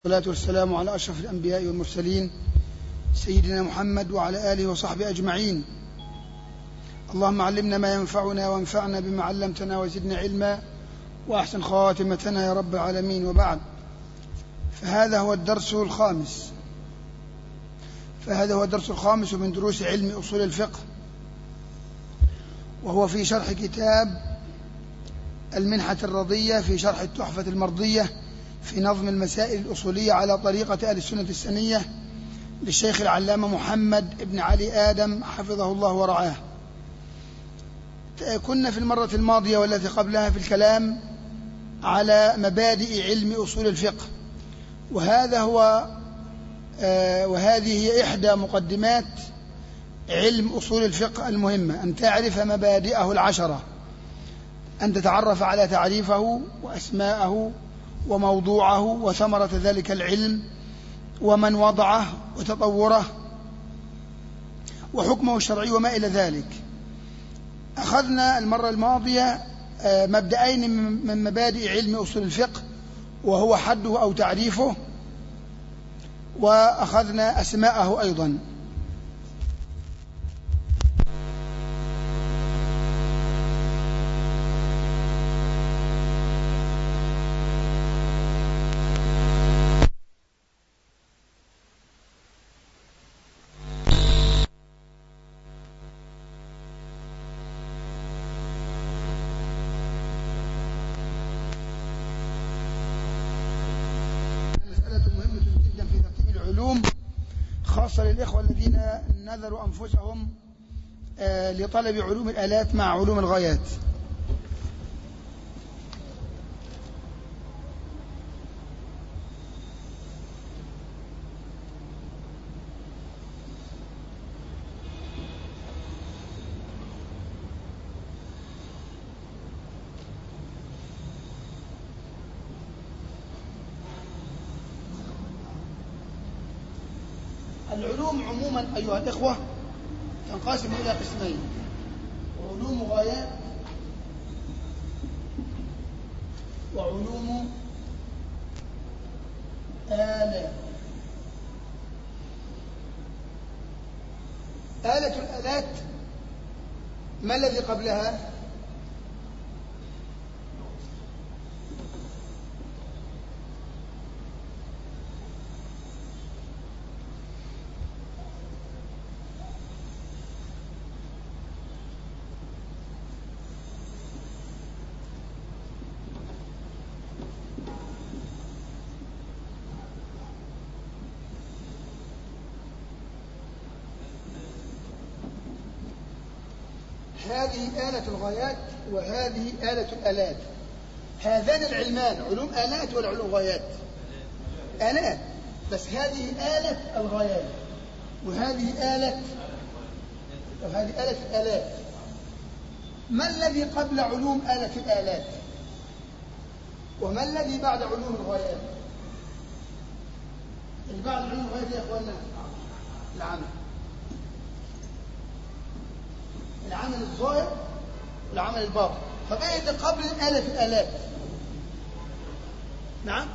والصلاة والسلام على أشرف الأنبياء والمرسلين سيدنا محمد وعلى آله وصحبه أجمعين. اللهم علمنا ما ينفعنا وانفعنا بما علمتنا وزدنا علما وأحسن خاتمتنا يا رب العالمين. وبعد، فهذا هو الدرس الخامس من دروس علم أصول الفقه، وهو في شرح كتاب المنحة الرضية في شرح التحفة المرضية في نظم المسائل الأصولية على طريقة أهل السنة السنية للشيخ العلامة محمد بن علي آدم حفظه الله ورعاه. كنا في المرة الماضية والتي قبلها في الكلام على مبادئ علم أصول الفقه، وهذه هي إحدى مقدمات علم أصول الفقه المهمة، أن تعرف مبادئه العشرة، أن تتعرف على تعريفه وأسماءه وموضوعه وثمرة ذلك العلم ومن وضعه وتطوره وحكمه الشرعي وما إلى ذلك. أخذنا المرة الماضية مبدأين من مبادئ علم أصول الفقه، وهو حده أو تعريفه، وأخذنا أسماءه أيضا. خاصة للإخوة الذين نذروا أنفسهم لطلب علوم الآلات مع علوم الغايات. العلوم عموما أيها الإخوة تنقسم إلى قسمين: علوم غايات وعلوم آلات. آلة الآلات ما الذي قبلها؟ هذه آلة الغايات وهذه آلة الآلات. هذان العلمان علوم آلات ولا علوم غايات؟ آلات، بس هذه آلة الغايات وهذه آلة الآلات. ما الذي قبل علوم آلة الآلات وما الذي بعد علوم الغايات؟ اللي بعد علوم الغايات يا إخواننا العمل الظاهر والعمل الباطن. طب ايه اللي قبل الآلة في الآلات؟ نعم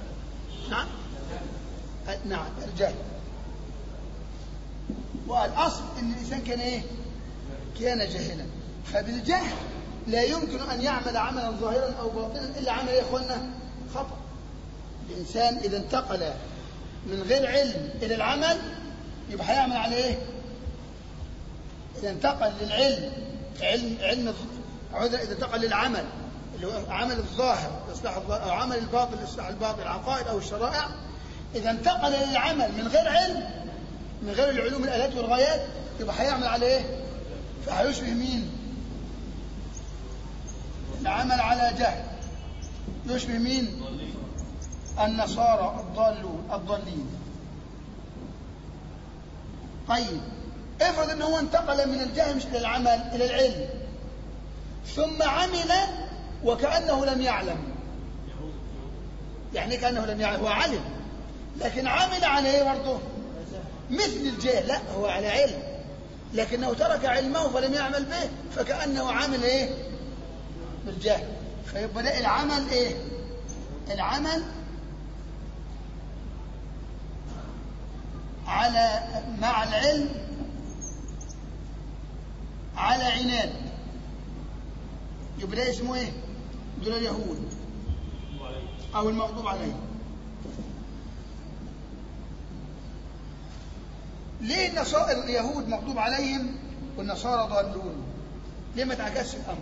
الجهل. والأصل ان الإنسان كان جاهلا، فبالجهل لا يمكن أن يعمل عملا ظاهرا أو باطنا إلا عمل يا إخوانا خطأ. الإنسان إذا انتقل من غير علم إلى العمل يبقى هيعمل على ايه؟ إذا انتقل للعلم إذا انتقل للعمل اللي هو عمل الظاهر إصلاح الظاهر أو عمل الباطن إصلاح الباطن العقائد أو الشرائع، إذا انتقل للعمل من غير علم من غير العلوم الآلات والغايات يبقى هيعمل على إيه؟ فهيشبه مين؟ العمل على جهل يشبه مين؟ النصارى الضالين. طيب، افرض انه هو انتقل من الجهل مش الى العمل الى العلم، ثم عمل وكأنه لم يعلم. يعني كأنه لم يعلم، هو علم لكن عمل على ايه برضه؟ مثل الجهل، لا هو على علم لكنه ترك علمه فلم يعمل به، فكأنه عمل ايه؟ بالجهل. فيبقى ده العمل ايه؟ العمل مع العلم على عناد، يبقى ده اسمه ايه؟ دول اليهود او المغضوب عليهم. ليه اليهود مغضوب عليهم والنصارى ضالون؟ ليه ما تعكسش الامر؟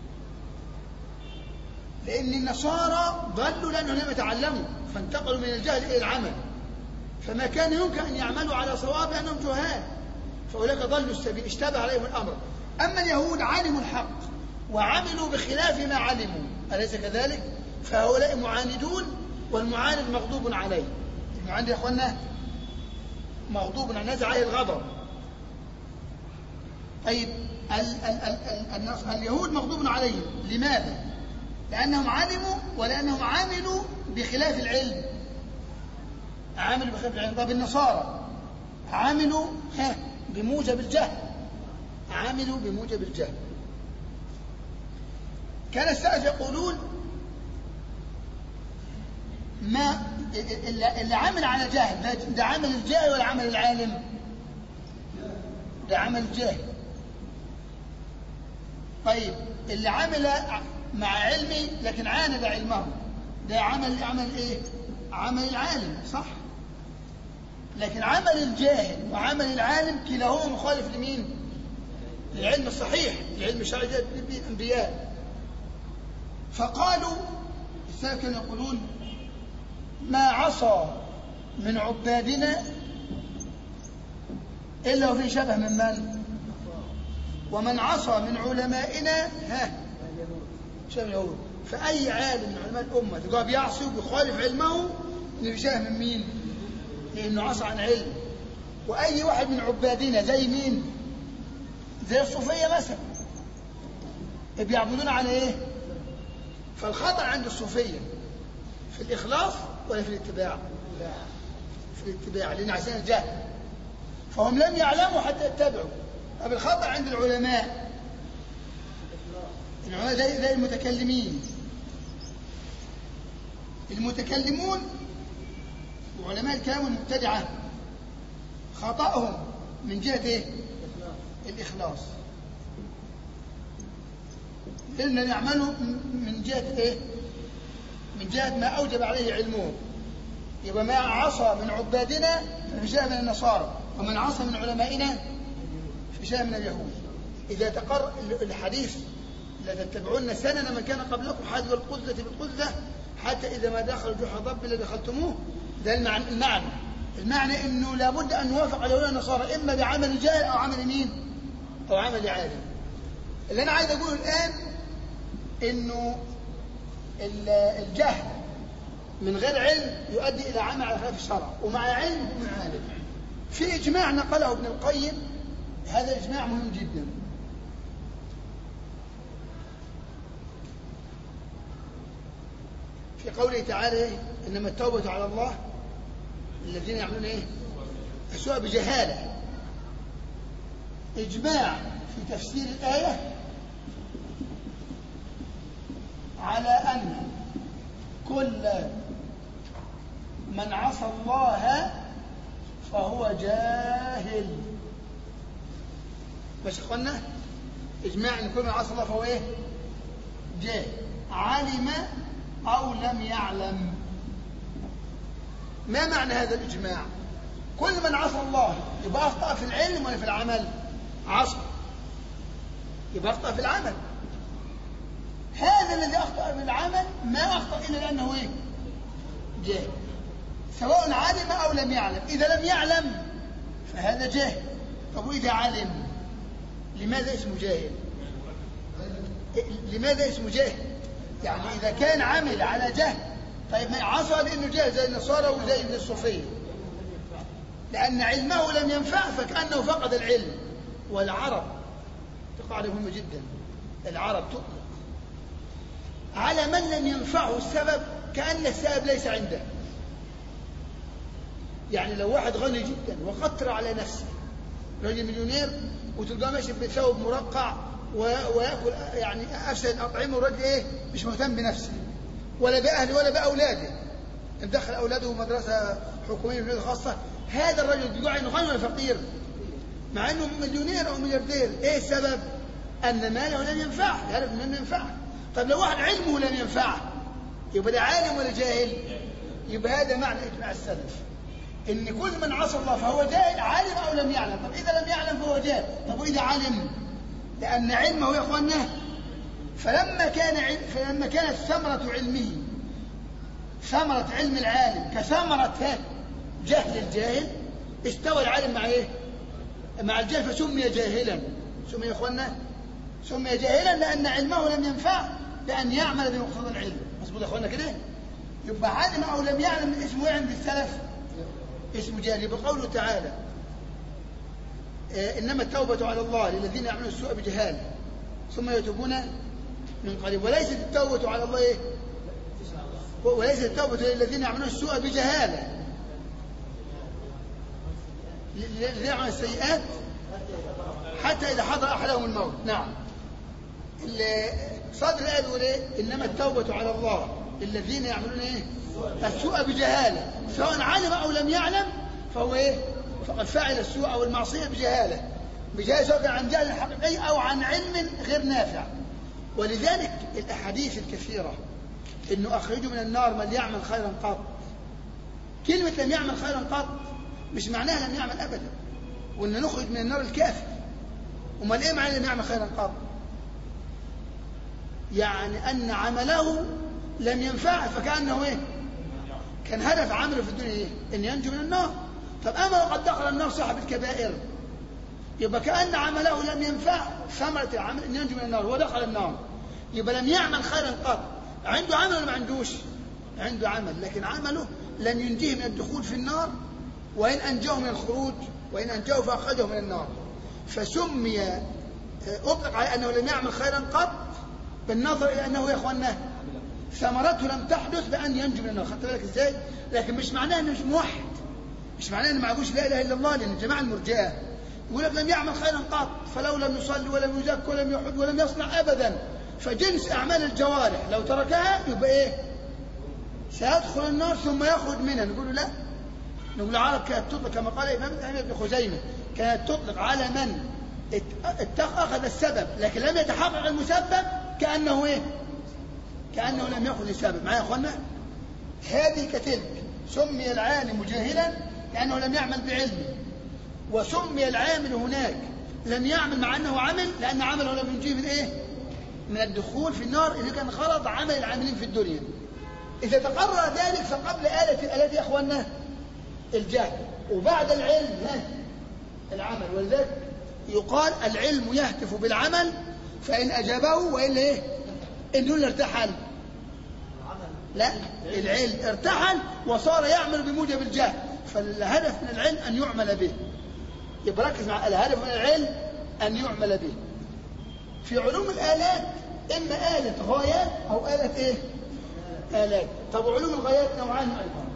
لان النصارى ضلوا لانهم لم يتعلموا فانتقلوا من الجهل الى العمل، فما كان يمكن ان يعملوا على صواب لانهم جهال، فاولئك ضلوا السبيل اشتبه عليهم الامر. اما اليهود علموا الحق وعملوا بخلاف ما علموا، اليس كذلك؟ فهؤلاء معاندون، والمعاند مغضوب عليه. المعاند يا اخوانا مغضوب عليه، نزع عليه الغضب. طيب اليهود مغضوب عليهم لماذا؟ لأنهم علموا ولأنهم عملوا بخلاف العلم. عملوا بخلاف العلم. طب النصارى عملوا بموجب الجهل، عملوا بموجب الجهل. كان السلف يقولون ما اللي عمل على جهل ده عمل الجاهل ولا عمل العالم؟ ده عمل الجاهل. طيب اللي عمل مع علمي لكن عاند علمه ده عمل ايه؟ عمل العالم، صح؟ لكن عمل الجاهل وعمل العالم كلاهما مخالف لمين؟ العلم الصحيح، العلم الشرعي ده الانبياء. فقالوا السلف كانوا يقولون ما عصى من عبادنا إلا وفيه شبه من من؟ ومن عصى من علمائنا شبه اليهود. فأي عالم من علماء الأمة تلقاه بيعصي وبيخالف علمه إنه في شبه من مين؟ لأنه عصى عن علم. وأي واحد من عبادنا زي مين؟ زي الصوفية مثلا بيعبدون على إيه؟ فالخطأ عند الصوفية في الإخلاص ولا في الاتباع؟ في الاتباع، لأن عشان الجهل فهم لم يعلموا حتى يتبعوا. طب الخطأ عند العلماء زي المتكلمين. المتكلمون وعلماء الكلام المبتدعة خطأهم من جهة ايه؟ الإخلاص، لأنهم يعملوا من جهة ايه؟ من جهة ما أوجب عليه علمهم. يبقى ما عصى من عبادنا ففي شيء من النصارى، ومن عصى من علمائنا في شيء من اليهود. إذا تقر الحديث لا تتبعون سنن من كان قبلكم حذو القذة بالقذة حتى إذا ما دخلوا جحر ضب إلا دخلتموه. ده المعنى إنه لابد أن نوافق على اليهود والنصارى إما بعمل الجاهل أو عمل مين؟ أو عمل عالم. اللي أنا عايز أقوله الآن إنه الجهل من غير علم يؤدي إلى عمل على خلاف الشرع، ومع علم من عالم. في إجماع نقله ابن القيم، هذا إجماع مهم جدا. في قوله تعالى إنما التوبة على الله الذين يعملون إيه؟ السوء بجهالة. إجماع في تفسير الآية على أن كل من عصى الله فهو جاهل. مش اخوانا؟ اجماع ان كل من عصى الله فهو ايه؟ جاهل، علم او لم يعلم. ما معنى هذا الاجماع؟ كل من عصى الله يبقى اخطأ في العلم ولا في العمل؟ عصى يبقى اخطأ في العمل. هذا الذي اخطأ في العمل ما اخطأ الا لانه ايه؟ جاهل، سواء علم او لم يعلم. اذا لم يعلم فهذا جاهل. طب واذا علم لماذا اسمه جاهل؟ لماذا اسمه جاهل؟ يعني اذا كان عمل على جهل، طيب ما عصى لانه جاهل زي النصارى وزي الصوفيه، لان علمه لم ينفع فكانه فقد العلم. والعرب قاعده مهمه جدا، العرب تطلق على من لم ينفعه السبب كأن السبب ليس عنده. يعني لو واحد غني جدا وقطر على نفسه، رجل مليونير، وتلقاه ماشي بثوب مرقع ويأكل يعني أفسد الأطعمة، والرجل إيه؟ مش مهتم بنفسه ولا بأهله ولا بأولاده، مدخل أولاده مدرسة حكومية ومدرسة خاصة، هذا الرجل بيقع إنه غني ولا فقير؟ مع إنه مليونير أو ملياردير. إيه السبب؟ أن ماله لم ينفعه، يعرف أنه لم ينفعه. طيب لو واحد علمه لم ينفعه يبقى ده عالم ولا جاهل؟ يبقى هذا معنى إجماع السلف، إن كل من عصى الله فهو جاهل، عالم أو لم يعلم. طب إذا لم يعلم فهو جاهل. طب وإذا علم؟ لأن علمه يا إخواننا، فلما كانت ثمرة علمه، ثمرة علم العالم كثمرة جهل الجاهل، استوى العالم مع إيه؟ مع الجهل، فسمي جاهلا. سمي يا إخواننا، سمي جاهلا لأن علمه لم ينفع بأن يعمل بمقتضى العلم. مظبوط يا إخواننا كده؟ يبقى علم أو لم يعلم اسمه عند السلف اسمه جاهل. بقوله تعالى إنما التوبة على الله للذين يعملون السوء بجهالة ثم يتوبون من قريب. وليست التوبة على الله إيه؟ وليست التوبة للذين يعملون السوء بجهالة، الذين يعملون السيئات حتى إذا حضر أحدهم الموت. نعم. صادر الآية يقول إيه؟ إنما التوبة على الله للذين يعملون إيه؟ السوء بجهالة، سواء علم أو لم يعلم فهو إيه؟ فقد فعل السوء أو المعصية بجهالة، سواء كان عن جهل حقيقي أو عن علم غير نافع. ولذلك الأحاديث الكثيرة إنه أخرجوا من النار من يعمل خيرا قط. كلمة لم يعمل خيرا قط مش معناها لم يعمل أبدا، وإن نخرج من النار الكافر. وما إيه معنى لم يعمل خيرا قط؟ يعني أن عمله لم ينفعه، فكأنه إيه؟ كان هدف عمله في الدنيا إيه؟ إن ينجو من النار. طب أما وقد دخل النار صاحب الكبائر، يبقى كأن عمله لم ينفع، ثمرة العمل إن ينجو من النار، هو دخل النار، يبقى لم يعمل خيرا قط. عنده عمل ولا ما عندوش؟ عنده عمل، لكن عمله لن ينجيه من الدخول في النار، وإن أنجاه من الخروج، وإن أنجاه فأخرجه من النار. فسمي أطلق على أنه لم يعمل خيرا قط بالنظر إلى أنه يا إخواننا ثمرته لم تحدث بأن ينجو من النار. خدت بالك إزاي؟ لكن مش معناه أنه مش موحد، مش معناه أنه ما عبوش لا إله إلا الله، لأن الجماعة المرجئة يقول لك لم يعمل خيرا قط، فلو لم يصلي ولم يزك ولم يحج ولم يصنع أبدا، فجنس أعمال الجوارح لو تركها يبقى إيه؟ سيدخل النار ثم يخرج منها. نقول له لا، نقول العرب كانت تطلق كما قال الإمام ابن خزيمة، كانت تطلق على من أخذ السبب لكن لم يتحقق المسبب كأنه إيه؟ كأنه لم يأخذ السبب. معايا يا أخوانا؟ هذه كتلك. سمي العالم جاهلا لأنه لم يعمل بعلمه، وسمي العامل هناك لم يعمل مع أنه عمل لأن عمله لم ينجيه من إيه؟ من الدخول في النار اللي كان غرض عمل العاملين في الدنيا. إذا تقرر ذلك فقبل آلة يا أخوانا الجهل، وبعد العلم العمل. ولذلك يقال العلم يهتف بالعمل فإن أجابه وإلا إيه؟ إنه ارتحل. لا، العلم ارتحل وصار يعمل بموجب الجهل، فالهدف من العلم أن يعمل به. يبقى ركز مع الهدف من العلم أن يعمل به. في علوم الآلات إما آلة غايات أو آلة إيه؟ آلات. طب علوم الغايات نوعان أيضا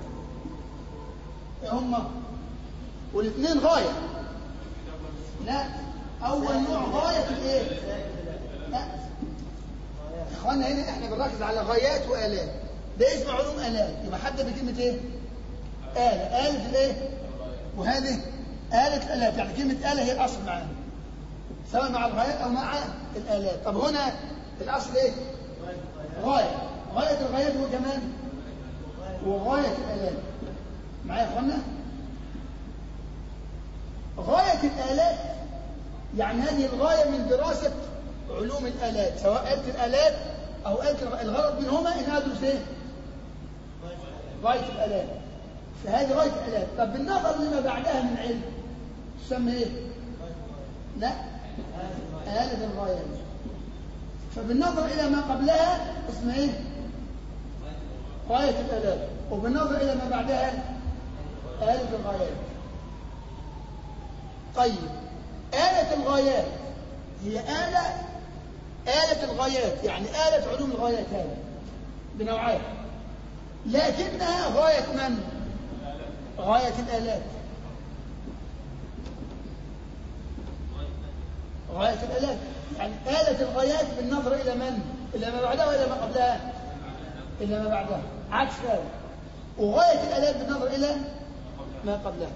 هم، والاثنين غاية. لا، أول نوع غاية الإيه؟ لا إخوانا، هنا إحنا بنركز على غايات وآلات، ده اسم علوم آلات. يبقى حتى بكلمة إيه؟ آلة، آلة الإيه؟ وهذه آلة الآلات، يعني كلمة آلة هي الأصل معنا، سواء مع الغايات أو مع الآلات. طب هنا الأصل إيه؟ غاية. غاية الغايات هو كمان وغاية الآلات. معايا يا أخوانا؟ غاية الآلات يعني هذه الغاية من دراسة علوم الآلات، سواء آلة الآلات أو آلة الغرض منهما إن أدرس إيه؟ غاية الآلات. فهذه غاية الآلات. طب بالنظر لما بعدها من علم تسمى إيه؟ لا، آلة الغايات. فبالنظر إلى ما قبلها اسمها إيه؟ غاية الآلات. وبالنظر إلى ما بعدها آلة الغايات. طيب آلة الغايات هي آلة الغايات، يعني آلة علوم الغايات هذا بنوعين، لكنها غاية من؟ غاية الآلات. غاية الآلات يعني آلة الغايات بالنظر إلى من؟ إلى ما بعدها وإلى ما قبلها؟ إلى ما بعدها. عكس هذا وغاية الآلات بالنظر إلى ما قبلها.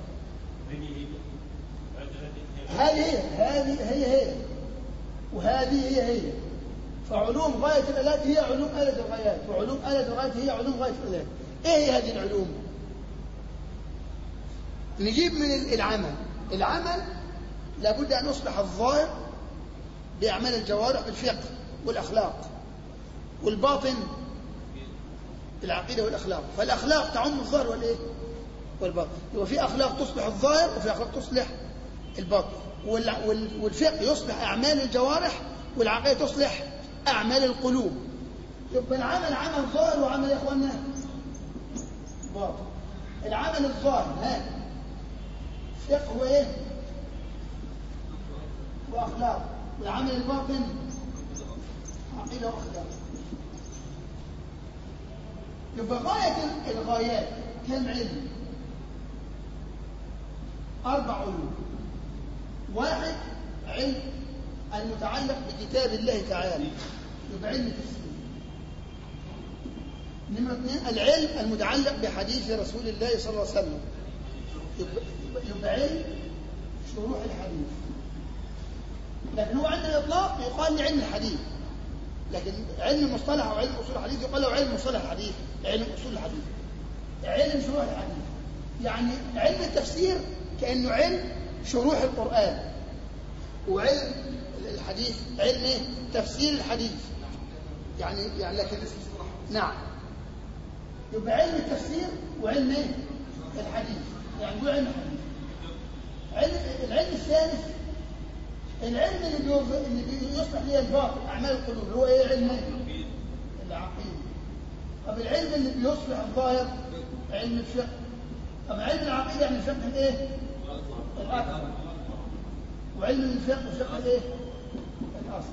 هذه هي وهذه هي. فعلوم غاية الآلات هي علوم آلة الغايات، وعلوم آلة الغايات هي علوم غاية الآلات. إيه هي هذه العلوم؟ نجيب من العمل لابد أن يصبح الظاهر بأعمال الجوارح بالفقه والأخلاق، والباطن بالعقيدة والأخلاق. فالأخلاق تعم الظاهر والإيه؟ والباطن. وفي أخلاق تصلح الظاهر وفي أخلاق تصلح الباطن. والفقه يصلح أعمال الجوارح، والعقيدة تصلح أعمال القلوب. يبقى العمل عمل ظاهر وعمل يا إخواننا باطن. العمل الظاهر فقه وإيه؟ وأخلاق. والعمل الباطن عقيدة وأخلاق. يبقى غاية الغايات كم علم؟ 4 علوم. 1 علم المتعلق بكتاب الله تعالى، يبقى علم التفسير. 2 العلم المتعلق بحديث رسول الله صلى الله عليه وسلم، يبقى علم شروح الحديث. لكن هو عند الإطلاق يقال لعلم الحديث، لكن علم المصطلح أو علم أصول الحديث يقال له علم مصطلح الحديث، علم أصول الحديث، علم شروح الحديث. يعني علم التفسير كأنه علم شروح القرآن، وعلم الحديث علم تفسير الحديث. يعني لكن نعم، يبقى علم التفسير وعلم الحديث، يعني هو علم الحديث. العلم الثالث العلم اللي يصلح ليه الباطن أعمال القلوب، هو إيه؟ علم العقيدة. طب العلم اللي بيصلح الظاهر علم الفقه. طب علم العقيدة يعني الفقه الإيه؟ الأكبر. وعلم الفقه وفقه الإيه؟ الأصل.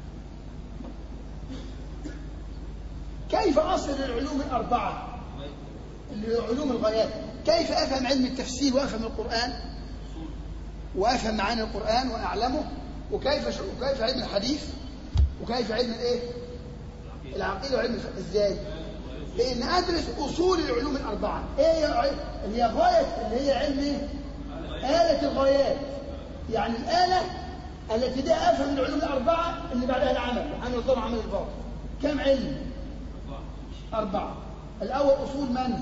كيف أصل العلوم ال4 اللي هي علوم الغايات؟ كيف أفهم علم التفسير وأفهم القرآن وأفهم معاني القرآن وأعلمه؟ وكيف علم الحديث؟ وكيف علم الإيه؟ العقيدة وعلم الفقه. إزاي؟ لأن أدرس أصول العلوم ال4. إيه اللي هي غاية، اللي هي علم إيه؟ آلة الغايات. يعني الآلة التي ده أفهم العلوم ال4 اللي بعدها العمل، عمل الظاهر وعمل الباطن. كم علم؟ 4. الأول أصول من؟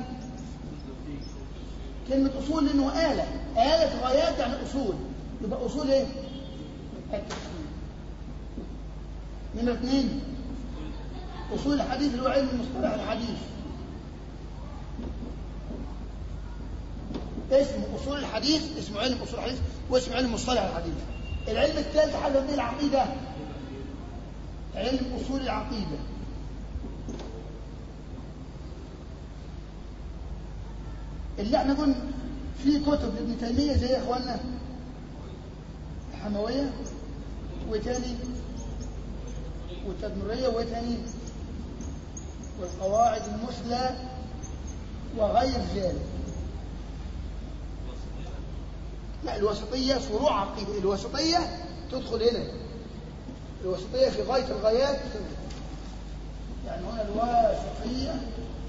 كلمة أصول لأنه آلة غايات يعني أصول، يبقى أصول إيه؟ التفسير. 2 أصول الحديث اللي هو علم مصطلح الحديث، اسمه أصول الحديث، اسمه علم أصول الحديث، واسمه علم مصطلح الحديث. العلم الثالث حاجة من العقيدة، علم أصول العقيدة. اللي احنا قلنا في كتب لابن تيمية زي يا اخواننا الحموية وتاني والتدمرية وتاني والقواعد المثلى وغير ذلك. لا، الوسطية فروع عقيدة. الوسطية تدخل هنا، الوسطية في غاية الغايات. يعني هنا الوسطية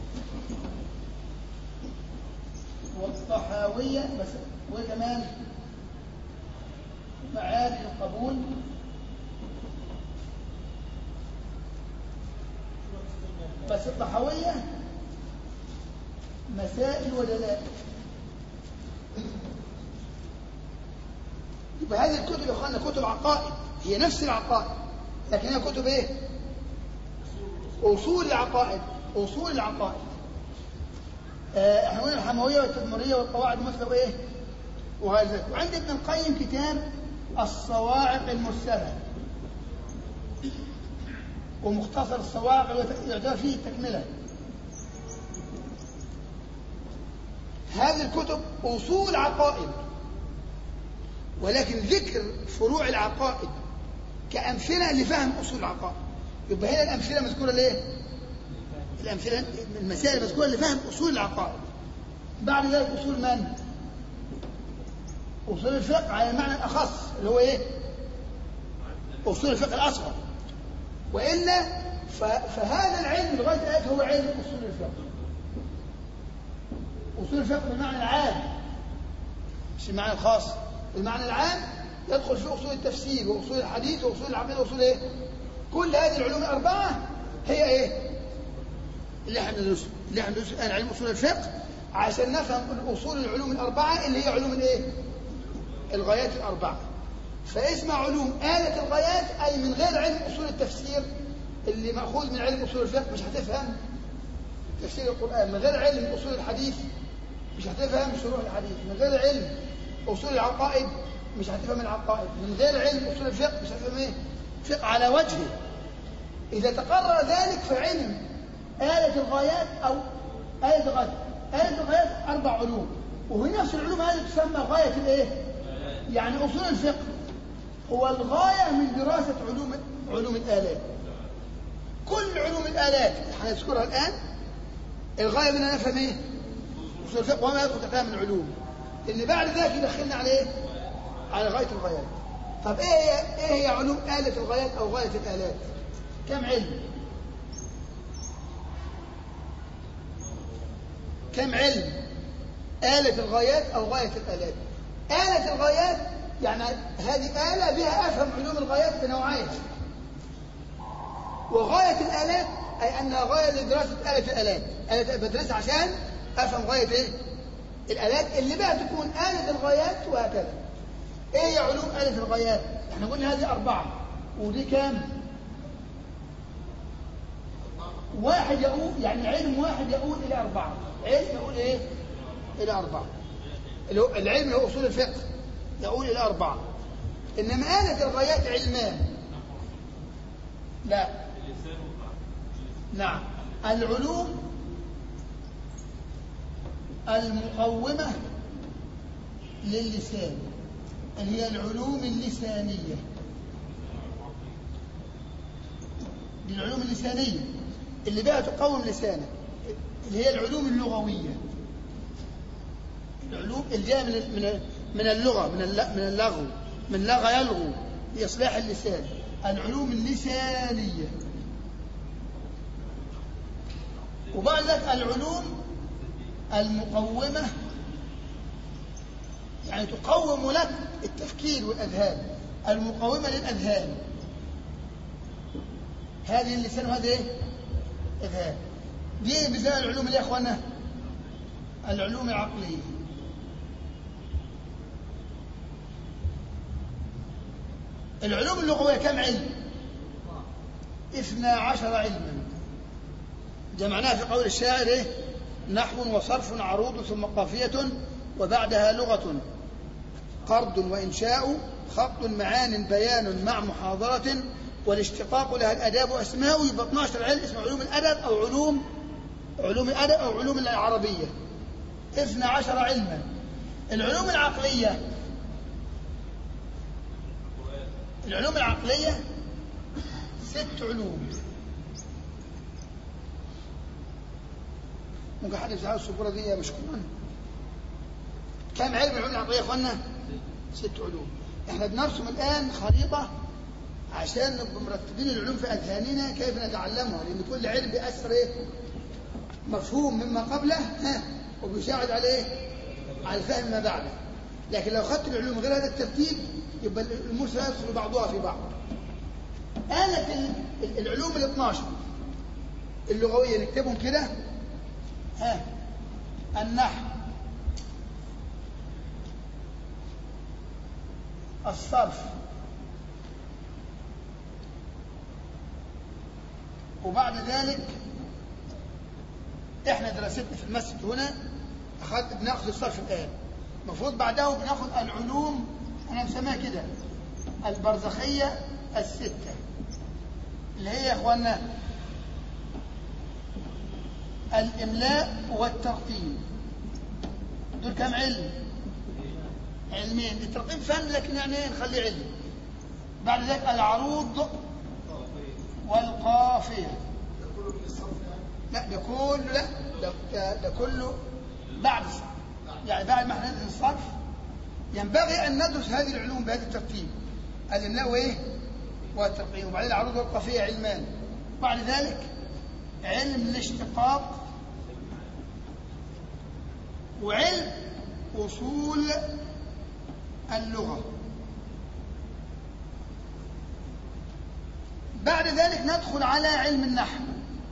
والطحاوية بس، وكمان معارج القبول بس. الطحاوية مسائل ودلائل. يبقى هذه الكتب يا اخوانا كتب عقائد، هي نفس العقائد لكن هي كتب ايه؟ اصول العقائد. اصول العقائد. احنا قلنا الحموية والتدمرية والقواعد المثلى وايه؟ وهذا. وعند ابن القيم كتاب الصواعق المرسلة ومختصر الصواعق يعتبر فيه التكملة. هذه الكتب أصول عقائد، ولكن ذكر فروع العقائد كأمثلة لفهم أصول العقائد. يبقى هنا الأمثلة مذكورة ليه؟ الأمثلة المسائل مذكورة لفهم أصول العقائد. بعد ذلك أصول من؟ أصول الفقه على المعنى الأخص اللي هو إيه؟ أصول الفقه الأصغر. وإلا فهذا العلم لغاية الآن هو علم أصول الفقه. أصول الفقه بالمعنى العام مش المعنى الخاص. المعنى العام يدخل فيه أصول التفسير وأصول الحديث وأصول العقيدة وأصول إيه؟ كل هذه العلوم الأربعة هي إيه؟ اللي احنا بندرسها الآن علم أصول الفقه عشان نفهم الأصول العلوم الأربعة اللي هي علوم الإيه؟ الغايات الأربعة. فاسمع علوم آلة الغايات أي من غير علم أصول التفسير اللي مأخوذ من علم أصول الفقه مش هتفهم تفسير القرآن، من غير علم أصول الحديث مش هتفهم شروح الحديث، من غير علم أصول العقائد مش هتفهم العقائد، من غير علم أصول الفقه مش هتفهم إيه؟ فقه على وجهه. إذا تقرر ذلك فعلم آلة الغايات أو آلة الغايات. آلة الغايات 4 علوم، وهي نفس العلوم هذه تسمى غاية الإيه؟ يعني أصول الفقه هو الغاية من دراسة علوم الآلات. كل علوم الآلات هنذكرها الآن الغاية منها نفهم إيه؟ أصول الفقه وما يدخل تحتها من علوم، لأن بعد ذلك يدخلنا على إيه؟ على غاية الغايات. طب إيه هي علوم آلة الغايات أو غاية الآلات؟ كم علم؟ كم علم آلة الغايات أو غاية الآلات؟ آلة الغايات يعني هذه آلة بها أفهم علوم الغايات بنوعين، وغاية الآلات أي أنها غاية لدراسة آلة الآلات. أنا بدرسها عشان أفهم غاية إيه؟ الآلات اللي بها تكون آلة الغايات وهكذا. إيه هي علوم آلة الغايات؟ إحنا قلنا هذه 4 ودي كام؟ واحد يقول يعني علم واحد يقول إلى 4. علم يقول إيه؟ إلى 4. العلم هو أصول الفقه يقول إلى 4. إنما آلة الغايات علمان. لا نعم، العلوم المقومة للسان اللي هي العلوم اللسانية. دي العلوم اللسانية اللي بها تقوم لسانك، اللي هي العلوم اللغوية، العلوم اللي جايه من اللغة، من اللغو، من لغى يلغو لإصلاح اللسان، العلوم اللسانية. وبعد ذلك العلوم المقومة يعني تقوم لك التفكير والأذهان، المقومة للأذهان، هذه اللسان وهذه ايه؟ أذهان. دي بزي العلوم اللي يا أخوانا العلوم العقلية. العلوم اللغوية كم علم؟ 12 علما جمعناها في قول الشاعر إيه؟ نحو وصرف عروض ثم قافية وبعدها لغة قرض وإنشاء خط معان بيان مع محاضرة والاشتقاق لها الأداب أسماء. يبقى 12 علم اسمه علوم الأدب أو علوم الأدب أو علوم العربية. 12 علما. العلوم العقلية، العلوم العقلية 6 علوم. ممكن حد يسأل السبورة دي مشكورا. كم علم العلوم العقلية يا اخوانا؟ 6 علوم. احنا بنرسم الآن خريطة عشان نبقى مرتبين العلوم في أذهاننا كيف نتعلمها، لأن كل علم بيأثر ايه؟ مفهوم مما قبله وبيساعد على ايه؟ على فهم ما بعده. لكن لو أخذت العلوم غير هذا الترتيب يبقى الأمور سيدخل بعضها في بعض. آلة العلوم 12 اللغوية نكتبهم كده. النحو، الصرف، وبعد ذلك احنا دراستنا في المسجد هنا بناخذ الصرف الآن، المفروض بعده بناخذ العلوم انا مسميها كده البرزخية 6 اللي هي يا اخوانا الإملاء والترقيم. دول كم علم؟ علمين. الترقيم فن لكن يعني نخليه علم. بعد ذلك العروض والقافية. لا ده كله، لا ده كله بعد الصرف. يعني بعد ما احنا ندرس الصرف ينبغي أن ندرس هذه العلوم بهذا الترتيب، الإملاء وإيه؟ والترقيم. وبعدين العروض والقافية علمان. بعد ذلك علم الاشتقاق وعلم أصول اللغة. بعد ذلك ندخل على علم النحو.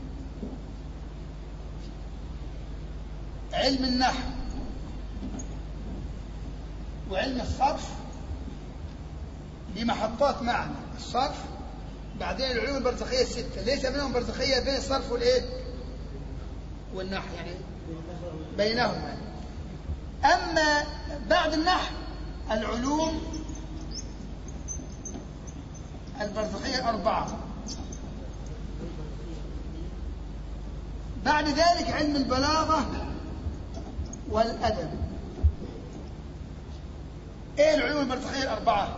علم النحو وعلم الصرف بمحطات معنى الصرف، بعدين العلوم البرزخية الستة، ليس بينهم برزخية بين الصرف والإيه والنحو، يعني بينهما. أما بعد النحو العلوم البرزخية الأربعة. بعد ذلك علم البلاغة والأدب. إيه العلوم البرزخية الأربعة؟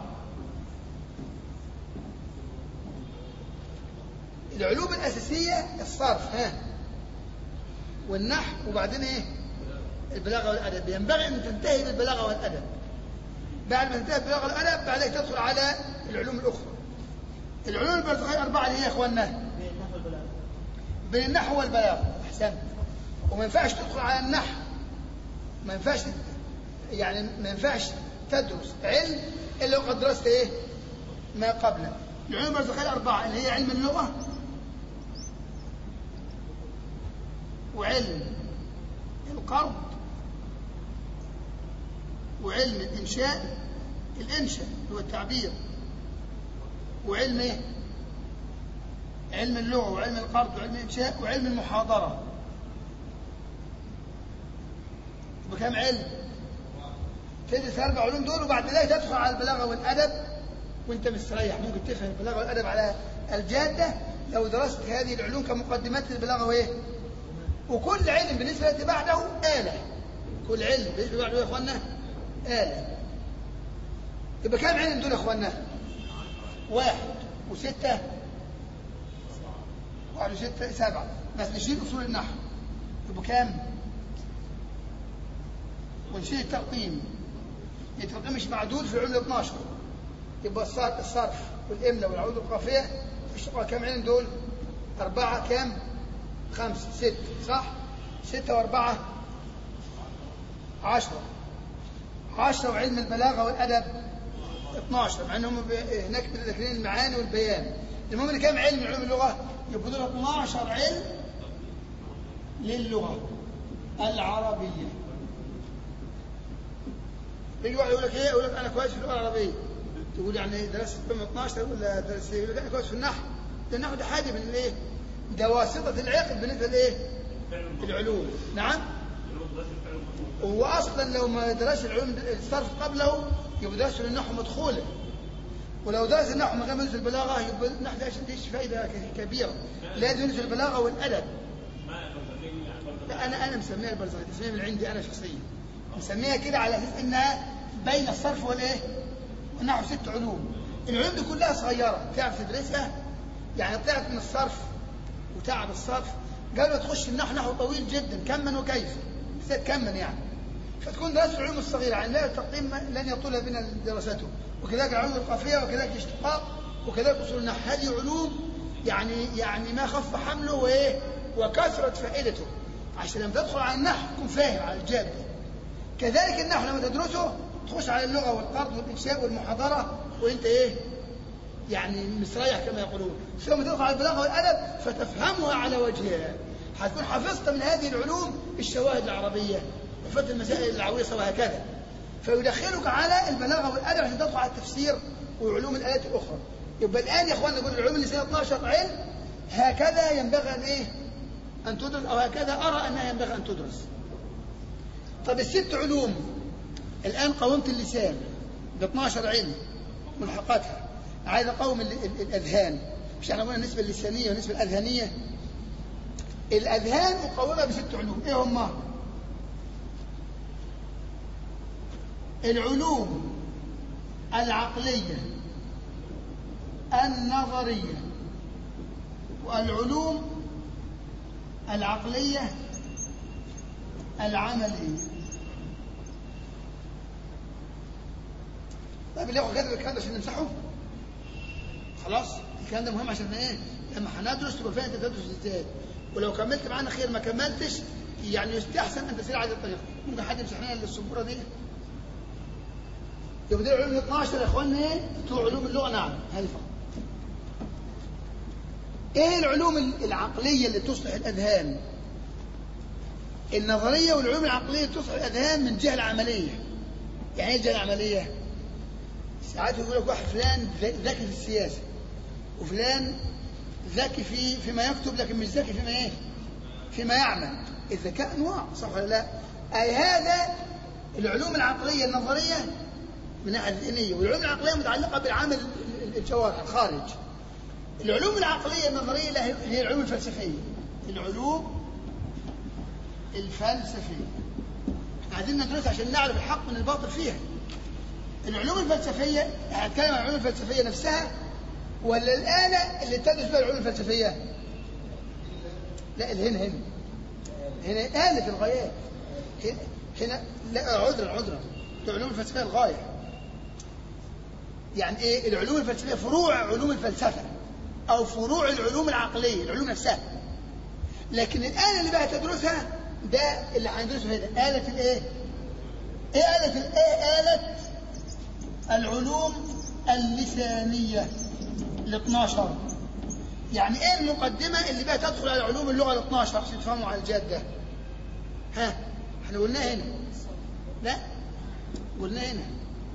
العلوم الأساسية الصرف والنحو، وبعدين إيه البلاغة والأدب. ينبغي أن تنتهي بالبلاغة والأدب. بعد ما تنتهي بالبلاغة والأدب بعد ذلك تدخل على العلوم الأخرى. العلوم البرزخية الأربعة اللي هي يا إخواننا بين النحو والبلاغة. أحسنت. وما ينفعش تدخل على النحو، ما ينفعش يعني ما ينفعش تدرس علم إلا وقد درست إيه ما قبله. العلوم البرزخية الأربعة اللي هي علم اللغة وعلم القرض وعلم الإنشاء، الإنشاء هو التعبير، وعلم إيه علم اللغة وعلم القرض وعلم الإنشاء وعلم المحاضرة. بكم علم؟ تدرس الأربع علوم دول، وبعد ذلك تدخل على البلاغة والأدب وأنت مستريح. ممكن تفهم البلاغة والأدب على الجادة لو درست هذه العلوم كمقدمات للبلاغة وإيه. وكل علم بالنسبة للي بعده آلة. كل علم بالنسبة للي بعده يا إخواننا آلة. يبقى كم علم دول يا إخواننا؟ 1 و6 1 و6 7. بس نشيل أصول النحو يبقى كام؟ ونشيل الترقيم. الترقيم مش معدول في العلوم 12. يبقى الصرف والإملاء والعروض القافية اشتغل كم علم دول؟ 4 كام؟ 5 6 صح؟ 6 و4 10. 10 وعلم البلاغة والأدب 12، مع أنهم هناك ذاكرين المعاني والبيان. المهم إن كم علم علوم اللغة؟ يبقى دول 12 علم للغة العربية. يجي واحد يقول لك ايه؟ يقول لك انا كويس في اللغه العربيه. تقول يعني درست 12 ولا درست ايه؟ يقول لك انا كويس في النحو. ده النحو ده حاجه من الايه؟ ده واسطه العقد بالنسبه لايه؟ العلوم. نعم. هو اصلا لو ما درس العلوم الصرف قبله يبقى درسه للنحو مدخولا. ولو درس النحو من غير ما يدرس البلاغه يبقى النحو ده ليش فائده كبيره. لازم يدرس البلاغه والادب. لا انا مسميها البرزخية، تسميها من عندي انا شخصيا. نسميها كده على اساس انها بين الصرف والايه والنحو 6 علوم. العلوم دي كلها صغيره تعرف تدرسها. يعني طلعت من الصرف وتعب الصرف قالوا تخش النحو نحو طويل جدا كما وكيف كما يعني. فتكون دراسه العلوم الصغيره يعني لا التقديم لن يطول بنا دراسته. وكذلك العلوم القافيه وكذلك الاشتقاق وكذلك اصول النحو. هذه علوم يعني ما خف حمله وايه وكثرت فائدته، عشان لما تدخل على النحو تكون فاهم على الجاده. كذلك النحو لما تدرسه تخش على اللغة والقرض والإنشاء والمحاضرة وإنت إيه يعني مستريح كما يقولون. ثم تدخل على البلاغة والأدب فتفهمها على وجهها. حتكون حفظت من هذه العلوم الشواهد العربية وفت المسائل العويصة وهكذا. فيدخلك على البلاغة والأدب عشان تدخل على التفسير وعلوم الآيات الأخرى. يبقى الآن يا إخواننا نقول العلوم اللي سنة 12 علم هكذا ينبغي أن إيه أن تدرس، أو هكذا أرى أنها ينبغي أن تدرس. طب ال6 علوم الآن قومت اللسان ب12 علم ملحقاتها. عايز أقوم الأذهان. مش احنا قلنا النسبة اللسانية والنسبة الأذهانية. الأذهان أقومها ب6 علوم. إيه هما؟ العلوم العقلية النظرية والعلوم العقلية العملية. طيب اللي هو كاتب الكلام ده عشان نمسحه خلاص. الكلام ده مهم عشان ايه لما هندرس تبقى فاهم انت تدرس ازاي. ولو كملت معانا خير، ما كملتش يعني يستحسن أن تسير على هذه الطريقة. ممكن حد يمسح لنا السبورة دي؟ يبقى دي العلوم 12 يا إخواننا إيه؟ بتوع علوم اللغة. نعم هذه فقط. إيه العلوم العقلية اللي تصلح الأذهان؟ النظرية والعلوم العقلية تصلح الأذهان من جهة العملية. يعني إيه الجهة العملية؟ ساعات يقول لك واحد فلان ذكي في السياسة، وفلان ذكي فيما يكتب لكن مش ذكي فيما إيه؟ فيما يعمل. الذكاء أنواع، صح ولا لا؟ أي هذا العلوم العقلية النظرية من الناحية الذهنية، والعلوم العقلية متعلقة بالعمل الجوارح الخارج. العلوم العقلية النظرية هي العلوم الفلسفية. العلوم الفلسفية عايزين ندرسها عشان نعرف الحق من الباطل فيها. العلوم الفلسفية هنتكلم عن العلوم الفلسفية نفسها ولا الآلة اللي تدرس بها العلوم الفلسفية؟ لا هنا آلة الغايات. هنا لا عذرا العلوم الفلسفية الغاية. يعني ايه العلوم الفلسفية؟ فروع علوم الفلسفة او فروع العلوم العقلية، العلوم نفسها. لكن الآلة اللي بقى تدرسها ده اللي هندرسه هنا آلة الايه؟ ايه آلة الايه؟ آلة العلوم اللسانية ال12. يعني ايه المقدمة اللي بقى تدخل على علوم اللغة ال12 عشان تفهموا على الجادة؟ ها احنا قلناها هنا؟ لا قلنا هنا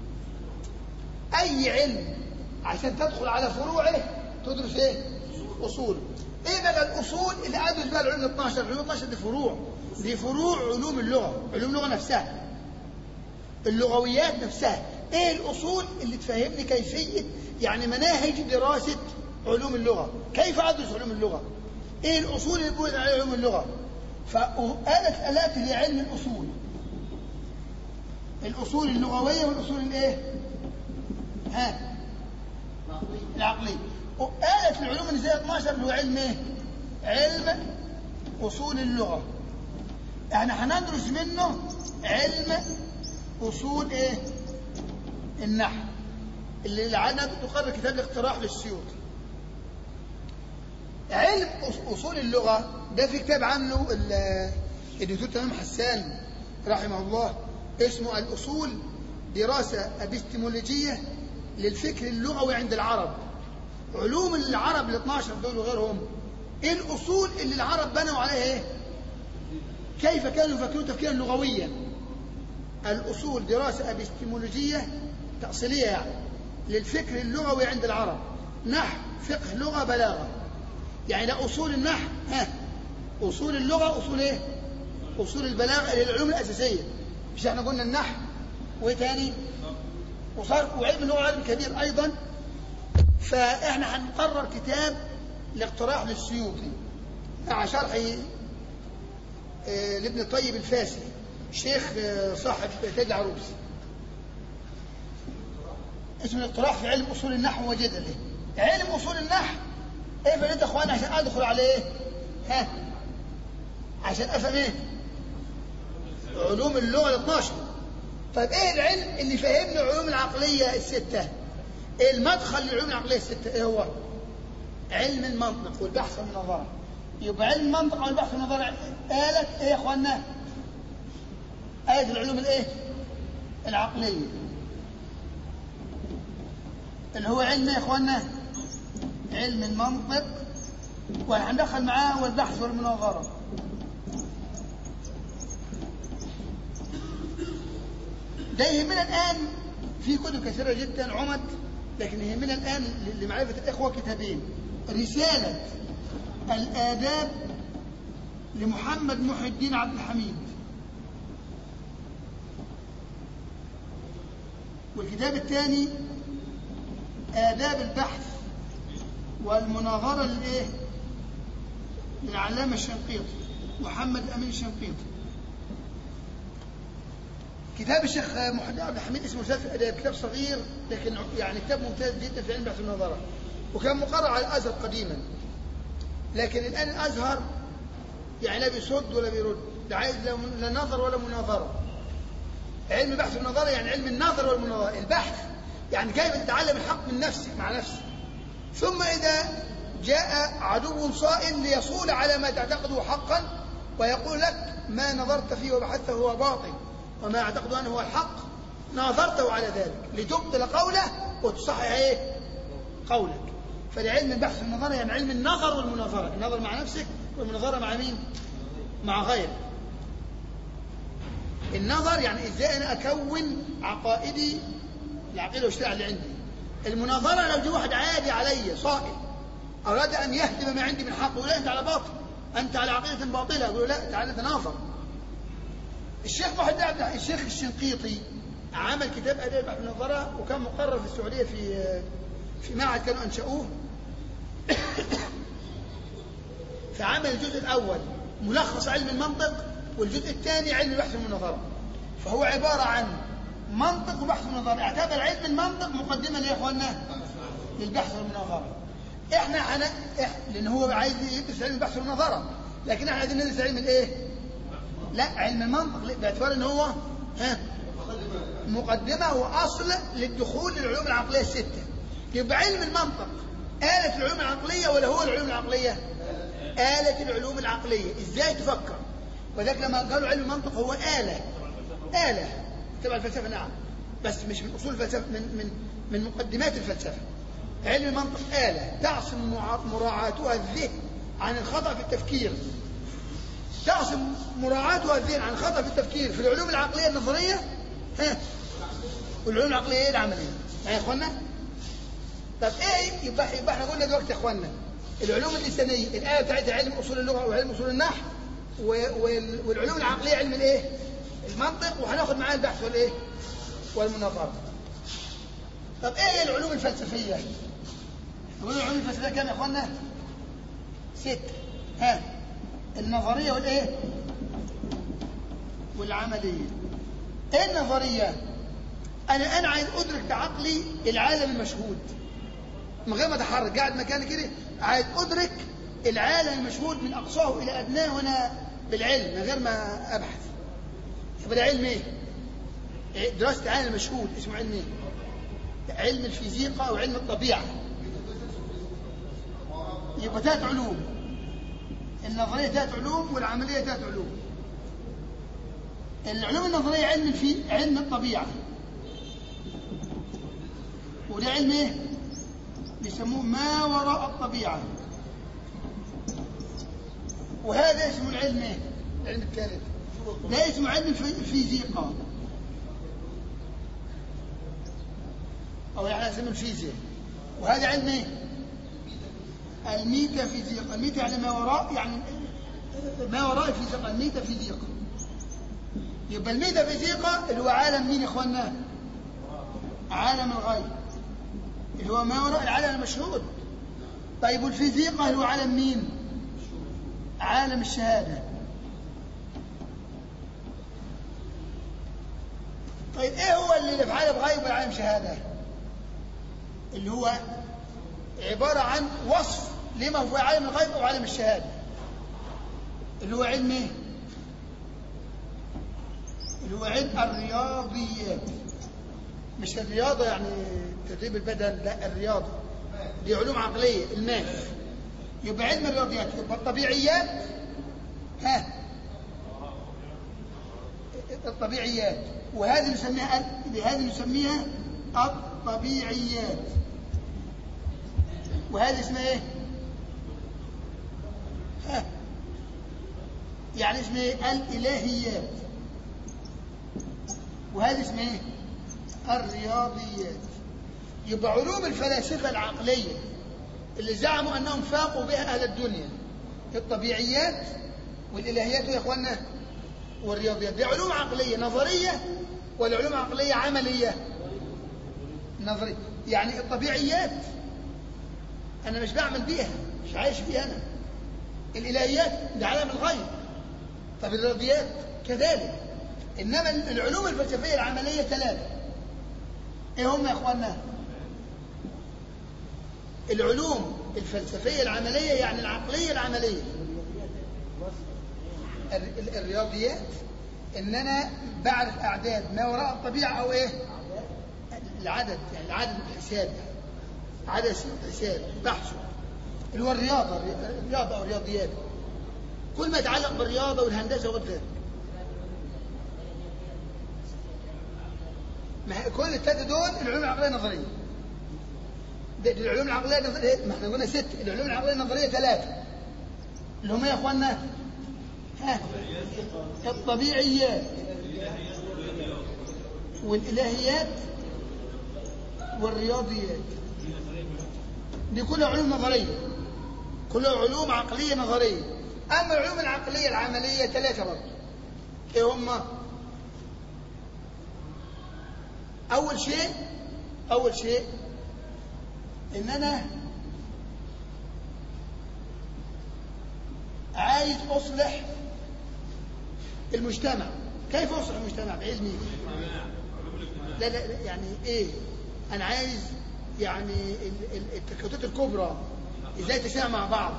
اي علم عشان تدخل على فروعه تدرس ايه؟ اصول. ايه بقى الاصول اللي ادرس بقى العلوم 12؟ العلوم 12 دي فروع علوم اللغه، علوم اللغه نفسها، اللغويات نفسها. ايه الاصول اللي تفهمني كيفيه يعني مناهج دراسه علوم اللغه، كيف ادرس علوم اللغه، ايه الاصول اللي بقول عليها علوم اللغه. فآلة الآلات هي علم الاصول، الاصول اللغويه والاصول الايه؟ العقليه. وآلة العلوم اللي زي 12 اللي هو علم ايه؟ علم اصول اللغه. احنا هندرس منه علم اصول ايه؟ النحو اللي لعلنا تقرر كتاب الاقتراح للسيوطي. علم اصول اللغه ده في كتاب عامله الدكتور تمام حسان رحمه الله اسمه الاصول، دراسه ابستمولوجيه للفكر اللغوي عند العرب. علوم العرب ال12 دول وغيرهم، ايه الاصول اللي العرب بنوا عليها ايه؟ كيف كانوا يفكرون تفكيرا لغويا. الاصول دراسه ابستمولوجيه تأصيلية يعني للفكر اللغوي عند العرب، نحو فقه لغة بلاغة. يعني ده أصول النحو، أصول اللغة، أصول إيه؟ أصول البلاغة، العلوم الأساسية. مش احنا قلنا النحو وإيه تاني؟ وعلم اللغة علم كبير أيضا. فإحنا هنقرر كتاب الاقتراح للسيوطي مع شرح لابن الطيب الفاسي شيخ صاحب تاج العروسي، اسمه الاقتراح في علم اصول النحو وجدله. علم اصول النحو ايه فليت يا اخوان عشان ادخل عليه؟ عشان افهم ايه؟ علوم اللغه ال12. طيب ايه العلم اللي فهمني العلوم العقليه السته؟ ايه المدخل للعلوم العقليه السته؟ ايه هو؟ علم المنطق والبحث والنظاره. يبقى علم المنطق والبحث والنظاره آلة ايه يا اخواننا؟ آلة العلوم الايه؟ العقليه، اللي هو علم يا اخواننا علم المنطق، وهندخل معاه والبحث والمناظره. ده يهمنا الان في كتب كثيره جدا عمد، لكن يهمنا الان لمعرفه الاخوه كتابين: رساله الاداب لمحمد محي الدين عبد الحميد، والكتاب الثاني آداب البحث والمناظرة للإيه؟ للعلامة الشنقيطي محمد الأمين الشنقيطي. كتاب الشيخ محي الدين عبد الحميد اسمه رسالة الآداب، كتاب صغير لكن يعني كتاب ممتاز جدا في علم البحث والمناظرة، وكان مقرر على الأزهر قديما، لكن الآن الأزهر يعني لا بيصد ولا بيرد، لا عايز لا نظر ولا مناظرة. علم البحث والمناظرة يعني علم النظر والمناظرة. البحث يعني كيف تتعلم الحق من نفسك مع نفسك، ثم إذا جاء عدو صائل ليصول على ما تعتقده حقا ويقول لك ما نظرت فيه وبحثته هو باطل وما اعتقد أنه هو الحق ناظرته على ذلك لتبطل قوله وتصحح ايه قولك. فلعلم البحث والنظر يعني علم النظر والمناظرة، النظر مع نفسك والمناظرة مع مين؟ مع غيرك. النظر يعني ازاي انا اكون عقائدي، العقيدة والشريعة اللي عندي. المناظرة لو جه واحد عادي علي صائل أراد أن يهدم ما عندي من حق، يقول لا أنت على باطل، أنت على عقيدة باطلة، أقول لا تعالى تناظر. الشيخ الشيخ الشنقيطي عمل كتاب آداب البحث والنظرة، وكان مقرر في السعودية في معهد كانوا أنشأوه. فعمل الجزء الأول ملخص علم المنطق، والجزء الثاني علم البحث والمناظرة. فهو عبارة عن منطق وبحث ومناظرة. اعتبر علم المنطق مقدمة يا إخواننا للبحث والمناظرة. احنا لأن هو عايز يدرس علم البحث والمناظرة، لكن احنا عايزين ندرس علم الايه؟ لا، علم المنطق باعتبار ان هو مقدمة وأصل للدخول للعلوم العقلية الستة. يبقى علم المنطق آلة العلوم العقلية ولا هو العلوم العقلية؟ آلة العلوم العقلية. ازاي تفكر؟ وذلك لما قالوا علم المنطق هو آلة تبع الفلسفة، نعم، بس مش من أصول الفلسفة، من مقدمات الفلسفة. علم المنطق آلة تعصم مراعاتها الذهن عن الخطأ في التفكير، تعصم مراعاتها الذهن عن الخطأ في التفكير في العلوم العقلية النظرية والعلوم العقلية العملية. يا إخوانا، طب إيه؟ يبقى إحنا قلنا دلوقتي يا إخوانا العلوم اللسانية الآية بتاعتها علم أصول اللغة وعلم أصول النحو، والعلوم العقلية علم الإيه؟ المنطق، وهناخد معاه البحث والإيه؟ والمناظرة. طب إيه هي العلوم الفلسفية؟ نقول العلوم الفلسفية كام يا إخوانا؟ 6. النظرية والإيه؟ والعملية. إيه النظرية؟ أنا عايز أدرك بعقلي العالم المشهود من غير ما أتحرك، قاعد مكاني كده، عايز أدرك العالم المشهود من أقصاه إلى أدناه وأنا بالعلم من غير ما أبحث. يبقى ده علم إيه؟ دراسة العالم المشهود اسمه علم إيه؟ علم الفيزيقا أو علم الطبيعة. يبقى 3 علوم، النظرية 3 علوم والعملية 3 علوم. العلوم النظرية علم الطبيعة، وده علم ايه؟ بيسموه ما وراء الطبيعة، وهذا اسمه العلم ايه؟ العلم الثالث ده اسمه علم الفيزيقا، او يعني اسمه الفيزياء. وهذا علم ايه؟ الميتافيزيقا. الميتا يعني ما وراء، يعني ما وراء الفيزيقا، الميتافيزيقا. يبقى الميتافيزيقا اللي هو عالم مين يا اخوانا؟ عالم الغيب اللي هو ما وراء العالم المشهود. طيب والفيزيقا اللي هو عالم مين؟ عالم الشهادة. طيب ايه هو اللي في عالم غيب وعالم شهادة؟ اللي هو عبارة عن وصف لما هو عالم الغيب أو عالم الشهادة، اللي هو علم ايه؟ اللي هو علم الرياضيات. مش الرياضة يعني تدريب البدن، لا، الرياضة دي علوم عقلية، الماث. يبقى علم الرياضيات. يبقى الطبيعيات الطبيعيات، وهذه نسميها الطبيعيات، وهذه اسمها ايه؟ يعني اسمها ايه؟ الإلهيات. وهذه اسمها ايه؟ الرياضيات. يبقى علوم الفلاسفة العقلية اللي زعموا أنهم فاقوا بها أهل الدنيا الطبيعيات والإلهيات يا إخوانا والرياضيات. دي علوم عقلية نظرية ولا علوم عقلية عملية؟ نظرية. يعني الطبيعيات أنا مش بعمل بيها، مش عايش بيها أنا. الإلهيات ده عالم الغيب. طب الرياضيات كذلك. إنما العلوم الفلسفية العملية 3. إيه هم يا إخواننا؟ العلوم الفلسفية العملية يعني العقلية العملية. الرياضيات إن أنا بعرف أعداد ما وراء الطبيعة أو إيه؟ العدد، يعني العدد الحسابي، عدد الحساب بحثه اللي هو الرياضة أو الرياضيات. كل ما يتعلق بالرياضة والهندسة وغير ذلك. كل الثلاثة دول العلوم العقلية النظرية. العلوم العقلية النظرية ما احنا قلنا 6، العلوم العقلية النظرية 3 اللي هم يا اخوانا الطبيعيات والإلهيات والرياضيات. دي كلها علوم نظرية، كلها علوم عقلية نظرية. أما العلوم العقلية العملية 3 برضه. إيه هم؟ أول شيء إن أنا عايز أصلح المجتمع. كيف أصلح المجتمع؟ بعلمي. لا يعني إيه؟ أنا عايز يعني التكتلات الكبرى إزاي تسمع مع بعض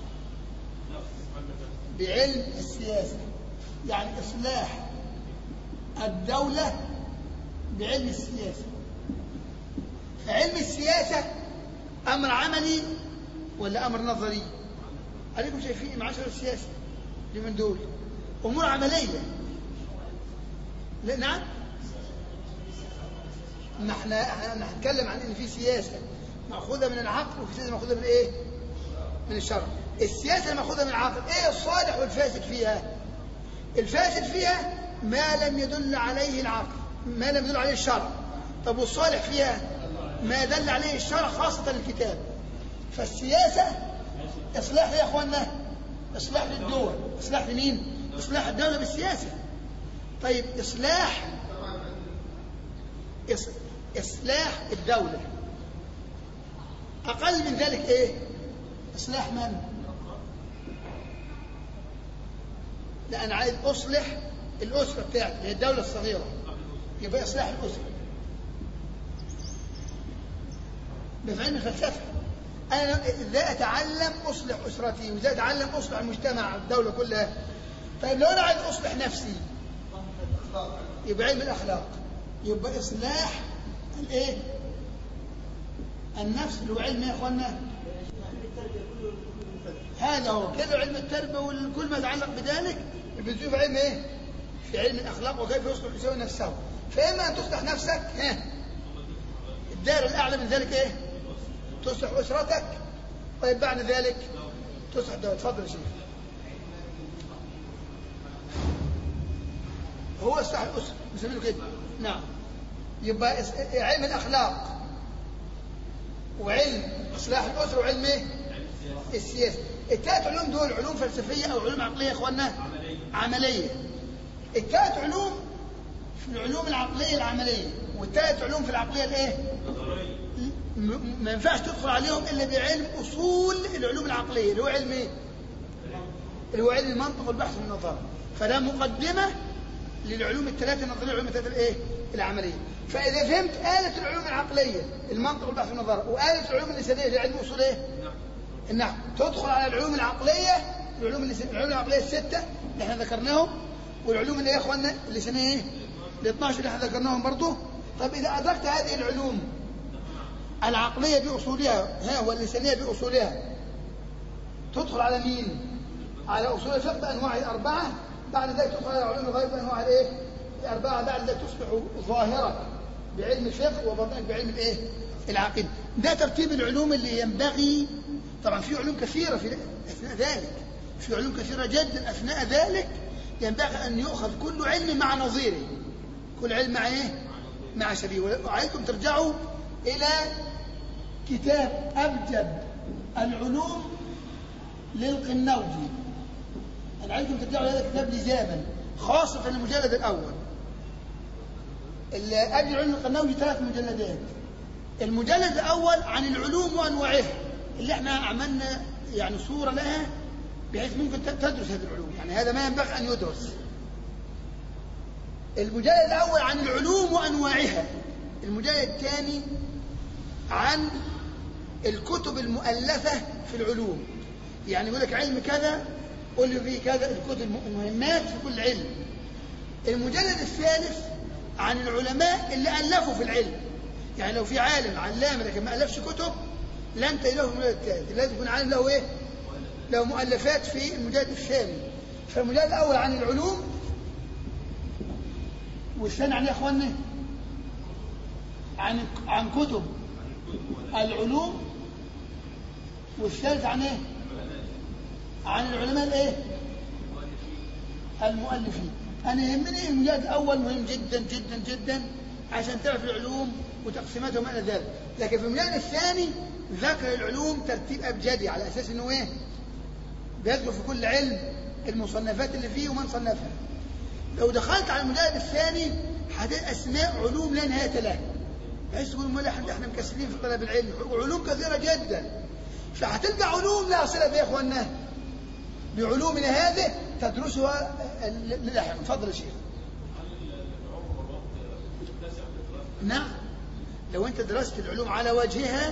بعلم السياسة، يعني إصلاح الدولة بعلم السياسة. فعلم السياسة أمر عملي ولا أمر نظري؟ عليكم شايفين معاشر السياسة اللي من دول أمور عملية. لا نعم، ما احنا هنتكلم عن ان في سياسة مأخوذة من العقل وفي سياسة مأخوذة من ايه؟ من الشرع. السياسة المأخوذة من العقل ايه الصالح والفاسد فيها؟ الفاسد فيها ما لم يدل عليه العقل، ما لم يدل عليه الشرع. طب والصالح فيها ما دل عليه الشرع خاصة الكتاب. فالسياسة إصلاح يا أخوانا، إصلاح للدول. إصلاح لمين؟ إصلاح الدولة بالسياسة. طيب إصلاح الدولة أقل من ذلك إيه؟ إصلاح من؟ لا أنا عايز أصلح الأسرة بتاعتي، هي الدولة الصغيرة، يبقى إصلاح الأسرة. بفهم الفلسفة أنا إزاي أتعلم أصلح أسرتي، وإزاي أتعلم أصلح المجتمع الدولة كلها. طيب لو أنا عايز أصلح نفسي يبقى علم الأخلاق، يبقى إصلاح الإيه؟ النفس اللي هو علم يا إخوانا. هذا هو كذا علم التربية وكل ما يتعلق بذلك بتشوف علم إيه؟ في علم الأخلاق وكيف يصلح الإنسان نفسه. فإما أن تصلح نفسك الدائرة الأعلى من ذلك إيه؟ تصلح أسرتك. طيب بعد ذلك تصلح الدولة. تفضل يا شيخ. هو إصلاح الأسرة نسميه كده. نعم، يبقى علم الأخلاق وعلم إصلاح الأسرة وعلم إيه؟ السياسة. الثلاث علوم دول علوم فلسفية أو علوم عقلية يا إخوانا؟ عملية. الثلاث علوم في العلوم العقلية العملية، والثلاث علوم في العقلية الإيه؟ ما ينفعش تدخل عليهم إلا بعلم أصول العلوم العقلية اللي هو علم إيه؟ اللي هو علم المنطق والبحث والنظر. فده مقدمة للعلوم الثلاثة النظرية والعلوم الثلاثة الإيه؟ العملية. فإذا فهمت آلة العلوم العقلية المنطق والبحث والنظر وآلة العلوم اللسانية اللي علم أصول إيه؟ النحو، تدخل على العلوم العقلية، العلوم العقلية 6 اللي احنا ذكرناهم، والعلوم اللي يا إخواننا اللسانية إيه؟ ال 12 اللي احنا ذكرناهم برضه. طب إذا أدركت هذه العلوم العقلية بأصولها واللسانية بأصولها تدخل على مين؟ على أصول الفقه بأنواع الأربعة. بعد ذلك تدخل على علوم الغيب بأنواع الإيه؟ الأربعة. بعد ذلك تصبح ظاهرك بعلم الفقه وباطنك بعلم الإيه؟ العقيدة. ده ترتيب العلوم اللي ينبغي. طبعا في علوم كثيرة في أثناء ذلك، في علوم كثيرة جدا أثناء ذلك ينبغي أن يؤخذ كل علم مع نظيره، كل علم مع إيه؟ مع شبيه. وعليكم ترجعوا إلى كتاب أبجد العلوم للقنوجي. أنا عليكم ترجعوا إلى هذا الكتاب لزاما، خاصة المجلد الأول. أبجد العلوم للقنوجي 3 مجلدات. المجلد الأول عن العلوم وأنواعها اللي احنا عملنا يعني صورة لها بحيث ممكن تدرس هذه العلوم، يعني هذا ما ينبغي أن يدرس. المجلد الأول عن العلوم وأنواعها. المجلد الثاني عن الكتب المؤلفة في العلوم، يعني يقول لك علم كذا قل لي فيه كذا، الكتب المهمات في كل علم. المجلد الثالث عن العلماء اللي ألفوا في العلم، يعني لو في عالم علامة لكن ما ألفش كتب لن تجد له في المجلد الثالث. لازم يكون عالم له إيه؟ له مؤلفات في المجلد الثاني. فالمجلد الأول عن العلوم، والثاني عن يا إخواننا عن كتب العلوم، والثالث عن ايه؟ عن العلماء الايه؟ المؤلفين. انا يهمني المجلد الاول مهم جدا جدا جدا عشان تعرف العلوم وتقسيماتها وما الى ذلك، لكن في المجلد الثاني ذكر العلوم ترتيب ابجدي على اساس انه ايه؟ بيذكر في كل علم المصنفات اللي فيه ومن صنفها. لو دخلت على المجلد الثاني هتلاقي اسماء علوم لا نهايه لها، بحيث تقول ما احنا مكسلين في طلب العلم، علوم كثيره جدا. فهتلقى علوم لا صله يا اخواننا بعلومنا هذه تدرسها لاحقا. تفضل يا شيخ. نعم، لو انت درست العلوم على وجهها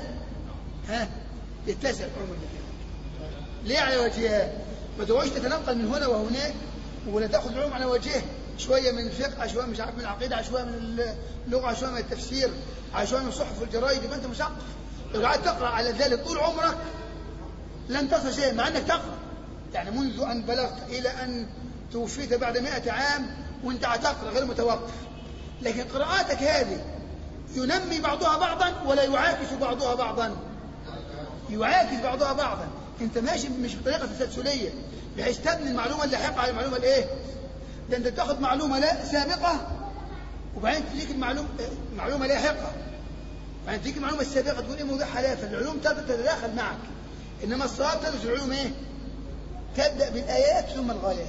يتسع العلوم. ليه على وجهها؟ ما تقعدش تتنقل من هنا وهناك ولا تاخذ العلوم على وجهها، شويه من الفقه، شويه مش عارف من العقيده، شويه من اللغه، شويه من التفسير، شويه من الصحف والجرايد، يبقى انت مثقف. لو قعدت تقرا على ذلك طول عمرك لن تصل شيء، مع انك تقرا يعني منذ ان بلغت الى ان توفيت بعد 100 عام وانت تقرا غير متوقف. لكن قراءاتك هذه ينمي بعضها بعضا ولا يعاكس بعضها بعضا؟ يعاكس بعضها بعضا. انت ماشي مش بطريقه تسلسليه بحيث تبني المعلومه اللاحقه على المعلومه الايه؟ ده انت تاخذ معلومه لا سابقه وبعدين تجيك معلومه لاحقه، بعدين تجيك المعلومه السابقه تقول ايه موضوعها لا. فالعلوم تتداخل معك، انما الصواب تدرس العلوم ايه؟ تبدا بالايات ثم الغايات.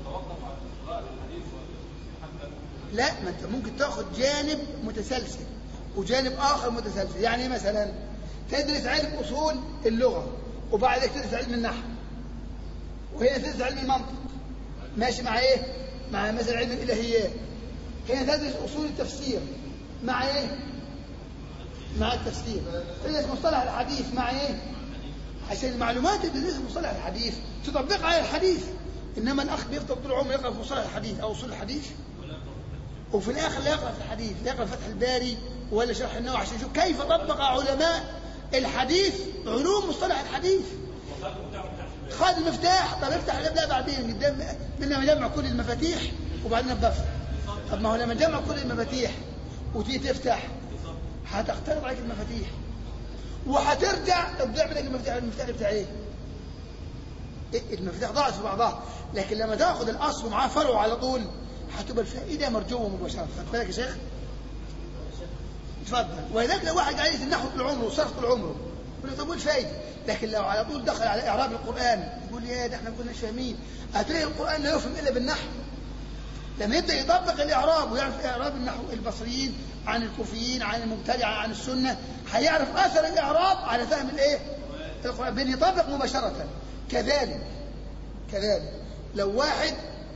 لا، ما انت ممكن تاخذ جانب متسلسل وجانب اخر متسلسل. يعني مثلا تدرس علم اصول اللغه وبعد ذلك تدرس علم النحو، وهنا تدرس علم المنطق ماشي مع ايه؟ مع مثلا علم الالهيات. هنا تدرس اصول التفسير مع ايه؟ مع التفسير. تدرس مصطلح الحديث مع ايه؟ عشان المعلومات اللي تدرسها مصطلح الحديث تطبقها على الحديث. انما الاخ بيفضل طول عمره يقرا في مصطلح الحديث او اصول الحديث وفي الاخر لا يقرا في الحديث، لا يقرا فتح الباري ولا شرح النووي عشان يشوف كيف طبق علماء الحديث علوم مصطلح الحديث. خد المفتاح، طب افتح الباب لا بعدين قدام منا نجمع كل المفاتيح وبعدين بفتح. طب ما هو لما نجمع كل المفاتيح وتيجي تفتح هتختلط عليك المفاتيح وهترجع تضيع منك المفتاح بتاع ايه؟ المفتاح ضاعت في بعضها. لكن لما تاخذ الاصل ومعاه فرعه على طول هتبقى الفائده مرجوه مباشره. خد بالك يا شيخ؟ تفضل. ولذلك لو واحد عايز النحو طول عمره وصرف طول عمره يقول له طب والفائده؟ لكن لو على طول دخل على اعراب القران يقول يا ده احنا ما كناش فاهمين، هتلاقي القران لا يفهم الا بالنحو. لما يبدا يطبق الاعراب ويعرف اعراب النحو البصريين عن الكوفيين عن المبتدعه عن السنه، هيعرف اثر الاعراب على فهم الايه؟ القران، بين يطبق مباشره. كذلك لو واحد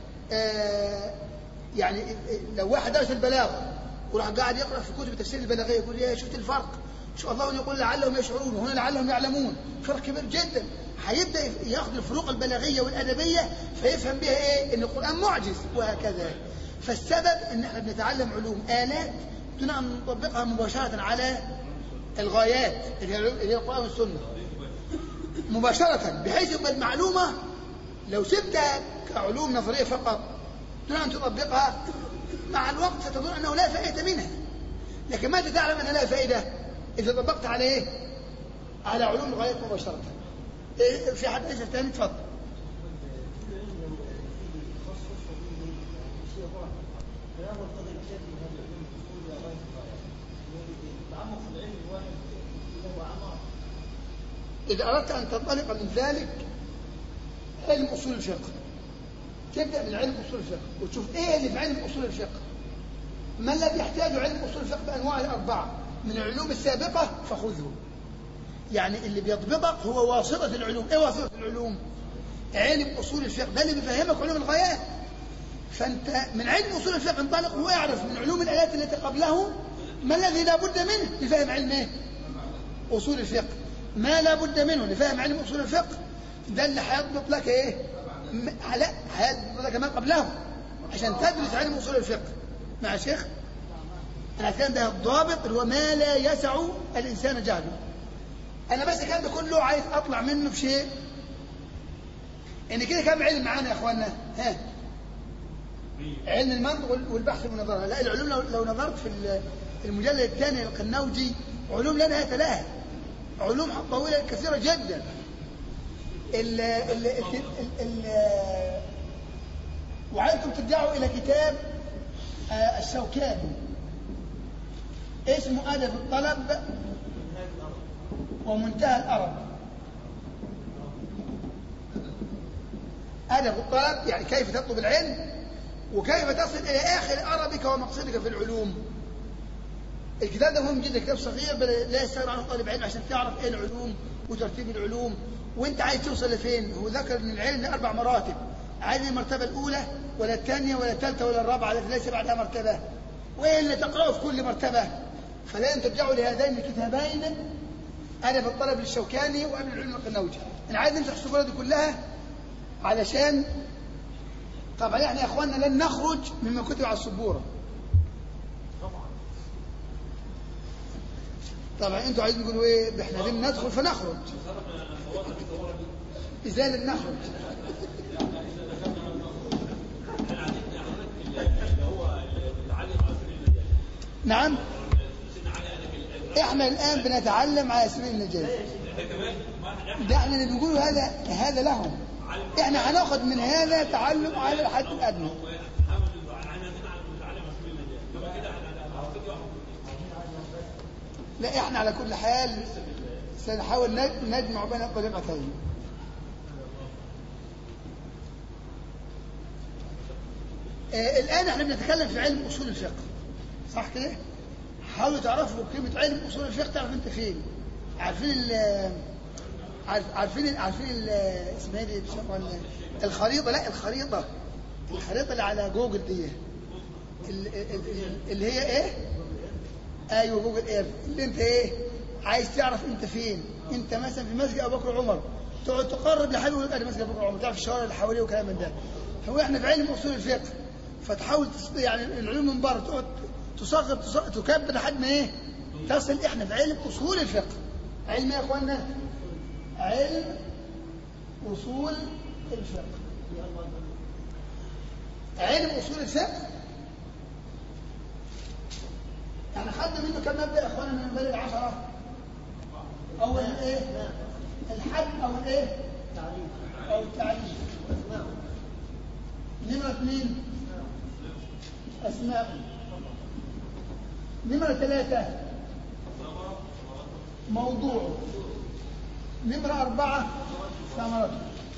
يعني لو واحد درس البلاغه وراح قاعد يقرا في كتب التفسير البلاغيه يقول يا شفت الفرق؟ شوف الله يقول لعلهم يشعرون وهنا لعلهم يعلمون، فرق كبير جدا. هيبدا ياخذ الفروق البلاغيه والادبيه فيفهم بها ايه؟ ان القران معجز وهكذا. فالسبب ان احنا بنتعلم علوم الات دون ان نطبقها مباشره على الغايات اللي هي القران والسنه مباشره، بحيث يبقى المعلومه لو سبتها كعلوم نظريه فقط دون ان تطبقها مع الوقت ستظن انه لا فائده منها. لكن متى تعلم انها لا فائده؟ اذا طبقت على ايه؟ على علوم الغايات مباشره. في حد ليس ثاني؟ تفضل. إذا أردت أن تنطلق من ذلك علم أصول الفقه، تبدأ من علم أصول الفقه وتشوف إيه اللي في علم أصول الفقه، ما الذي يحتاج علم أصول الفقه بأنواعه الأربعة من العلوم السابقة فخذه. يعني اللي بيضبطك هو واسطة العلوم. إيه واسطة العلوم؟ علم أصول الفقه، ده اللي بيفهمك علوم الغايات. فأنت من علم أصول الفقه انطلق واعرف من علوم الآيات التي قبله ما الذي لا بد منه لفهم علم إيه؟ أصول الفقه. ما لا بد منه لفهم علم أصول الفقه ده اللي هيضبط لك إيه؟ لا، هيضبط لك ما قبله عشان تدرس علم أصول الفقه. مع شيخ أنا كان ده الضابط اللي هو ما لا يسع الإنسان جهله. أنا بس كان ده كله عايز أطلع منه بشيء، ان كده كم علم معانا يا اخوانا؟ ها، علم المنطق والبحث والنظاره. لا، العلوم لو نظرت في المجلد الثاني للقنوجي علوم لا نهايه لها، علوم طويله كثيره جدا. وعايزكم ترجعوا الى كتاب الشوكاني اسمه أدب الطلب ومنتهى الأرب. أدب الطلب يعني كيف تطلب العلم وكيف تصل إلى آخر أربك ومقصدك في العلوم. الكتاب ده مهم جدا، كتاب صغير لا يستغنى عنه طالب علم عشان تعرف إيه العلوم وترتيب العلوم وأنت عايز توصل لفين. هو ذكر إن العلم له 4 مراتب، عايز المرتبة الأولى ولا الثانية ولا الثالثة ولا الرابعة التي ليس بعدها مرتبة، وإيه اللي تقرأه في كل مرتبة. فلازم ترجعوا لهذين الكتابين، أدب الطلب للشوكاني وابن العلم القنوجي. أنا عايز نمسح الصورة دي كلها علشان طبعا احنا يا اخواننا لن نخرج مما كتب على السبورة. طبعا انتوا عايزين تقولوا ايه؟ احنا لن ندخل فنخرج. ازاي لن نخرج؟ نعم، احنا الان بنتعلم على سبيل النجاة. ده احنا اللي بنقول هذا لهم، احنا هناخد من هذا تعلم على الحد الادنى. لا، احنا على كل حال سنحاول نجمع بين الطريقتين. الان احنا بنتكلم في علم اصول الفقه، صح كده؟ حاولوا تعرفوا كلمة علم اصول الفقه، تعرف انت فين. عارفين اسمها دي الخريطة. لا، الخريطة اللي على جوجل دي اللي هي ايه؟ ايوه، جوجل ايرث. اللي انت ايه عايز تعرف انت فين. انت مثلا في مسجد ابو بكر وعمر، تقعد تقرب لحد يقول انا مسجد ابو بكر وعمر، تعرف الشوارع اللي حواليه وكلام من ده. هو احنا في علم اصول الفقه، فتحاول يعني العلوم من بره تقعد تصغر تكبر لحد ما ايه تصل. احنا في علم اصول الفقه. علم يا اخوانا، علم اصول الفقه. علم اصول الفقه يعني خدنا منه كم مبدا يا اخوانا من المبادئ 10. اول ايه؟ الحد او الايه؟ او التعريف. نمرة 2 اسماء. نمرة 3 موضوع. نمرة 4 ثمرته.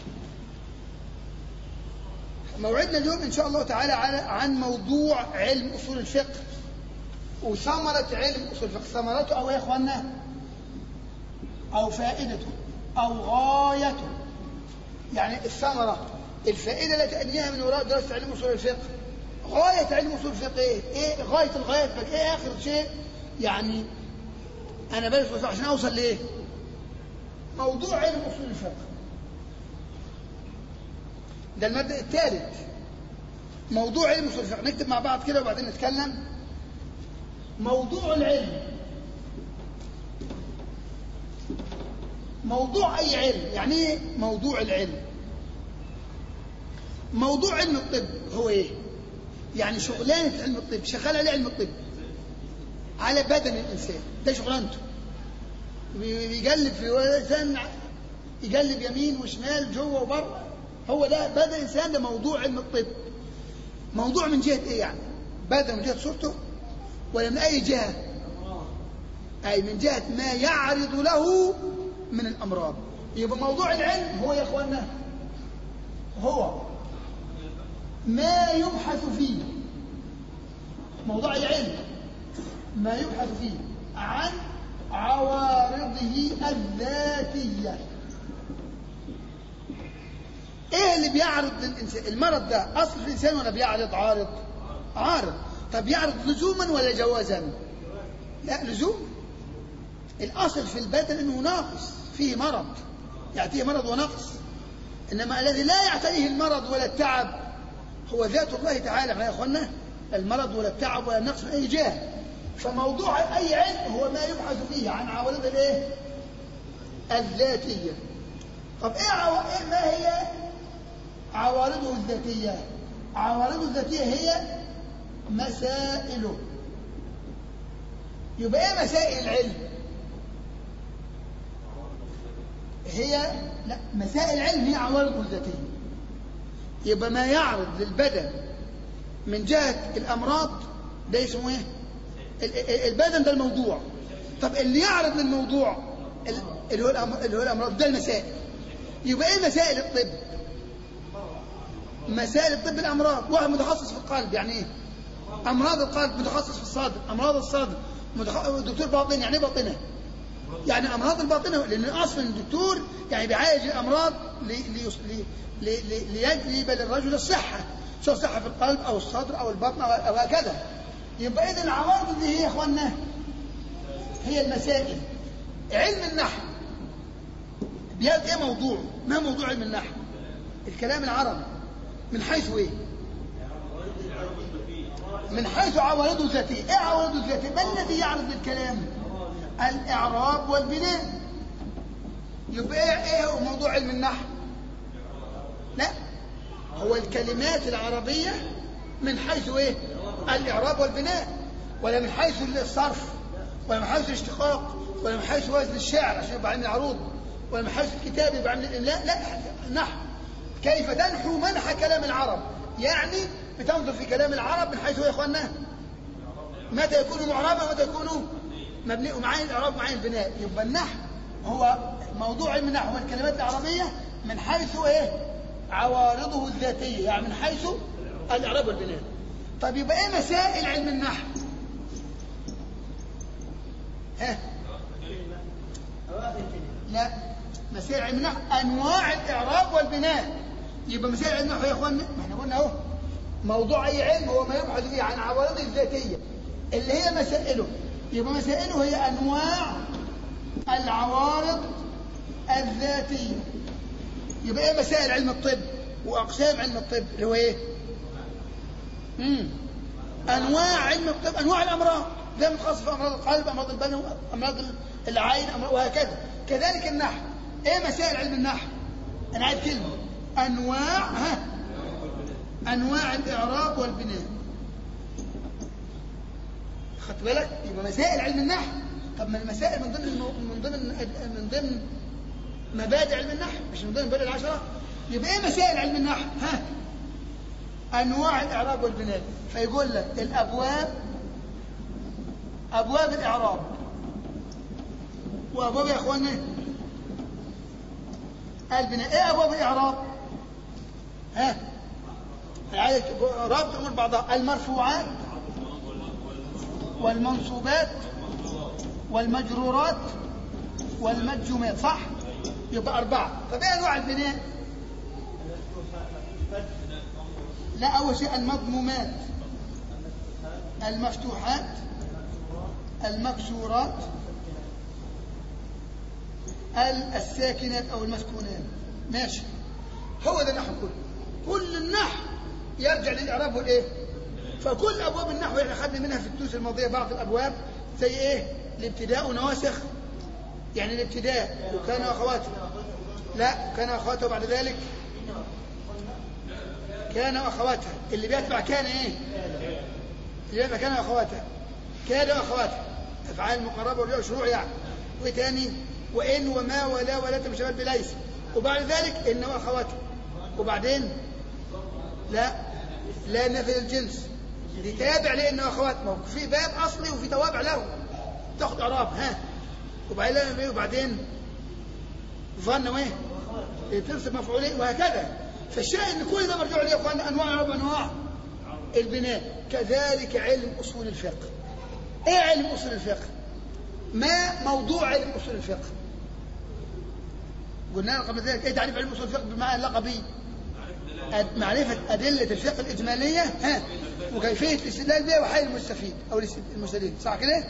موعدنا اليوم إن شاء الله تعالى عن موضوع علم أصول الفقه وثمرة علم أصول الفقه. ثمرته أو يا إخوانا أو فائدته أو غايته. يعني الثمرة الفائدة التي تأتيها من وراء دراسة علم أصول الفقه. غاية علم أصول الفقه إيه؟ غاية الغايات، إيه آخر شيء؟ يعني أنا بدرس عشان أوصل لإيه؟ موضوع علم أصول الفقه. ده المبدأ الثالث، موضوع علم أصول الفقه. نكتب مع بعض كده وبعدين نتكلم. موضوع العلم، موضوع أي علم. يعني إيه موضوع العلم؟ موضوع علم الطب هو إيه؟ يعني شغلانة علم الطب، شغال على علم الطب على بدن الإنسان، ده شغلانته. بيقلب في الإنسان، يقلب يمين وشمال جوه وبره، هو ده بدن الإنسان. ده موضوع علم الطب. موضوع من جهة إيه يعني؟ بدن من جهة صورته ولا من أي جهة؟ أي من جهة ما يعرض له من الأمراض. يبقى موضوع العلم هو يا إخوانا هو ما يبحث فيه. موضوع العلم ما يبحث فيه عن عوارضه الذاتية. ايه اللي بيعرض للإنسان؟ المرض ده أصل في الإنسان ولا بيعرض عارض؟ طب يعرض لزوما ولا جوازا؟ لا، لزوم. الأصل في البدن أنه ناقص، فيه مرض، يعطيه مرض ونقص. إنما الذي لا يعتريه المرض ولا التعب هو ذات الله تعالى. يا إخوانا المرض ولا التعب ولا النقص من أي جهة. فموضوع أي علم هو ما يبحث فيه عن عوارض الإيه؟ الذاتية. طب ما هي عوارضه الذاتية. عوارضه الذاتية هي مسائله. يبقى ايه مسائل العلم؟ لا، مسائل العلم هي عوارضه الذاتية. يبقى ما يعرض للبدن من جهة الأمراض ده اسمه ايه؟ البدن ده الموضوع. طب اللي يعرض للموضوع اللي هو الأمراض ده المسائل. يبقى ايه مسائل الطب؟ مسائل الطب الأمراض. واحد متخصص في القلب يعني ايه؟ أمراض القلب. متخصص في الصدر، أمراض الصدر. دكتور باطن يعني ايه باطنة؟ يعني أمراض الباطنة، لأن أصلا الدكتور يعني بيعالج الأمراض ليجلب للرجل الصحة، سواء صحة في القلب أو الصدر أو البطن أو هكذا. يبقى إذن العوارض دي هي يا إخوانا هي المسائل. علم النحو بيد إيه موضوعه؟ ما موضوع علم النحو؟ الكلام العربي من حيث إيه؟ من حيث عوارضه الذاتية. إيه عوارضه الذاتية؟ ما الذي يعرض الكلام؟ الإعراب والبناء. يبقى إيه هو موضوع علم النحو؟ لا، هو الكلمات العربية من حيث إيه؟ الإعراب والبناء، ولا من حيث الصرف، ولا من حيث الاشتقاق، ولا من حيث وزن الشعر عشان يبقى علم العروض، ولا من حيث الكتاب يبقى علم الإملاء. لا، نحو. كيف تنحو منح كلام العرب؟ يعني بتنظر في كلام العرب من حيث يا إخوانا متى يكون معربا ومتى يكون مبني، ومعين الإعراب ومعين البناء. يبقى النحو هو موضوع علم النحو والكلمات العربية من حيث إيه؟ عوارضه الذاتية، يعني من حيث الإعراب والبناء. طيب يبقى إيه مسائل علم النحو؟ لا، مسائل علم النحو أنواع الإعراب والبناء. يبقى مسائل علم النحو يا إخواننا ما احنا قلنا أهو موضوع أي علم هو ما يبحث فيه عن عوارضه الذاتية اللي هي مسائله. يبقى مسائله هي أنواع العوارض الذاتية. يبقى إيه مسائل علم الطب وأقسام علم الطب اللي هو إيه؟ أنواع علم الطب، أنواع الأمراض. ده متخصص في أمراض القلب، أمراض البدن، أمراض العين، وهكذا. كذلك النحو. إيه مسائل علم النحو؟ أنا عايز كلمة أنواع الإعراب والبناء. خدت بالك؟ يبقى مسائل علم النحو. طب ما المسائل من ضمن مبادئ علم النحو، مش من ضمن مبادئ العشرة. يبقى ايه مسائل علم النحو؟ انواع الاعراب والبناء. فيقول لك ابواب الاعراب وابواب يا اخوانا البناء. ايه ابواب الاعراب؟ رابط امور بعضها: المرفوعات والمنصوبات والمجرورات والمجزومات. صح؟ يبقى 4. طب ايه انواع البناء؟ لا، اول شيء المضمومات، المفتوحات، المكسورات، الساكنات او المسكونات. ماشي، هو ده النحو كله. كل النحو يرجع للاعراب والايه. فكل ابواب النحو يعني اخذنا منها في الدروس الماضيه بعض الابواب زي ايه؟ الابتداء ونواسخ، يعني الابتداء وكان اخواته. لا، كان اخواته بعد ذلك كان واخواتها. اللي بيتبع كان ايه؟ اللي بيتبع كان واخواتها، كان واخواتها، افعال مقربه والياء شروع يعني. وثاني وان وما ولا ولا تمشمل بليس. وبعد ذلك ان واخواتها. وبعدين لا نفي الجنس دي تابع لان واخواتها. في باب اصلي وفي توابع له تاخذ اعراب. وبعدين ظن وايه تنصب مفعولين وهكذا. فالشاهد ان كل ده مرجوع ليه يا اخوان انواع البناء. كذلك علم اصول الفقه. ايه علم اصول الفقه؟ ما موضوع علم اصول الفقه؟ قلنا قبل ذلك ايه تعريف علم اصول الفقه بما لقب به؟ معرفه ادله الفقه الاجماليه وكيفيه الاستدلال بها وحل المستفيد او المستدل. صح كده؟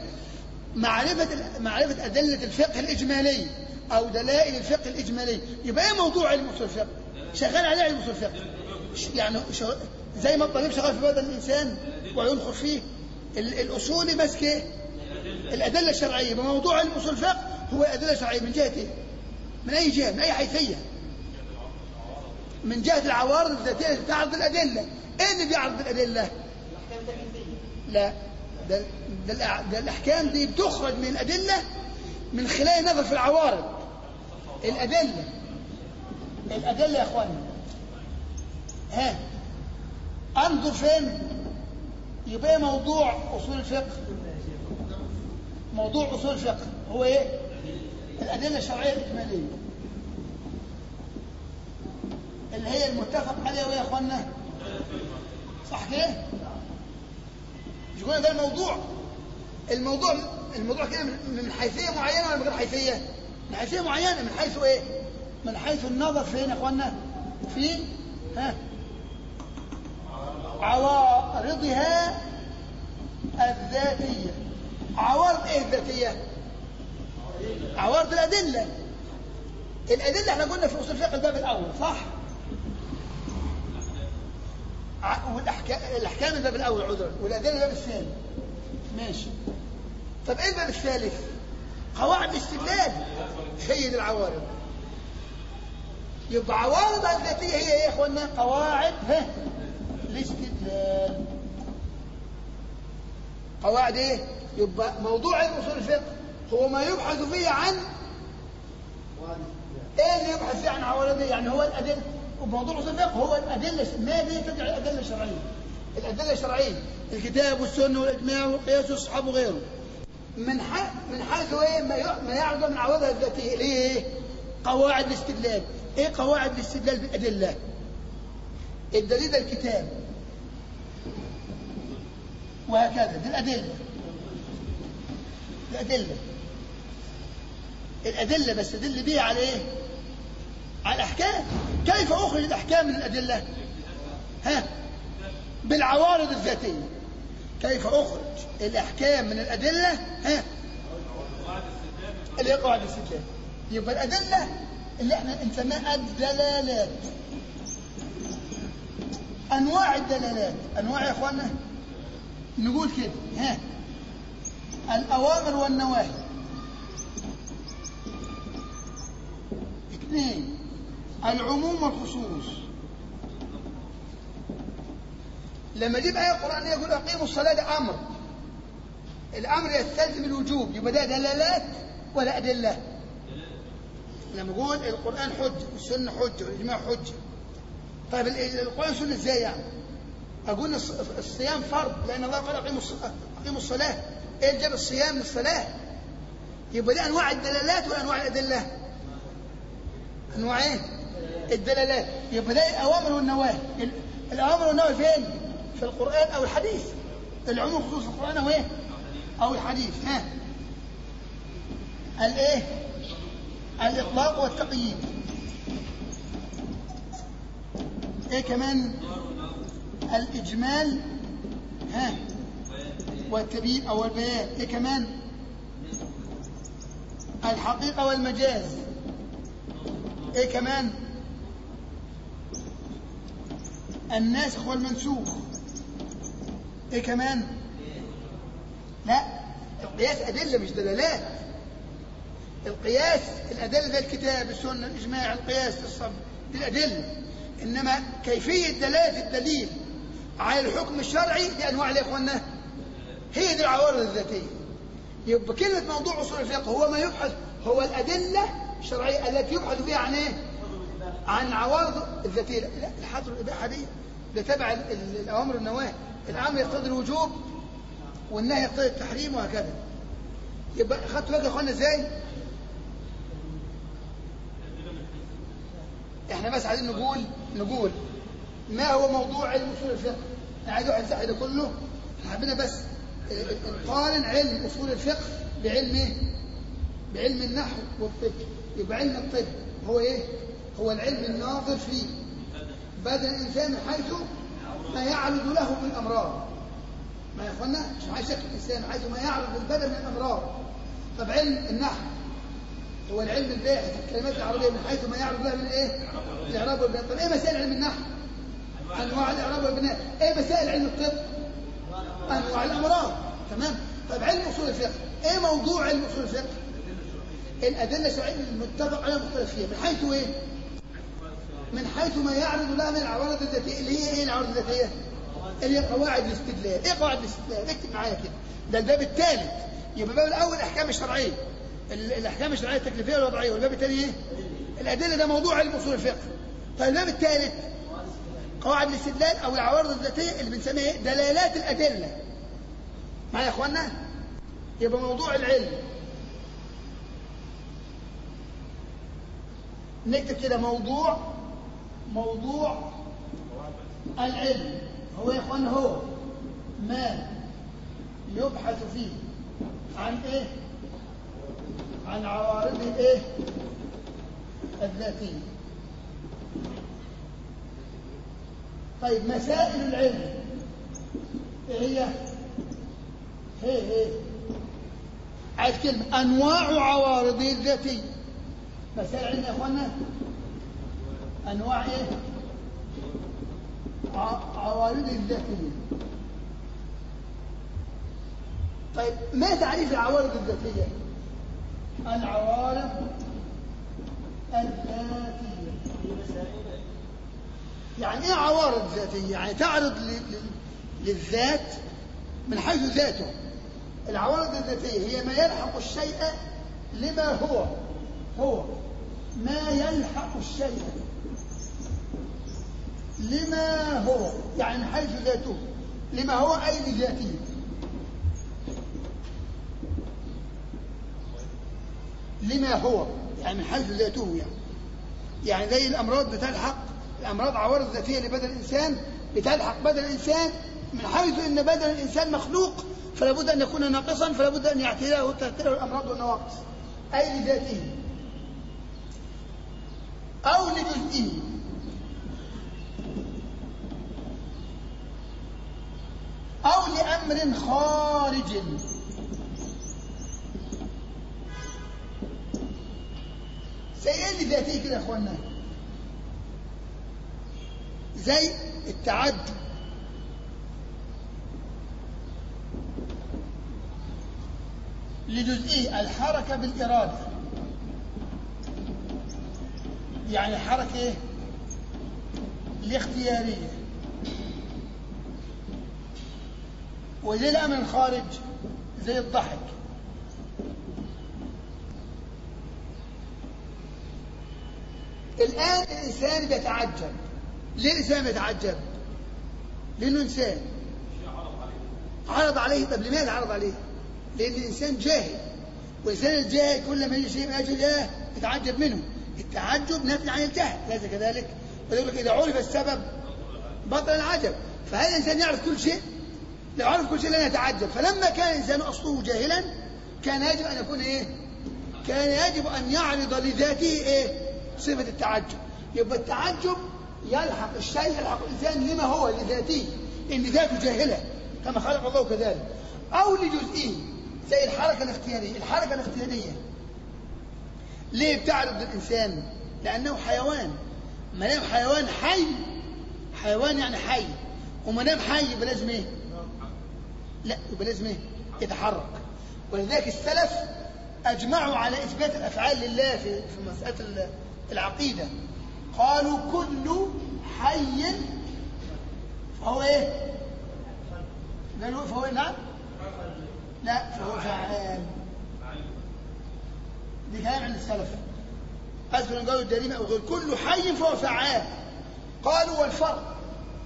معرفه ادله الفقه الاجماليه او دلائل الفقه الاجماليه. يبقى ايه موضوع علم اصول الفقه؟ شغال عليه علم اصول الفقه، يعني زي ما الطبيب شغال في بدن الانسان وينخر فيه، الاصولي ماسك ايه؟ الادله الشرعيه. بموضوع علم اصول الفقه هو الادله الشرعيه من جهه ايه؟ من اي جهه؟ من اي حيثيه؟ من جهة العوارض الذاتية التي تعرض الأدلة. إيه اللي بيعرض الأدلة؟ لا، ده الأحكام دي بتخرج من الأدلة من خلال النظر في العوارض. الأدلة يا أخواني، ها أنظر فين؟ يبقى موضوع أصول الفقه. موضوع أصول الفقه هو إيه؟ الأدلة الشرعية الإجمالية اللي هي المتفق عليها يا أخوانا، صح كده؟ مش قلنا ده الموضوع كده من حيثية معينة ولا من غير حيثية؟ من حيثية معينة. من حيث إيه؟ من حيث النظر فين يا أخوانا؟ في عوارضها الذاتية. عوارض إيه الذاتية؟ عوارض الأدلة. الأدلة احنا قلنا في أصول الفقه الباب الأول، صح؟ والأحكام الباب الأول عذرا، والأدلة الباب الثاني، ماشي. طب إيه الباب الثالث؟ قواعد الاستدلال، هي دي العوارض. يبقى عوارضها الذاتية هي إيه يا إخوانا؟ قواعد الاستدلال. قواعد إيه؟ يبقى موضوع علم أصول الفقه هو ما يبحث فيه عن ايه اللي يبحث فيه عن عوارضه، يعني هو الادله. وموضوع اصول الفقه هو الادله. ماذا تدعي الادله الشرعيه؟ الادله الشرعيه الكتاب والسنه والاجماع والقياس والصحابه وغيره. من حيث ايه ما يعرض من عوارضها الذاتيه اللي هي ايه؟ قواعد الاستدلال. ايه قواعد الاستدلال بالادله؟ الدليل ده الكتاب وهكذا، دي الأدلة بس أدل بيها على إيه؟ على الأحكام. كيف أخرج الأحكام من الأدلة؟ بالعوارض الذاتية. كيف أخرج الأحكام من الأدلة؟ اللي هي قواعد الاستدلال. يبقى الأدلة اللي احنا نسميها الدلالات. أنواع الدلالات، أنواع يا إخوانا، نقول كده الأوامر والنواهي. 2 العموم والخصوص. لما يجيب آية قرآنية يقول أقيموا الصلاة، ده أمر. الأمر يستلزم الوجوب، يبقى ده دلالات ولا أدلة؟ لما يقول القرآن حجة والسنة حجة والإجماع حجة، طيب القرآن سنة إزاي يعني؟ أقول الصيام فرض لأن الله قال أقيموا الصلاة. إيه اللي جاب الصيام للصلاة؟ يبقى دي أنواع الدلالات وأنواع الأدلة. أنواعين الدلالات. يبقى ده الأوامر والنواهي. الأوامر والنواهي فين؟ في القرآن أو الحديث. العموم خصوص القرآن أو إيه؟ أو الحديث. الإيه؟ الإطلاق والتقييد. إيه كمان؟ الإجمال والتبيين أو البيان. إيه كمان؟ الحقيقة والمجاز. إيه كمان؟ الناسخ والمنسوخ. إيه كمان؟ لا، القياس أدلة مش دلالات. القياس الأدلة زي الكتاب السنة الإجماع القياس الصبر دي الأدلة. إنما كيفية دلالة الدليل على الحكم الشرعي دي أنواع يا إخوانا، هي دي العوارض الذاتية. يبقى كلمة موضوع أصول الفقه هو ما يبحث، هو الأدلة الشرعية التي يبحث فيها عن إيه؟ عن عوارض الذاتية. لا، الحظر والإباحة ده تبع الأوامر والنواهي. الأمر يقتضي الوجوب والنهي يقتضي التحريم وهكذا. يبقى أخذت بالك يا إخوانا إزاي؟ إحنا بس عايزين نقول ما هو موضوع علم أصول الفقه. أنا عايز واحد يمسح ده كله. حبينا بس نقارن علم أصول الفقه بعلم إيه؟ بعلم النحو والطب. يبقى علم الطب هو إيه؟ هو العلم الناظر في بدن الإنسان من حيث ما يعرض له من الأمراض. ما يا إخوانا مش عايز شكل الإنسان، من حيث ما يعرض للبدن من الأمراض. طب علم النحو هو العلم الباحث في الكلمات العربية من حيث ما يعرض لها من إيه؟ الإعراب والبناء. طب إيه مسائل علم النحو؟ أنواع الإعراب والبناء. إيه مسائل علم الطب؟ أنواع الأمراض. تمام؟ طب علم أصول الفقه إيه موضوع علم أصول الفقه؟ الأدلة الشرعية المتفق عليها مختلف فيها من حيث إيه؟ من حيث ما يعرض لها من العوارض الذاتية، اللي هي ايه العوارض الذاتية؟ اللي هي قواعد الاستدلال. ايه قواعد الاستدلال؟ اكتب معايا كده، ده الباب الثالث. يبقى الباب الاول الاحكام الشرعيه، الاحكام الشرعيه التكليفيه والوضعيه، والباب الثاني ايه؟ الادله. ده موضوع علم اصول الفقه. طيب الباب الثالث قواعد الاستدلال او العوارض الذاتيه اللي بنسميها ايه؟ دلالات الادله. معايا يا اخوانا؟ يبقى موضوع العلم نكتب كده موضوع العلم هو يا اخوانا هو ما يبحث فيه عن ايه؟ عن عوارضه ايه؟ الذاتيه. طيب مسائل العلم ايه هي؟ عايز كلمة أنواع عوارضه الذاتية. مسائل العلم يا أخوانا أنواع إيه؟ عوارضه الذاتية. طيب ما تعريف العوارض الذاتية؟ العوارض الذاتية يعني إيه عوارض ذاتية؟ يعني تعرض للذات من حيث ذاته. العوارض الذاتية هي ما يلحق الشيء لما هو ما يلحق الشيء لما هو، يعني من حيث ذاته لما هو أي لذاته. لما هو يعني من حيث ذاته، يعني زي الأمراض بتلحق، الأمراض عوارض ذاتية لبدن الإنسان بتلحق بدن الإنسان من حيث أن بدن الإنسان مخلوق، فلا بد أن يكون ناقصا، فلا بد أن يعتريه الأمراض والنواقص أي لذاته أو لجزئه أو لأمر خارج. زي ايه لذاته كده يا اخوانا؟ زي التعجب، لجزئه الحركة بالإرادة، يعني الحركة ايه؟ الاختيارية. وزي الأمر الخارج زي الضحك. الآن الإنسان بيتعجب. ليه الإنسان بيتعجب؟ لأنه إنسان عرض عليه. طب لماذا عرض عليه؟ لأن الإنسان جاهل، والإنسان الجاهل كل ما يجي شيء من أجل الله يتعجب منه. التعجب ناتج عن الجهل، ليس كذلك؟ ويقول لك إذا عرف السبب بطل العجب. فهل الإنسان يعرف كل شيء؟ لو عرف كل شيء لن يتعجب. فلما كان الإنسان أصله جاهلا كان يجب أن يكون إيه؟ كان يجب أن يعرض لذاته إيه؟ صفة التعجب. يبقى التعجب يلحق الشيء، يلحق الإنسان لما هو لذاته، إن ذاته جاهلة كما خلق الله كذلك، أو لجزئه زي الحركة الاختيارية. الحركة الاختيارية ليه بتعرض للإنسان؟ لأنه حيوان. ما دام حيوان حي، حيوان يعني حي، وما دام حي يبقى لازم إيه؟ لا، يبقى لازم إيه؟ يتحرك. ولذلك السلف أجمعوا على إثبات الأفعال لله في مسألة العقيدة. قالوا كل حي فهو إيه؟ قالوا فهو نعم؟ لا، فهو فعال. دي كلام عند السلف. أذكر أن قالوا الدليل أو غير كل حي فهو فعال. قالوا والفرق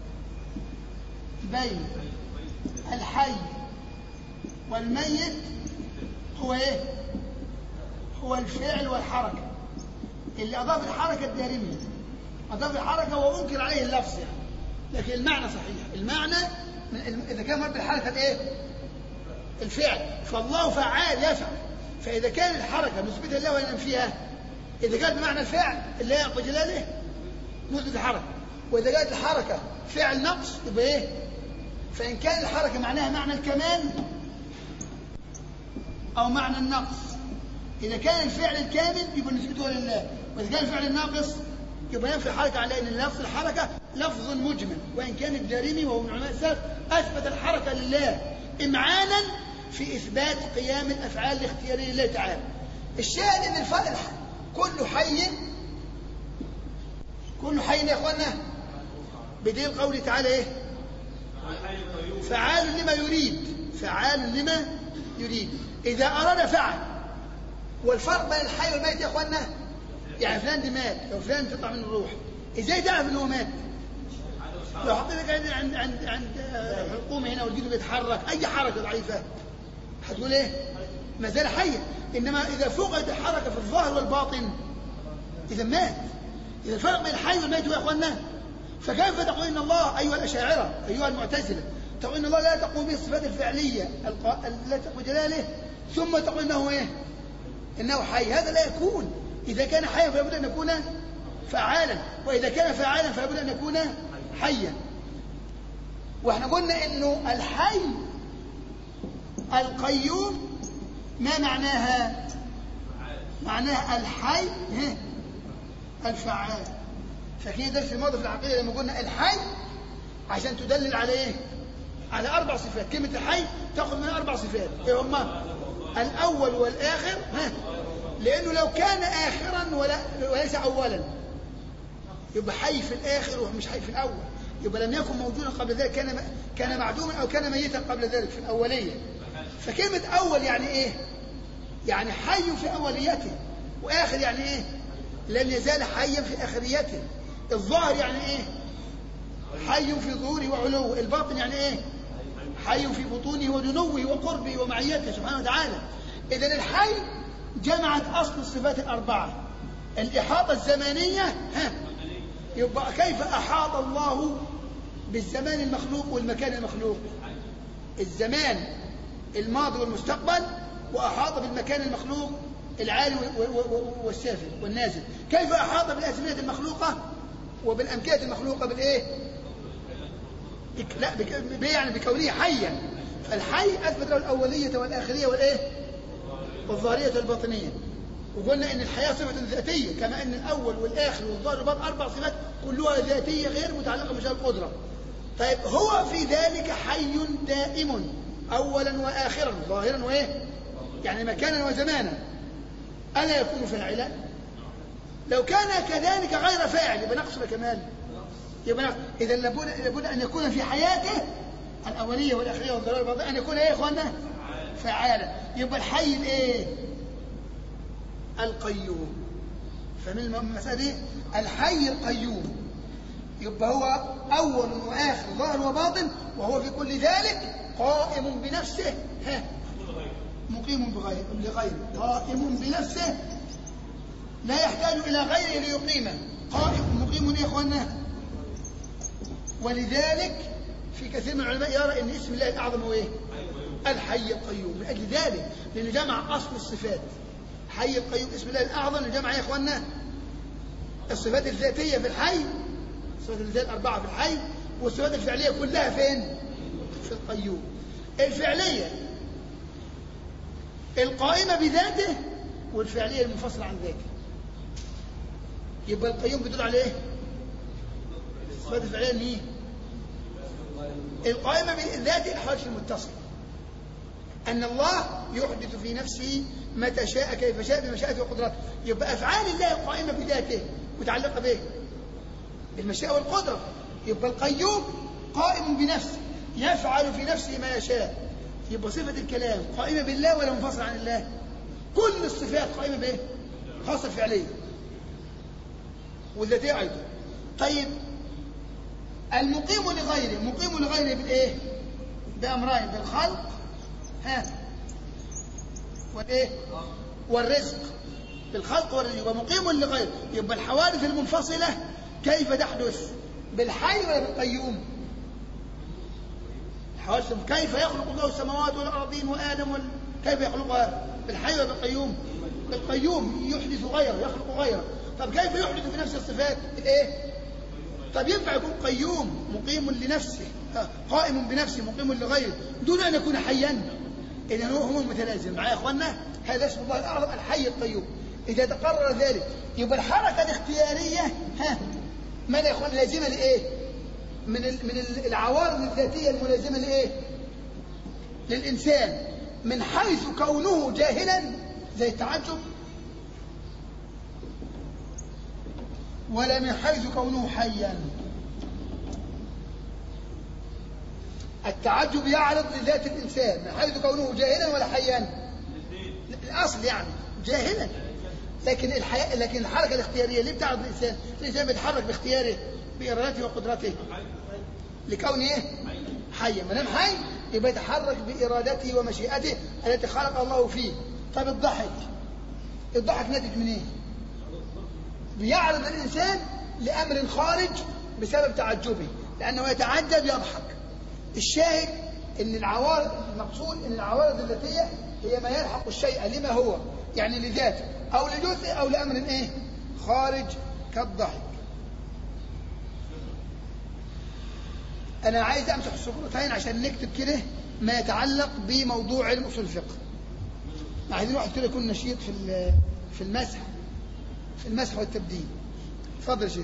بين الحي والميت هو إيه؟ هو الفعل والحركة. اللي أضاف الحركة الدارمي أضاف الحركة وأنكر عليه اللفظ يعني، لكن المعنى صحيح. المعنى إذا كان مرد الحركة إيه؟ الفعل. فالله فعال يفعل. فإذا كان الحركة نثبتها له وننفيها، إذا كانت بمعنى الفعل اللي يقوى جلاله نثبت الحركة، وإذا كانت الحركة فعل نقص يبقى إيه؟ فإن كان الحركة معناها معنى الكمال أو معنى النقص. إذا كان الفعل الكامل يبقى نثبته لله، وإذا كان الفعل الناقص يبقى ينفي الحركة على أن لفظ الحركة لفظ مجمل. وإن كان الدارمي وهو من علماء السلف أثبت الحركة لله إمعانا في إثبات قيام الأفعال الاختيارية لله تعالى. الشاهد أن الفرق كل حي كل حي يا اخوانا بدليل قوله تعالى ايه؟ فعال لما يريد، فعال لما يريد. اذا اراد فعل. والفرق بين الحي والميت يا اخوانا، يعني فلان دي مات، لو فلان تطلع منه الروح، ازاي تعرف انه مات؟ لو حطيتك عند حلقومه هنا والجلد بيتحرك اي حركه ضعيفه هتقول ايه؟ ما زال حيا. انما اذا فقدت الحركه في الظاهر والباطن اذا مات. اذا الفرق بين الحي والميت يا اخوانا، فكيف تقول ان الله ايها الاشاعره ايها المعتزله تقول ان الله لا تقوم به الصفات الفعليه لا تقوم بجلاله ثم تقول انه ايه؟ انه حي. هذا لا يكون. اذا كان حيا فلابد ان يكون فعالا، واذا كان فعالا فلابد ان يكون حيا. واحنا قلنا انه الحي القيوم ما معناها؟ معناها الحي الفعال. فكده درس الماضي في العقيده لما قلنا الحي عشان تدلل على ايه؟ على 4 صفات. كلمه الحي تاخذ من 4 صفات. ايه هما؟ الاول والاخر، لانه لو كان اخرا وليس اولا يبقى حي في الاخر ومش حي في الاول، يبقى لم يكن موجودا قبل ذلك، كان معدوما او كان ميتا قبل ذلك في الاوليه. فكلمه اول يعني ايه؟ يعني حي في اوليته، واخر يعني ايه؟ لن يزال حيا في اخريته. الظاهر يعني ايه؟ حي في ظهوره وعلوه. الباطن يعني ايه؟ حي في بطونه ودنوه وقربه ومعيته سبحانه وتعالى. اذن الحي جمعت اصل الصفات ال4. الاحاطه الزمانيه، يبقى كيف احاط الله بالزمان المخلوق والمكان المخلوق؟ الزمان الماضي والمستقبل، واحاط بالمكان المخلوق العالي والسافل والنازل. كيف احاط بالازمنه المخلوقه وبالامكنه المخلوقه بالايه؟ لا يعني بكونه حيا. فالحي اثبت له الاوليه والاخريه والايه؟ والظاهريه والباطنيه. وقلنا ان الحياه صفه ذاتيه، كما ان الاول والاخر والظاهر والباطن 4 صفات كلها ذاتيه غير متعلقه بشيء القدره. طيب هو في ذلك حي دائم اولا واخرا ظاهرا وايه؟ يعني مكانا وزمانا. الا يكون فاعلا؟ لو كان كذلك غير فاعل يبقى نقص وكمال. يبقى اذا لابد ان يكون في حياته الاوليه والاخريه والظاهريه والباطنيه ان يكون ايه يا اخوانا؟ فعالا. يبقى الحي الايه؟ القيوم. فمن المسألة دي الحي القيوم، يبقى هو أول وآخر ظاهر وباطن، وهو في كل ذلك قائم بنفسه مقيم لغيره. قائم بنفسه لا يحتاج إلى غيره ليقيمه. قائم مقيم يا إخوانا. ولذلك في كثير من العلماء يرى أن اسم الله الأعظم هو إيه؟ الحي القيوم. من أجل ذلك لأنه جمع أصل الصفات. حي القيوم اسم الله الأعظم لجمع يا إخوانا الصفات الذاتية في الحي، الصفات الذات 4 في الحي، والصفات الفعلية كلها فين؟ في القيوم. الفعلية القائمة بذاته والفعلية المنفصلة عن ذاته. يبقى القيوم بيدل على ايه؟ الصفات الفعلية اللي هي القائمة بذاته الحوادث المتصلة. أن الله يحدث في نفسه متى شاء كيف شاء بمشيئته وقدرته. يبقى أفعال الله قائمة بذاته متعلقة به بالمشيئة والقدرة. يبقى القيوم قائم بنفسه يفعل في نفسه ما يشاء. يبقى صفة الكلام قائمة بالله ولا منفصلة عن الله؟ كل الصفات قائمة به، خاصة الفعلية والذاتية أيضا. طيب المقيم لغيره، مقيم لغيره بالإيه؟ بأمرين، بالخلق والإيه؟ والرزق. بالخلق والرزق. يبقى مقيم لغيره. يبقى الحوادث المنفصلة كيف تحدث؟ بالحي ولا بالقيوم؟ الحوادث كيف يخلق الله السماوات والأرضين وآدم كيف يخلقها؟ بالحي ولا بالقيوم؟ بالقيوم. يحدث غيره، يخلق غيره. طب كيف يحدث في نفس الصفات؟ الإيه؟ طب ينفع يكون قيوم مقيم لنفسه قائم بنفسه مقيم لغيره دون أن يكون حيا؟ إذا هو متلازم معايا يا أخوانا. هذا اسم الله الأعظم الحي القيوم. إذا تقرر ذلك يبقى الحركة الاختيارية ما يا أخوانا لازمة لإيه؟ من العوارض الذاتية الملازمة لإيه؟ للإنسان، من حيث كونه جاهلا زي التعجب ولا من حيث كونه حيا. التعجب يعرض لذات الإنسان من حيث كونه جاهلا ولا حيا؟ الأصل يعني جاهلا، لكن الحركة الاختيارية اللي بتعرض الإنسان بيتحرك باختياره بإرادته وقدرته لكونه إيه؟ حيا. ما دام حي يبقى يتحرك بإرادته ومشيئته التي خلق الله فيه. طب الضحك ناتج من إيه؟ بيعرض الإنسان لأمر خارج بسبب تعجبه، لأنه يتعجب يضحك. الشاهد إن العوارض، المقصود إن العوارض الذاتية هي ما يلحق الشيء لما هو، يعني لذاته أو لجزء أو لأمر إيه؟ خارج كالضحك. أنا عايز أمسح السطرتين عشان نكتب كده ما يتعلق بموضوع علم أصول الفقه. عايزين واحد كده يكون نشيط في المسح والتبديل. تفضل يا شيخ.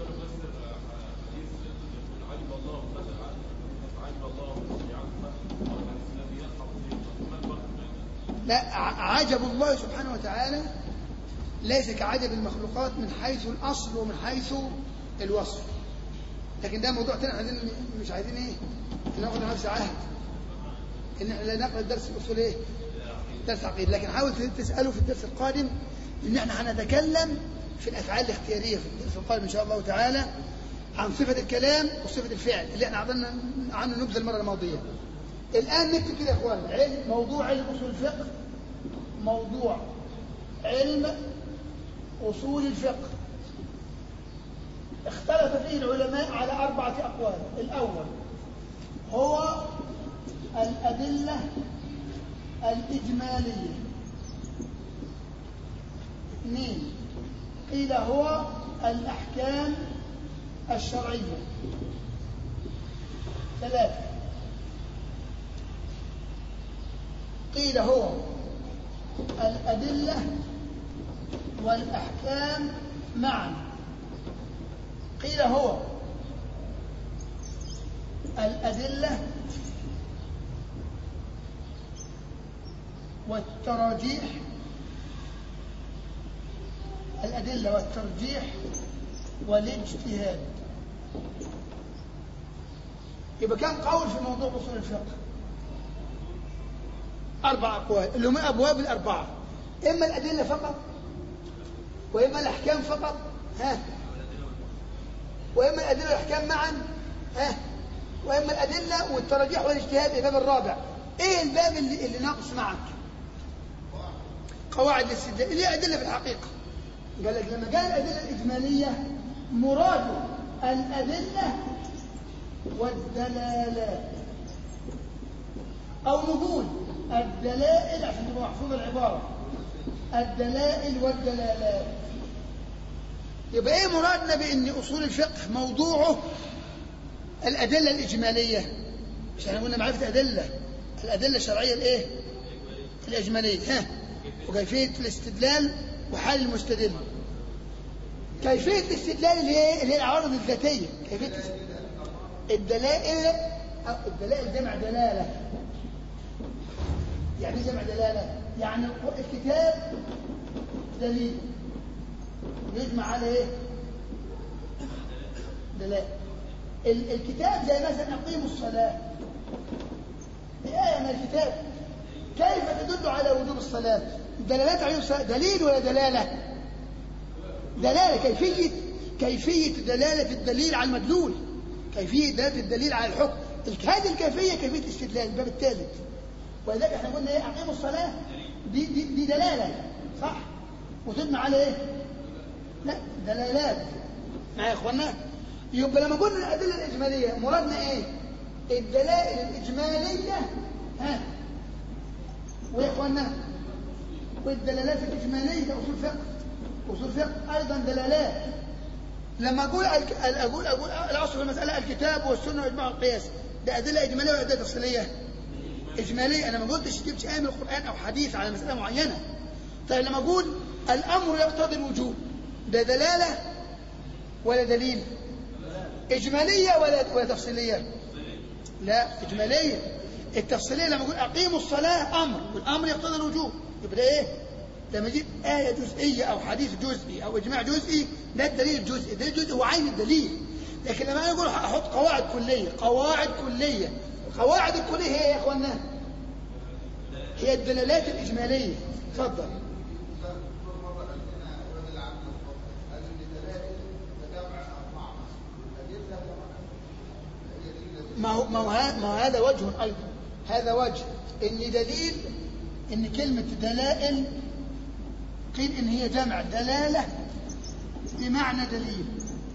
لا، عجب الله سبحانه وتعالى ليس كعجب المخلوقات من حيث الأصل ومن حيث الوصف، لكن ده موضوع تاني. مش عايزين ايه ناخد نفس عهد ان احنا لا نقرأ الدرس الاصول ايه درس عقيده، لكن حاول تسأله في الدرس القادم ان احنا هنتكلم في الافعال الاختياريه في الدرس القادم ان شاء الله تعالى عن صفة الكلام وصفة الفعل اللي احنا عطينا عنه نبذة المرة الماضية. الآن نكتب كده يا اخوان موضوع علم اصول الفقه. موضوع علم اصول الفقه اختلف فيه العلماء على 4 أقوال. الأول هو الأدلة الإجمالية. 2 قيل هو الأحكام الشرعية. 3 قيل هو الأدلة والأحكام معا. قيل هو الأدلة والترجيح. الأدلة والترجيح والاجتهاد. يبقى كم قول في موضوع أصول الفقه؟ 4 أقوال اللي هم أبواب الأربعة، إما الأدلة فقط، وإما الأحكام فقط، وإما الأدلة والأحكام معا، وإما الأدلة والترجيح والاجتهاد. الباب الرابع إيه الباب اللي ناقص معك؟ قواعد الاستدلال اللي هي أدلة في الحقيقة. قال لك لما قال الأدلة الإجمالية مراد الأدلة والدلالات، أو نقول الدلائل عشان تبقى محفوظة العبارة، الدلائل والدلالات. يبقى ايه مرادنا بان اصول الفقه موضوعه الادله الاجماليه؟ مش احنا قلنا معرفه الادله الشرعيه الايه الاجماليه، وكيفيه الاستدلال وحال المستدل. كيفيه الاستدلال اللي هي العوارض الذاتيه. كيفيه الدلائل جمع دلاله. يعني ايه جمع دلاله؟ يعني الكتاب دليل يجمع على ايه؟ دلائل. الكتاب زي مثلا اقيموا الصلاه، آية من الكتاب كيف تدل على وجوب الصلاه؟ دلالات على الصلاه دليل ولا دلاله؟ دلاله. كيفيه دلاله الدليل على المدلول، كيفيه دلاله الدليل على الحكم. هذه الكيفيه كيفيه الاستدلال. الباب الثالث. ولذلك احنا قلنا ايه؟ اقيموا الصلاه دي دلاله صح، وتجمع على ايه؟ لا، دلالات. معايا يا اخوانا؟ يبقى لما قلنا الادله الاجماليه مرادنا ايه؟ الدلائل الاجماليه ويا اخوانا والدلالات الاجماليه ده اصول فقه. اصول فقه ايضا دلالات. لما اقول الاصل في المساله الكتاب والسنه واجماع القياس، ده ادله اجماليه ولا ادله تفصيليه؟ اجماليه. انا ما قلتش جبت ايه من القران او حديث على مساله معينه. طيب لما اقول الامر يقتضي الوجوب، ده دلاله ولا دليل؟ اجماليه ولا تفصيليه؟ لا، اجماليه. التفصيليه لما اقول اقيموا الصلاه امر، والامر يقتضي الوجوب، يبقى ده ايه؟ لما يجيب آية جزئية أو حديث جزئي أو إجماع جزئي ده الدليل الجزئي، الدليل الجزئي هو عين الدليل. لكن لما يقول أحط قواعد كلية، قواعد كلية، القواعد الكلية هي يا إخوانا هي الدلالات الإجمالية. تفضل. ما هو هذا وجه أيضا، هذا وجه إن دليل، إن كلمة دلائل قيل إن هي جمع دلالة بمعنى دليل.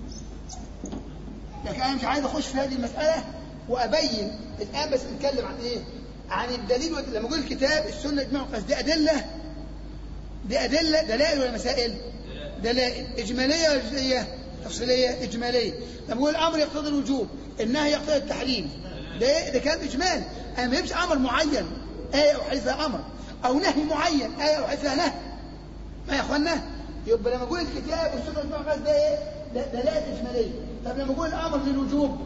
لكن أنا مش عايز أخش في هذه المسألة وأبين الآن، بس نتكلم عن إيه؟ عن الدليل. لما أقول الكتاب السنة إجماع القياس دي أدلة، دي أدلة دلائل ولا مسائل؟ دلائل إجمالية ولا جزئية؟ تفصيلية إجمالية. لما أقول الأمر يقتضي الوجوب، النهي يقتضي التحريم، ده كان إجمال. أنا ما يبقى أمر معين آية أو حديث فيها أمر، أو نهي معين آية أو حديث فيها نهي. ما يا إخوانا؟ يبقى لما أقول الكتاب والسنة إجماع القياس ده إيه؟ دلائل إجمالية. طب لما أقول الأمر للوجوب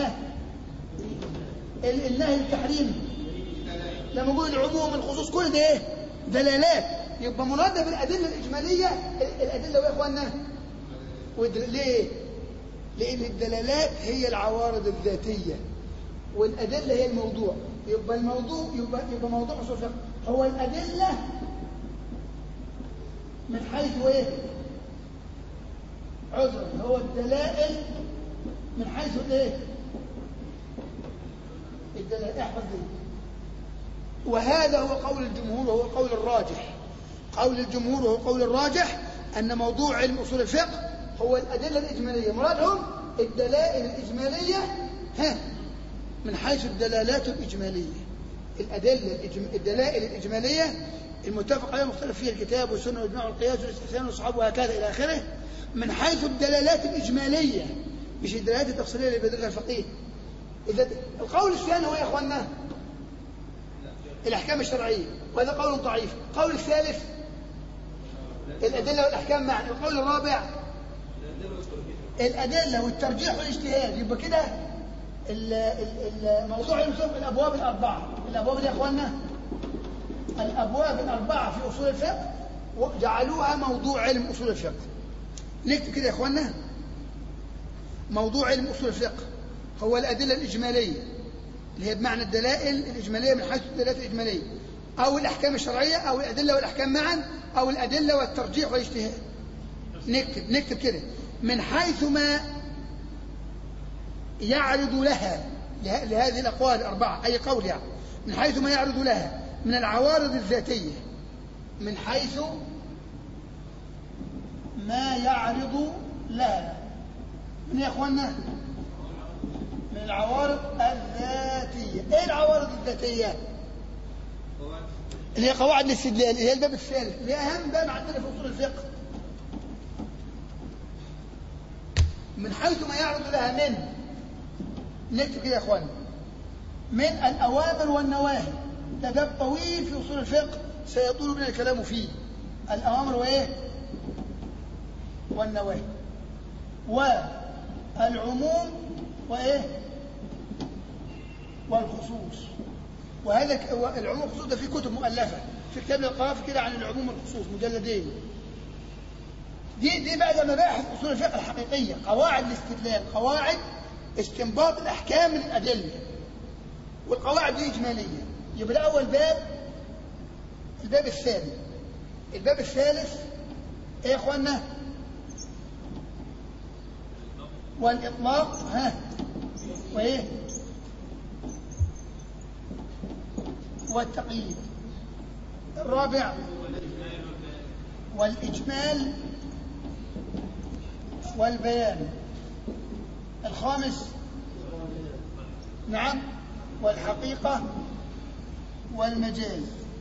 النهي التحريم، لما أقول العموم الخصوص، كل ده إيه؟ دلالات. يبقى مراد بالأدلة الإجمالية الأدلة يا إخوانا. ليه؟ لأن الدلالات هي العوارض الذاتية والأدلة هي الموضوع. يبقى الموضوع يبقى موضوع أصول الفقه هو الأدلة من حيث إيه؟ عذرا، هو الدلائل من حيث إيه؟ الدلائل. احفظ دي. وهذا هو قول الجمهور وهو قول الراجح. قول الجمهور وهو قول الراجح أن موضوع علم أصول الفقه هو الأدلة الإجمالية. مرادهم الدلائل الإجمالية من حيث الدلالات الإجمالية. الدلائل الإجمالية المتفق عليها مختلف فيها الكتاب والسنة والإجماع والقياس والاستحسان والصحابة وهكذا إلى آخره، من حيث الدلالات الإجمالية مش الدلالات التفصيلية اللي بيدرسها الفقيه. إذا القول الثاني هو يا إخواننا الأحكام الشرعية، وهذا قول ضعيف. القول الثالث الأدلة والأحكام معا. القول الرابع الأدلة والترجيح والاجتهاد. يبقى كده الموضوع يمسك الأبواب الأربعة. الأبواب يا إخواننا الأبواب الأربعة في أصول الفقه جعلوها موضوع علم أصول الفقه. نكتب كده يا إخواننا موضوع علم أصول الفقه هو الأدلة الإجمالية اللي هي بمعنى الدلائل الإجمالية من حيث الدلالات الإجمالية، أو الأحكام الشرعية، أو الأدلة والأحكام معا، أو الأدلة والترجيح والاجتهاد. نكتب كده من حيث ما يعرض لها لهذه الأقوال الأربعة، أي قول يعني من حيث ما يعرض لها من العوارض الذاتية، من حيث ما يعرض لها من يا أخوانا من العوارض الذاتية. إيه العوارض الذاتية؟ اللي هي قواعد الاستدلال، اللي هي الباب الثالث، اللي هي أهم باب عندنا في أصول الفقه. من حيث ما يعرض لها من، نكتب كده يا أخوانا، من الأوامر والنواهي. ده باب طويل في أصول الفقه سيطول بنا الكلام فيه. الأوامر وإيه؟ والنواهي، والعموم وإيه؟ والخصوص. وهذا العموم والخصوص ده في كتب مؤلفة، في كتاب القرافي كده عن العموم والخصوص مجلدين. دي بقى مباحث أصول الفقه الحقيقية، قواعد الاستدلال، قواعد استنباط الأحكام من الأدلة، والقواعد دي إجمالية. يبقى ده أول باب. الباب الثاني، الباب الثالث إيه يا إخوانا؟ والإطلاق وإيه؟ والتقييد. الرابع والإجمال والبيان. الخامس نعم والحقيقة والمجاز.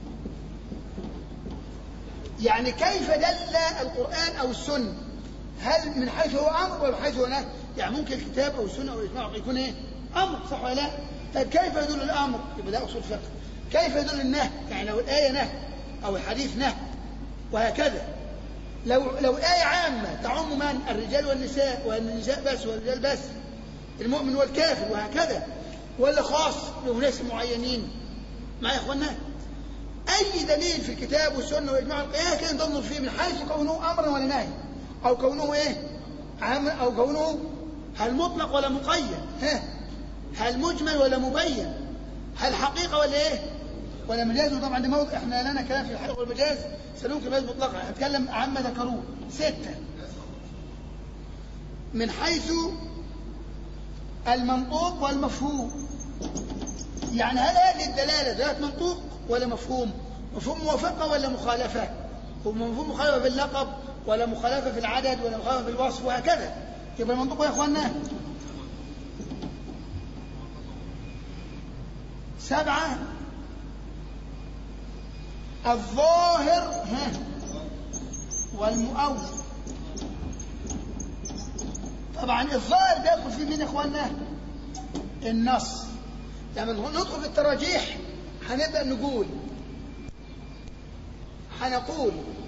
يعني كيف دل القرآن أو السنة، هل من حيث هو أمر ولا من حيث هو نهي؟ يعني ممكن الكتاب أو السنة أو الإجماع يكون إيه؟ أمر، صح ولا لا؟ طيب كيف يدل الأمر؟ يبقى ده أصول فقه. كيف يدل النهي؟ يعني لو الآية نهي أو الحديث نهي وهكذا. لو آية عامة تعم من؟ الرجال والنساء، والنساء بس والرجال بس، المؤمن والكافر وهكذا، ولا خاص بناس معينين؟ معايا يا إخوانا؟ أي دليل في الكتاب والسنة وإجماع القياس كان تنظر فيه من حيث كونه أمرا ولا نهي، أو كونه إيه عام، أو كونه هل مطلق ولا مقيد، هل مجمل ولا مبين، هل حقيقة ولا إيه ولا مجاز. وطبعا ده موضوع إحنا لنا كلام في الحقيقة والمجاز، سنمكن مجاز مطلقا، هتكلم عما ذكروه 6 من حيث المنطوق والمفهوم. يعني هل هذه الدلالة ذات منطوق ولا مفهوم؟ مفهوم موافقة ولا مخالفة؟ ومفهوم مخالفة في اللقب ولا مخالفة في العدد ولا مخالفة في الوصف وهكذا. يبقى المنطوق يا إخواننا 7 الظاهر والمؤول. طبعا الظاهر بيدخل فيه مين يا إخواننا؟ النص. لما ندخل في التراجيح هنبدأ هنقول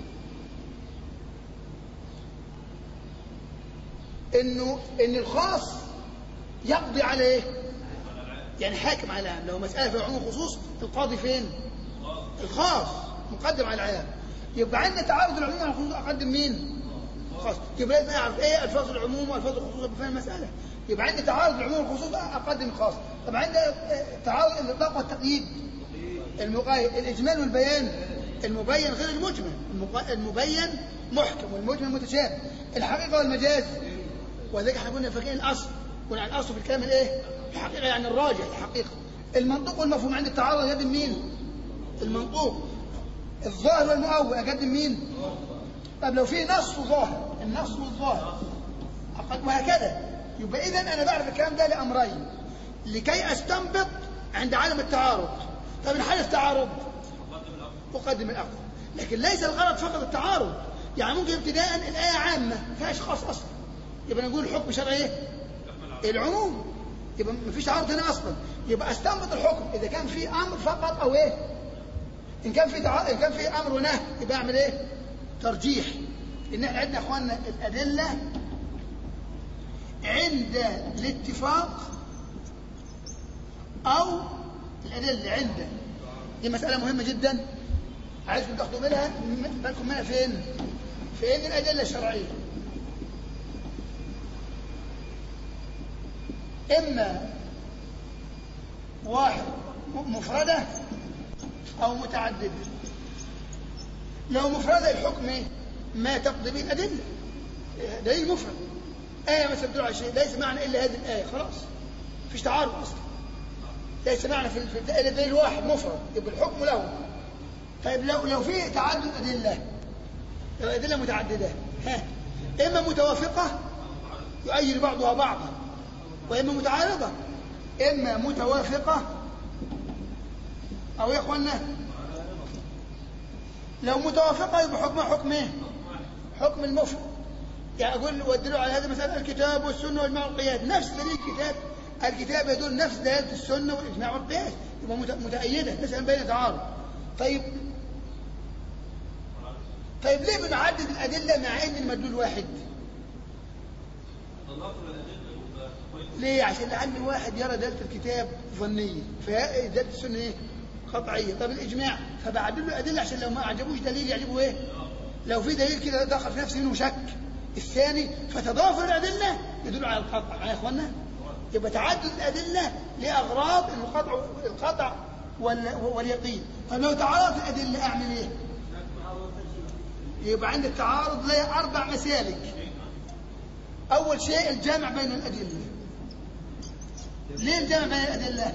إن الخاص يقضي على إيه؟ يعني حاكم على العام. لو مسألة في العموم خصوص القاضي فين؟ الخاص مقدم على العام. يبقى عندنا تعارض العموم على الخصوص، أقدم مين؟ الخاص. يبقى لازم أعرف إيه ألفاظ العموم وألفاظ الخصوص بفهم المسألة. يبقى عندي تعارض العموم والخصوص أقدم الخاص. طب عندي تعارض الإطلاق والتقييد، المقيد، الإجمال والبيان، المبين غير المجمل، المبين محكم والمجمل متشابه، الحقيقة والمجاز. وذلك احنا كنا فاكرين الأصل، قلنا الأصل في الكلام الإيه؟ الحقيقة يعني الراجح الحقيقة. المنطوق والمفهوم عند التعارض أقدم مين؟ المنطوق. الظاهر والمؤول أقدم مين؟ طب لو في نص وظاهر، النص والظاهر وهكذا. يبقى إذن أنا بعرف الكلام ده لأمرين لكي أستنبط عند عالم التعارض. طب الحالة التعارض أقدم الأقوى، لكن ليس الغرض فقط التعارض. يعني ممكن ابتداء الآية عامة فيهاش خاص أصلا، يبقى نقول الحكم شرعي إيه؟ العموم، يبقى ما فيش تعارض هنا أصلا. يبقى أستنبط الحكم إذا كان في أمر فقط أو إيه؟ إن كان في أمر ونهي يبقى أعمل إيه؟ ترجيح. لأن احنا عندنا أخواننا الأدلة عند الاتفاق أو الأدلة عند، دي مسألة مهمة جدا عايزكم تاخدوا منها بالكم منها فين؟ فين الأدلة الشرعية؟ إما واحد مفردة أو متعددة. لو مفردة الحكم ما تقضي به الأدلة، دليل مفرد، آية مثلا تدل على شيء ليس معنى إلا هذه الآية، خلاص فيش تعارض أصلا، ليس معنى في دليل واحد مفرد يبقى الحكم له. طيب لو في تعدد أدلة، لو أدلة متعددة إما متوافقة يؤيد بعضها بعضا، وإما متعارضة. إما متوافقة أو يا إخوانا لو متوافقة يبقى حكمها حكم إيه؟ حكم المفرد. يعني أقول ودلوا على هذا مثلا الكتاب والسنة والإجماع والقياس، نفس دليل الكتاب يدل نفس دلالة السنة والإجماع والقياس، يبقى متأيدة ليس بين تعارض. طيب ليه بنعدد الأدلة مع إن المدلول واحد؟ ليه؟ عشان لعل واحد يرى دلالة الكتاب ظنية فدلالة السنة إيه؟ قطعية. طب الإجماع فبعدل له أدلة عشان لو ما أعجبوش دليل يعجبه إيه؟ لو في دليل كده دخل في نفسه منه شك الثاني فتضافر الأدلة يدل على القطع. يا إخوانا يبقى تعدد الأدلة لأغراض القطع واليقين. طب لو تعارض الأدلة أعمل إيه؟ يبقى عند التعارض لي 4 مسالك. أول شيء الجمع بين الأدلة. ليه الجمع بين الأدلة؟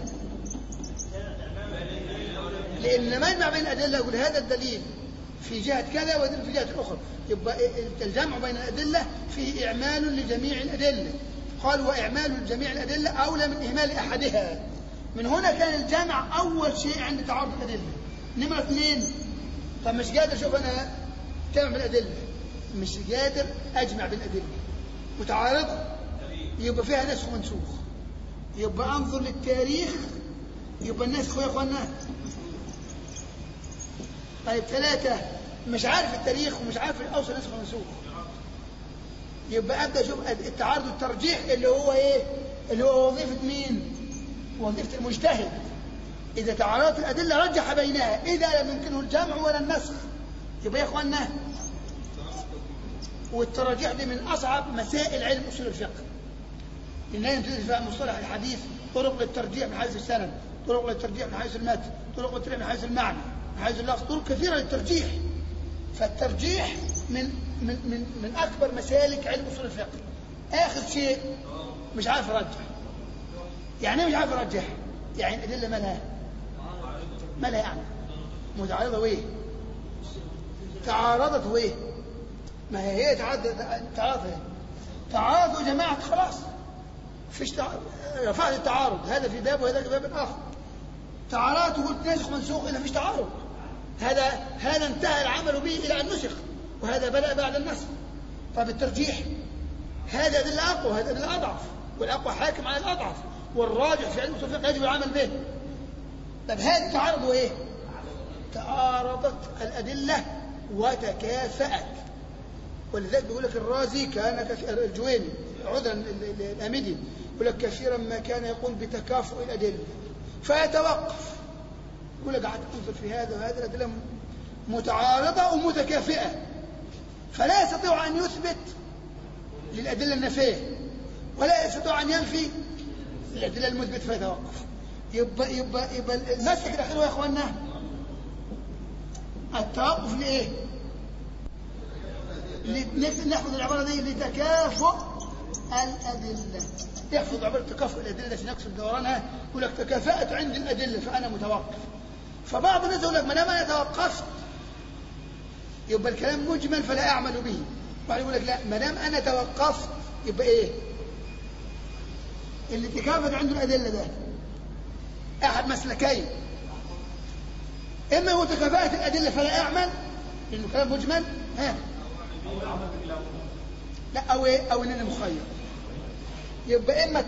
لأن ما يجمع بين الأدلة يقول هذا الدليل في جهة كذا ودليل في جهة أخرى، يبقى الجمع بين الأدلة فيه إعمال لجميع الأدلة. قال وإعمال جميع الأدلة أولى من إهمال أحدها. من هنا كان الجمع أول شيء عند تعارض الأدلة. نمرة 2 طب مش قادر أشوف أنا جمع بالأدلة، مش قادر أجمع بالأدلة متعارضة، يبقى فيها نسخ ومنسوخ، يبقى أنظر للتاريخ، يبقى النسخ يا أخوانا. طيب 3 مش عارف التاريخ ومش عارف أوصل نسخ ومنسوخ، يبقى أبدأ أشوف التعارض والترجيح اللي هو إيه؟ اللي هو وظيفة مين؟ وظيفة المجتهد. إذا تعارضت الأدلة رجح بينها إذا لم يمكنه الجمع ولا النسخ. يبقى يا إخواننا والتراجيح دي من أصعب مسائل علم أصول الفقه، لأنها يمتلك فيها مصطلح الحديث طرق للترجيح من حيث السند، طرق للترجيح من حيث المتن، طرق للترجيح من حيث المعنى، من حيث اللفظ، طرق كثيرة للترجيح. فالترجيح من أكبر مسالك علم أصول الفقه. آخر شيء مش عارف أرجح. يعني مش عارف أرجح؟ يعني الأدلة مالها يعني متعارضة وإيه؟ تعارضت وإيه؟ ما هي تعارض يا جماعة خلاص فيش رفعت التعارض، هذا في باب وهذا في باب آخر. تعارضت وقلت ناسخ منسوخ إلا فيش تعارض، هذا انتهى العمل به إلى أن نسخ، وهذا بدأ بعد النسخ. طب الترجيح هذا أدلة أقوى وهذا أدلة أضعف، والأقوى حاكم على الأضعف، والراجح في علم أصول الفقه يجب العمل به. طب هذا التعارض وإيه؟ تعارضت الأدلة وتكافأت. ولذلك بيقول لك الرازي كان الجويني عذرا الأمدي يقول لك كثيرا ما كان يقول بتكافؤ الأدلة فيتوقف، يقول لك قعدت أنظر في هذا وهذا الأدلة متعارضة ومتكافئة، فلا يستطيع أن يثبت للأدلة النفية ولا يستطيع أن ينفي الأدلة المثبت فيتوقف. يبقى المسلك الأخير يا إخواننا التوقف لإيه؟ نحفظ العبارة دي لتكافؤ الأدلة. يحفظ عبارة تكافؤ الأدلة التي نقصد دورانها، يقول لك تكافأت عند الأدلة فأنا متوقف. فبعض الناس يقول لك ما دام أنا توقفت يبقى الكلام مجمل فلا أعمل به، وبعدين يقول لك لا ما دام أنا توقفت يبقى إيه؟ اللي تكافأت عنده الأدلة ده أحد مسلكين، إما هو تكافأت الأدلة فلا أعمل لأنه كلام مجمل، لا أو إنني مخير. يبقى إما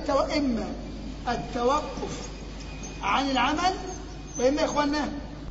التوقف عن العمل، وإما يا إخواننا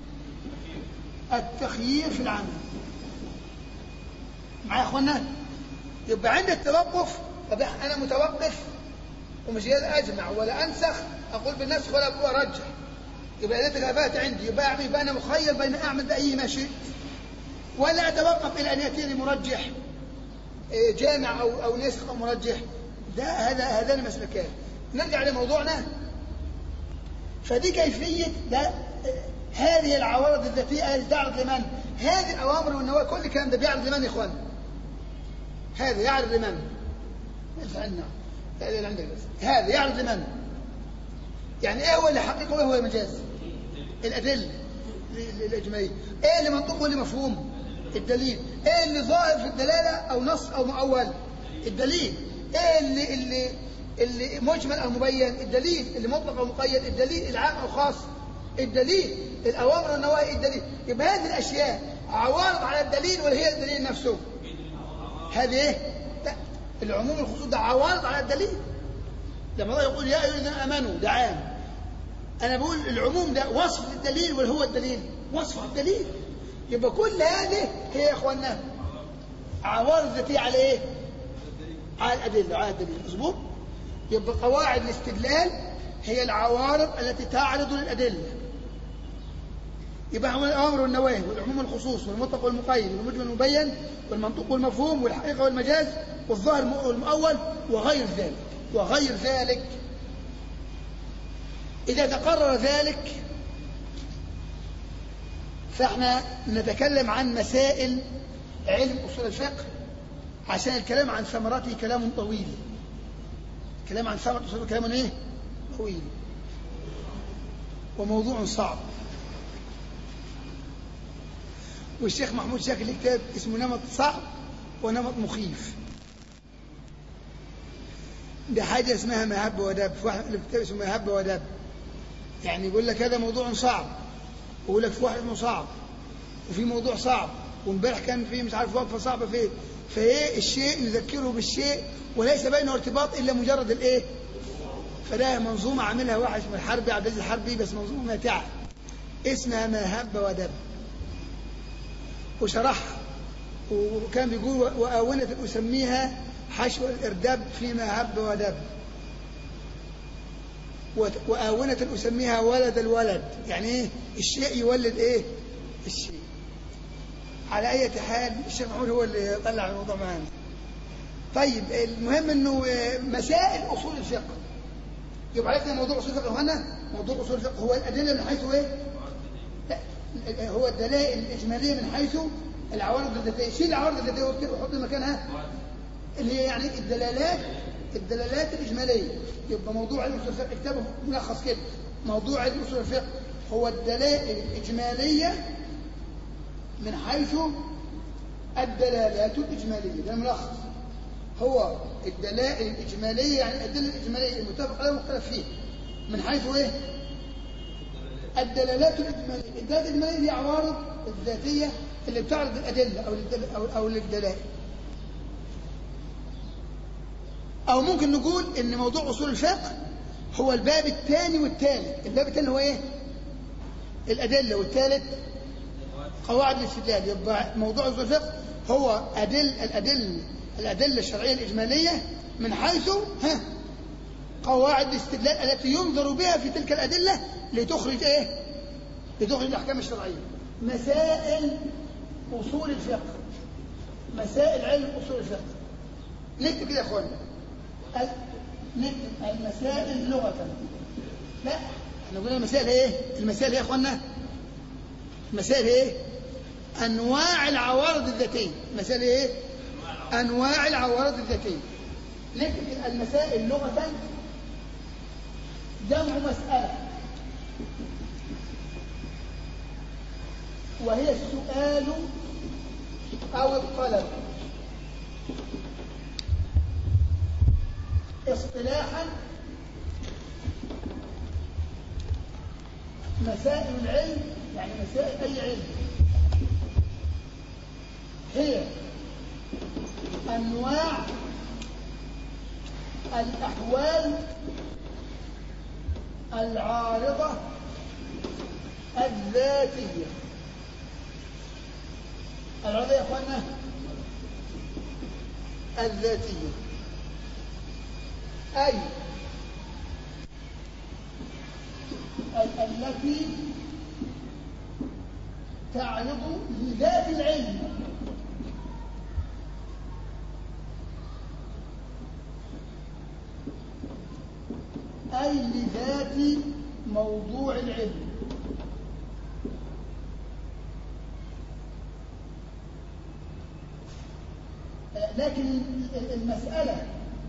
التخيير في العمل. معايا يا إخواننا؟ يبقى عند التوقف طب أنا متوقف ومش قادر أجمع ولا أنسخ أقول بالنسخ ولا أرجح، يبقى إذا تكافأت عندي يبقى أنا مخير بين أعمل بأي ما شئت، ولا أتوقف إلى أن يأتيني مرجح جامع أو نسخ أو مرجح. ده هذان مسلكان. نرجع لموضوعنا. فدي كيفية هذه العوارض الذاتية تعرض لمن؟ هذه الأوامر والنواهي كل الكلام ده بيعرض لمن يا إخوان؟ هذا يعرض لمن؟ هذا يعرض لمن؟ يعني إيه هو اللي حقيقة وإيه هو المجاز؟ الأدلة الإجمالية. إيه اللي منطق واللي مفهوم؟ الدليل. إيه اللي ظاهر في الدلالة أو نص أو مؤول؟ الدليل. إيه اللي مجمل أو مبين؟ الدليل. اللي مطلق أو مقيد؟ الدليل. العام أو خاص؟ الدليل. الأوامر والنواهي؟ الدليل. يبقى هذه الأشياء عوارض على الدليل ولا هي الدليل نفسه؟ هذه إيه؟ لا، العموم الخصوص ده عوارض على الدليل. لما الله يقول يا أيها الذين آمنوا ده عام، أنا بقول العموم ده وصف للدليل ولا هو الدليل؟ وصف الدليل. يبقى كل هذه هي يا إخواننا عوارض ذاتية على إيه؟ على الأدلة، على الدليل. مظبوط؟ يبقى قواعد الاستدلال هي العوارض التي تعرض للأدلة. يبقى هو الأمر والنواهي والعموم والخصوص والمطلق والمقيد والمجمل والمبين والمنطوق والمفهوم والحقيقة والمجاز والظاهر والمؤول وغير ذلك. إذا تقرر ذلك فإحنا نتكلم عن مسائل علم أصول الفقه، عشان الكلام عن ثمراته كلام طويل. الكلام عن ثمرة أصول الفقه كلام إيه؟ طويل وموضوع صعب. والشيخ محمود شاكل كتاب اسمه نمط صعب ونمط مخيف. ده حاجة اسمها مهب ودب. في واحد كتاب اسمه مهب ودب، يعني يقول لك هذا موضوع صعب، ويقول لك في واحد اسمه صعب وفي موضوع صعب، وامبارح كان فيه مش عارف وقفة صعبة فين. فايه الشيء نذكره بالشيء وليس بينه ارتباط الا مجرد الايه. فده منظومة عاملها واحد اسمه الحربي عبد العزيز الحربي، بس منظومة ماتعة اسمها ما هب ودب، وشرحها وكان بيقول وآونة أسميها حشو الإرداب فيما هب ودب. وآونة أسميها ولد الولد، يعني إيه؟ الشيء يولد إيه؟ الشيء. على أي حال الشيخ محمود هو اللي طلع الموضوع معانا. طيب المهم إنه مسائل أصول الفقه، يبقى عرفنا موضوع أصول الفقه هنا. موضوع أصول الفقه هو الأدلة من حيث إيه؟ لا، هو الدلائل الإجمالية من حيث العوارض الذاتية. شيل العوارض الذاتية وحط مكانها اللي هي يعني الدلالات الإجمالية. يبقى موضوع علم أصول الفقه كتابه ملخص كده. موضوع علم أصول الفقه هو الدلائل الإجمالية من حيث الدلالات الإجمالية. ده ملخص. هو الدلائل الإجمالية يعني الأدلة الإجمالية المتفق عليها والمختلف فيها من حيث إيه؟ الدلالات الإجمالية. الدلالات الإجمالية هي عوارض الذاتية اللي بتعرض الأدلة أو الدلائل. أو ممكن نقول إن موضوع أصول الفقه هو الباب الثاني والثالث. الباب الثاني هو إيه؟ الأدلة، والثالث قواعد الاستدلال. يبقى موضوع أصول الفقه هو الأدلة الشرعية الإجمالية من حيث قواعد الاستدلال التي ينظر بها في تلك الأدلة لتخرج إيه؟ لتخرج الأحكام الشرعية. مسائل أصول الفقه، مسائل علم أصول الفقه. نكتب كده يا أخوانا، نكتب المسائل لغة. لا، احنا قلنا المسائل ايه؟ المسائل يا اخوانا المسائل ايه؟ انواع العوارض الذاتيه. مسائل ايه؟ انواع العوارض الذاتيه. نكتب المسائل لغة جمع مسألة، وهي السؤال او الطلب. اصطلاحا مسائل العلم يعني مسائل أي علم هي أنواع الأحوال العارضة الذاتية. العارضة يا أخوانا الذاتية، أي التي تعرض لذات العلم، أي لذات موضوع العلم. لكن المسألة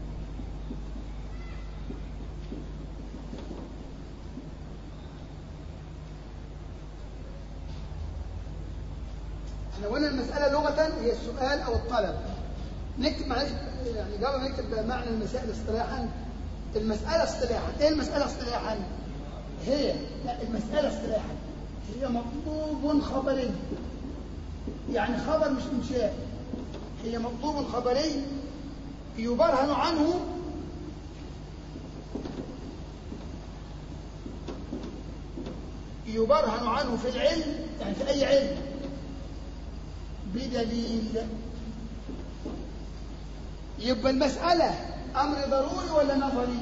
احنا قلنا المسألة لغة هي السؤال أو الطلب. نكتب معلش يعني قبل ما نكتب معنى المسائل اصطلاحا. المسألة اصطلاحا، ايه المسألة اصطلاحا؟ هي المسألة اصطلاحا هي مطلوب خبري، يعني خبر مش إنشاء. هي مطلوب خبري يبرهن عنه في العلم، يعني في أي علم، بدليل. يبقى المسألة أمر ضروري ولا نظري؟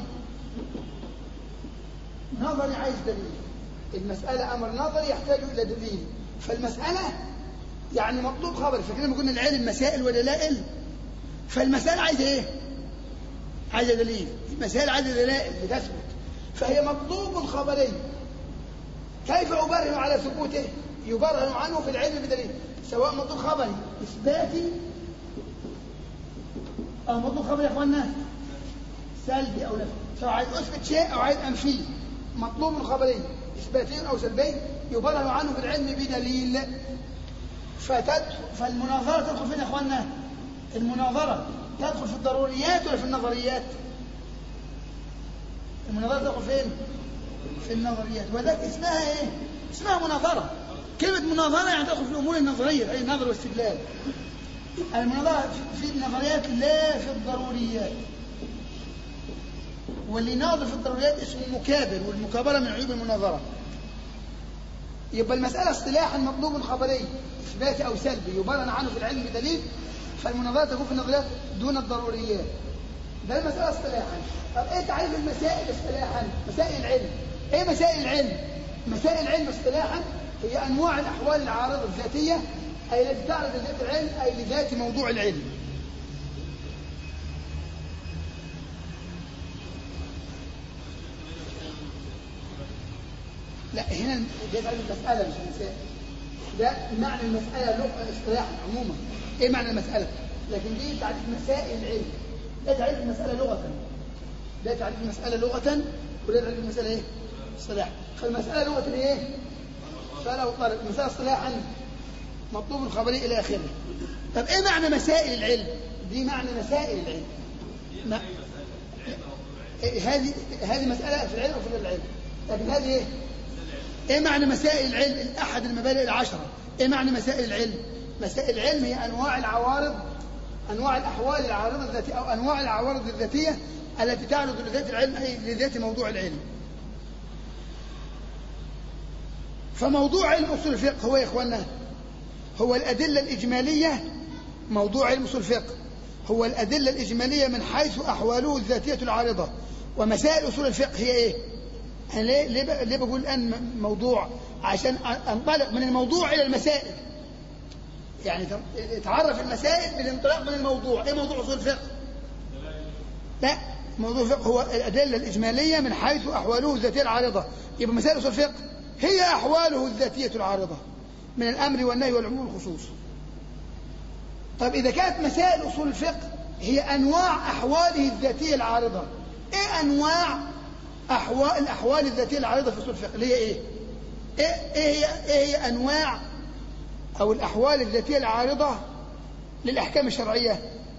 نظري عايز دليل. المسألة أمر نظري يحتاج إلى دليل. فالمسألة يعني مطلوب خبر. فكده لما قلنا العلم مسائل ودلائل، فالمسألة عايزة إيه؟ عايزة دليل. المسائل عايزة دلائل لتثبت، فهي مطلوب خبري. كيف أبرهن على ثبوته؟ يبرهن عنه في العلم بدليل، سواء مطلوب خبري إثباتي أو مطلوب خبري يا أخوانا سلبي أو لا. سواء عايز أثبت شيء أو عايز أنفيه، مطلوب خبري إثباتي أو سلبي يبرهن عنه في العلم بدليل. فالمناظرة تدخل فين يا أخوانا؟ المناظرة تدخل في الضروريات ولا في النظريات؟ المناظرة تدخل فين؟ في النظريات. وذلك اسمها إيه؟ اسمها مناظرة. كلمة مناظرة يعني تدخل في الأمور النظرية، أي نظر واستدلال. المناظرة في النظريات لا في الضروريات. واللي ناظر في الضروريات اسمه مكابر، والمكابرة من عيوب المناظرة. يبقى المسألة اصطلاحا مطلوب خبري إثباتي أو سلبي يبرهن عنه في العلم بدليل. فالمناظرة تكون في النظريات دون الضروريات. ده المسألة اصطلاحا. طب ايه تعريف المسائل اصطلاحا؟ مسائل العلم. ايه مسائل العلم؟ مسائل العلم اصطلاحا هي انواع الاحوال العارضة الذاتية اي التي تعرض لذات العلم اي لذات موضوع العلم. لا هنا ده تعريف المسألة مش المسائل. ده معنى المسألة لغة اصطلاحا عموما. ايه معنى المسألة؟ لكن دي تعريف مسائل العلم. ده تعريف المسألة لغة. ده تعريف المسألة لغة وده تعريف المسألة ايه؟ اصطلاحا. فالمسألة لغة ايه؟ سؤال وطلب. المسألة اصطلاحا مطلوب الخبري الى اخره. طب ايه معنى مسائل العلم؟ دي معنى مسائل العلم. هذه مسألة في العلم وفي العلم. لكن هذه ايه؟ ايه معنى مسائل العلم؟ احد المبادئ العشرة. ايه معنى مسائل العلم؟ مسائل العلم هي انواع العوارض، انواع الاحوال العارضة الذاتية او انواع العوارض الذاتية التي تعرض لذات العلم اي لذات موضوع العلم. فموضوع علم اصول الفقه هو يا اخوانا هو الادلة الاجمالية. موضوع علم اصول الفقه هو الادلة الاجمالية من حيث احواله الذاتية العارضة. ومسائل اصول الفقه هي ايه؟ أنا ليه بقول الآن موضوع؟ عشان أنطلق من الموضوع إلى المسائل. يعني تعرف المسائل بالانطلاق من الموضوع. إيه موضوع أصول الفقه؟ لا، موضوع الفقه هو الأدلة الإجمالية من حيث أحواله الذاتية العارضة. يبقى مسائل أصول الفقه هي أحواله الذاتية العارضة من الأمر والنهي والعموم والخصوص. طيب إذا كانت مسائل أصول الفقه هي أنواع أحواله الذاتية العارضة. إيه أنواع الأحوال الذاتية العارضة في أصول الفقه اللي هي إيه هي أنواع أو الأحوال الذاتية العارضة للأحكام الشرعية؟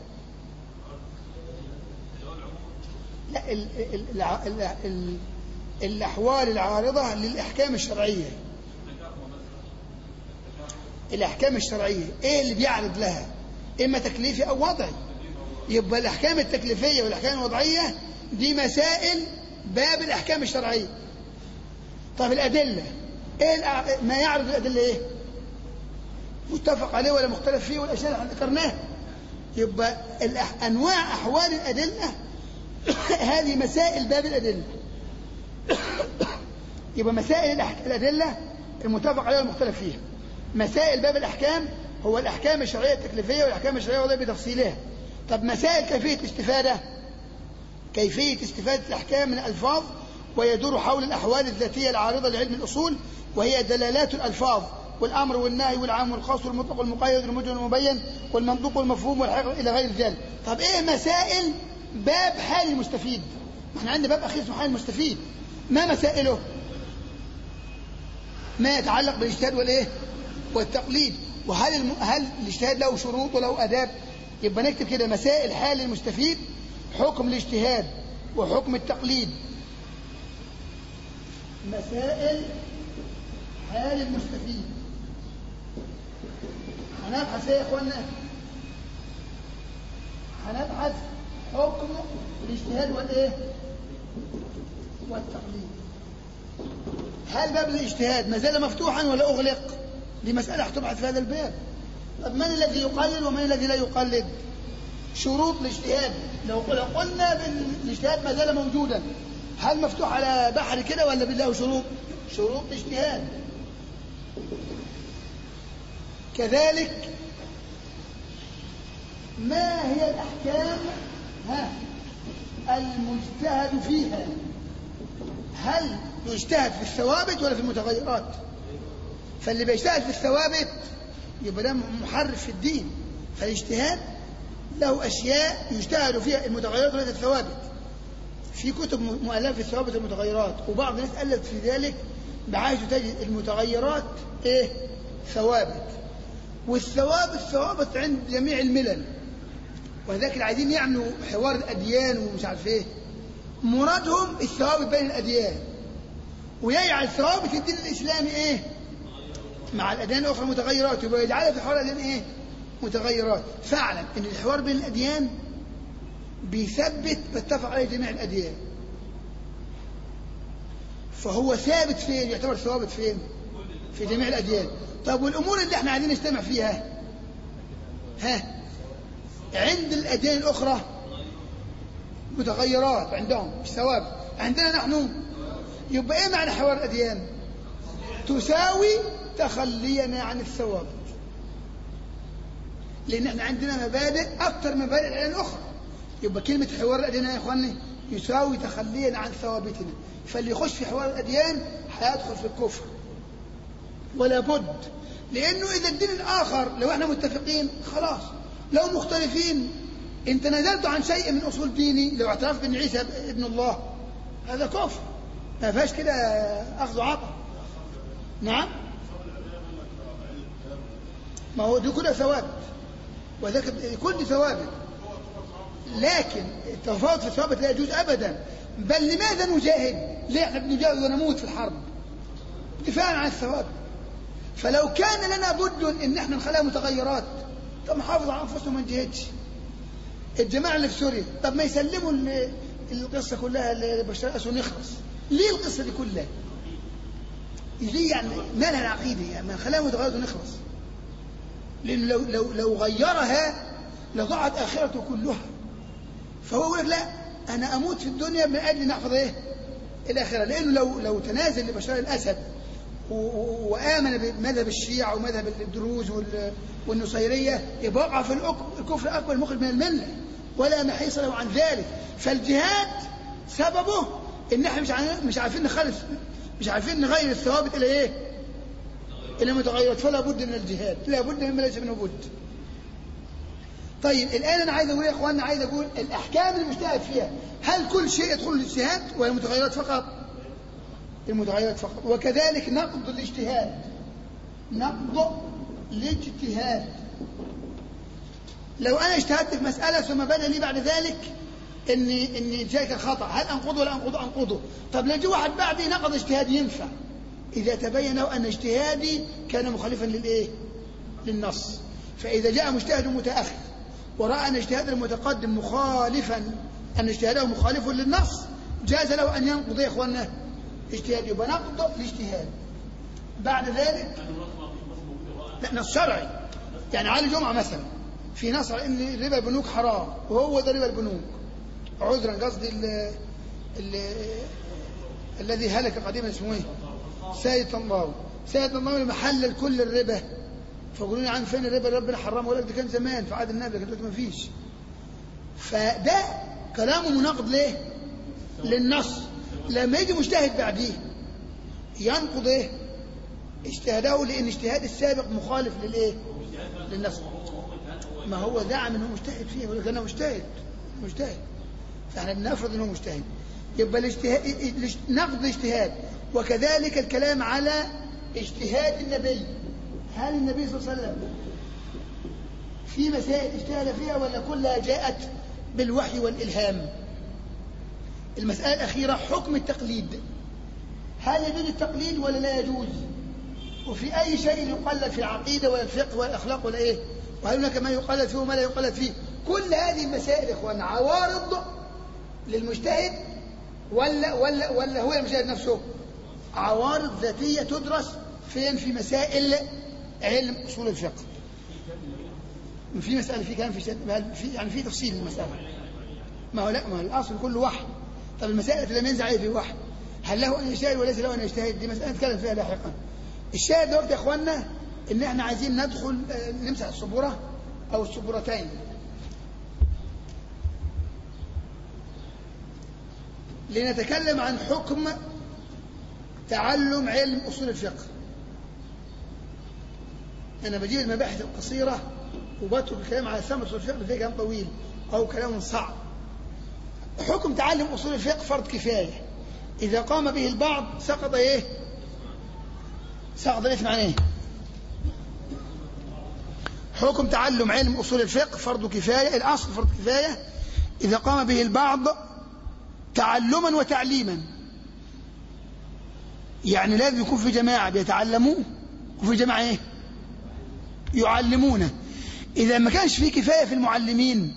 لا الأحوال العارضة للأحكام الشرعية. الأحكام الشرعية إيه اللي بيعرض لها؟ إما تكليفي أو وضعي. يبقى الأحكام التكليفية والأحكام الوضعية دي مسائل باب الأحكام الشرعية. طب الأدلة إيه ما يعرض الأدلة إيه؟ متفق عليه ولا مختلف فيه والأشياء اللي احنا ذكرناها. يبقى أنواع أحوال الأدلة هذه مسائل باب الأدلة. يبقى مسائل الأدلة المتفق عليها والمختلف فيها. مسائل باب الأحكام هو الأحكام الشرعية التكليفية والأحكام الشرعية الوضعية بتفصيلها. طب مسائل كيفية الاستفادة، كيفية استفادة الأحكام من الألفاظ ويدور حول الأحوال الذاتية العارضة لعلم الأصول وهي دلالات الألفاظ والأمر والنهي والعام والخاص والمطلق والمقيد والمجمل والمبين والمنطوق والمفهوم والحقيقة إلى غير ذلك. طب إيه مسائل باب حال المستفيد؟ احنا عندنا باب أخير اسمه حال المستفيد. ما مسائله؟ ما يتعلق بالاجتهاد والإيه؟ والتقليد. هل الاجتهاد له شروط وله آداب؟ يبقى نكتب كده مسائل حال المستفيد، حكم الاجتهاد وحكم التقليد. مسائل حال المستفيد هنبحث ايه يا اخوانا؟ هنبحث حكم الاجتهاد والايه؟ والتقليد. هل باب الاجتهاد ما زال مفتوحا ولا اغلق؟ دي مسألة هتبحث في هذا الباب. طب من الذي يقلد ومن الذي لا يقلد؟ شروط الاجتهاد لو قلنا بالاجتهاد ما زال موجودا، هل مفتوح على بحر كده ولا بالله شروط؟ شروط اجتهاد. كذلك ما هي الأحكام المجتهد فيها؟ هل يجتهد في الثوابت ولا في المتغيرات؟ فاللي بيجتهد في الثوابت يبقى ده محرف في الدين. فالاجتهاد له أشياء يجتهد فيها المتغيرات وليست الثوابت. في كتب مؤلفة في الثوابت والمتغيرات وبعض الناس ألف في ذلك بحيث تجد المتغيرات ثوابت والثوابت ثوابت عند جميع الملل. وذاك اللي عايزين يعملوا حوار الأديان ومش عارف ايه مرادهم الثوابت بين الأديان ويجعل ثوابت الدين الإسلامي مع الأديان الأخرى متغيرات يبقى يجعلها في حوار الأديان متغيرات. فعلا ان الحوار بين الأديان بيثبت باتفق عليه جميع الأديان. فهو ثابت فين؟ يعتبر ثابت فين؟ في جميع الأديان. طب والأمور اللي احنا عايزين نجتمع فيها عند الأديان الأخرى متغيرات عندهم مش ثوابت. عندنا نحن يبقى ايه معنى حوار الأديان؟ تساوي تخلينا عن الثوابت، لأن احنا عندنا مبادئ أكثر من مبادئ الأديان الأخرى. يبقى كلمة حوار الأديان يا إخواني يساوي تخلينا عن ثوابتنا. فاللي يخش في حوار الأديان هيدخل في الكفر ولا بد، لأنه إذا الدين الآخر لو احنا متفقين خلاص، لو مختلفين إن تنازلت عن شيء من أصول ديني، لو اعترفت بأن عيسى ابن الله هذا كفر، ما فيهاش كده أخذ وعطاء. نعم، ما هو دي كلها ثوابت وذاك كل ثوابت، لكن التفاوت في الثوابت لا يجوز أبدا. بل لماذا نجاهد؟ ليه احنا بنجاهد ونموت في الحرب؟ دفاعا عن الثوابت. فلو كان لنا بد ان احنا نخليها متغيرات، طب نحافظ على انفسنا وما نجاهدش. الجماعه اللي في سوريا طب ما يسلموا القصه كلها لبشار الاسد ونخلص. ليه القصه دي كلها؟ ليه يعني مالها العقيده؟ يعني ما نخليها متغيرات ونخلص. لأن لو غيرها لضاعت آخرته كلها. فهو يقول لك لا، أنا أموت في الدنيا من أجل نحفظ إيه؟ الآخرة. لأنه لو تنازل لبشار الأسد وآمن بمذهب الشيعة ومذهب الدروز والنصيرية يبقى وقع في الكفر الأكبر المخرج من الملة ولا محيص له عن ذلك. فالجهاد سببه إن احنا مش عارفين نخالف، مش عارفين نغير الثوابت إلى إيه؟ إلى متغيرات. فلا بد من الجهاد، لا بد مما ليس منه بد. طيب الآن أنا عايز أقول يا إخواننا، عايز أقول الأحكام المجتهد فيها هل كل شيء يدخل الاجتهاد ولا المتغيرات فقط؟ المتغيرات فقط. وكذلك نقض الاجتهاد، نقض الاجتهاد. لو أنا اجتهدت في مسألة ثم بدا لي بعد ذلك إني جاك الخطأ، هل أنقضه ولا أنقضه؟ طب لو جه واحد بعدي نقض اجتهادي ينفع إذا تبين له أن اجتهادي كان مخالفا للإيه؟ للنص. فإذا جاء مجتهد متأخر ورأى أن اجتهاد المتقدم مخالفا، أن اجتهاده مخالف للنص، جاز له أن ينقض يا إخواننا اجتهاد. يبقى نقض الاجتهاد. بعد ذلك لا، نص شرعي. يعني على الجمعة مثلا في نص إن ربا البنوك حرام وهو ده ربا البنوك، عذرا قصدي الذي هلك قديما اسمه ايه؟ سيد طنطاوي. سيد طنطاوي لما حلل كل الربا فقولوا لي عن فين الربا؟ ربنا حرمه، ولا ده كان زمان في عهد النبي، لكن دلوقتي ما فيش. فده كلامه مناقض ليه؟ للنص. لما يجي مجتهد بعديه ينقض ايه؟ اجتهاده، لان اجتهاد السابق مخالف للايه؟ للنص. ما هو زعم انه مجتهد فيه، يقول لك انا مجتهد، فاحنا بنفرض انه مجتهد. يبقى الاجتهاد نقض الاجتهاد. وكذلك الكلام على اجتهاد النبي. هل النبي صلى الله عليه وسلم في مسائل اجتهد فيها ولا كلها جاءت بالوحي والإلهام؟ المسألة الأخيرة حكم التقليد، هل يجوز التقليد ولا لا يجوز؟ وفي أي شيء يقلد في العقيدة ولا الفقه ولا الأخلاق ولا إيه؟ وهل هناك ما يقلد فيه وما لا يقلد فيه؟ كل هذه المسائل يا إخوان عوارض للمجتهد ولا هو المجتهد نفسه؟ عوارض ذاتية تدرس فين؟ في مسائل علم أصول الفقه. في مسألة في كلام في يعني في تفصيل المسألة. ما هو لا، ما هو الأصل كله وحي. طب المسائل التي لم ينزل عليه في وحي هل له أن يجتهد وليس له أن يجتهد؟ دي مسألة نتكلم فيها لاحقا. الشاهد دلوقتي يا إخواننا إن إحنا عايزين ندخل نمسح السبورة أو السبورتين. لنتكلم عن حكم تعلم علم أصول الفقه. أنا بجيب المباحث القصيرة وبترك الكلام على ثمرة أصول الفقه فيه كلام طويل أو كلام صعب. حكم تعلم أصول الفقه فرض كفاية، إذا قام به البعض سقط إيه؟ سقط الإثم عن إيه؟ حكم تعلم علم أصول الفقه فرض كفاية، الأصل فرض كفاية إذا قام به البعض تعلما وتعليما. يعني لازم يكون في جماعة بيتعلموه وفي جماعة إيه؟ يعلمونه. إذا ما كانش في كفاية في المعلمين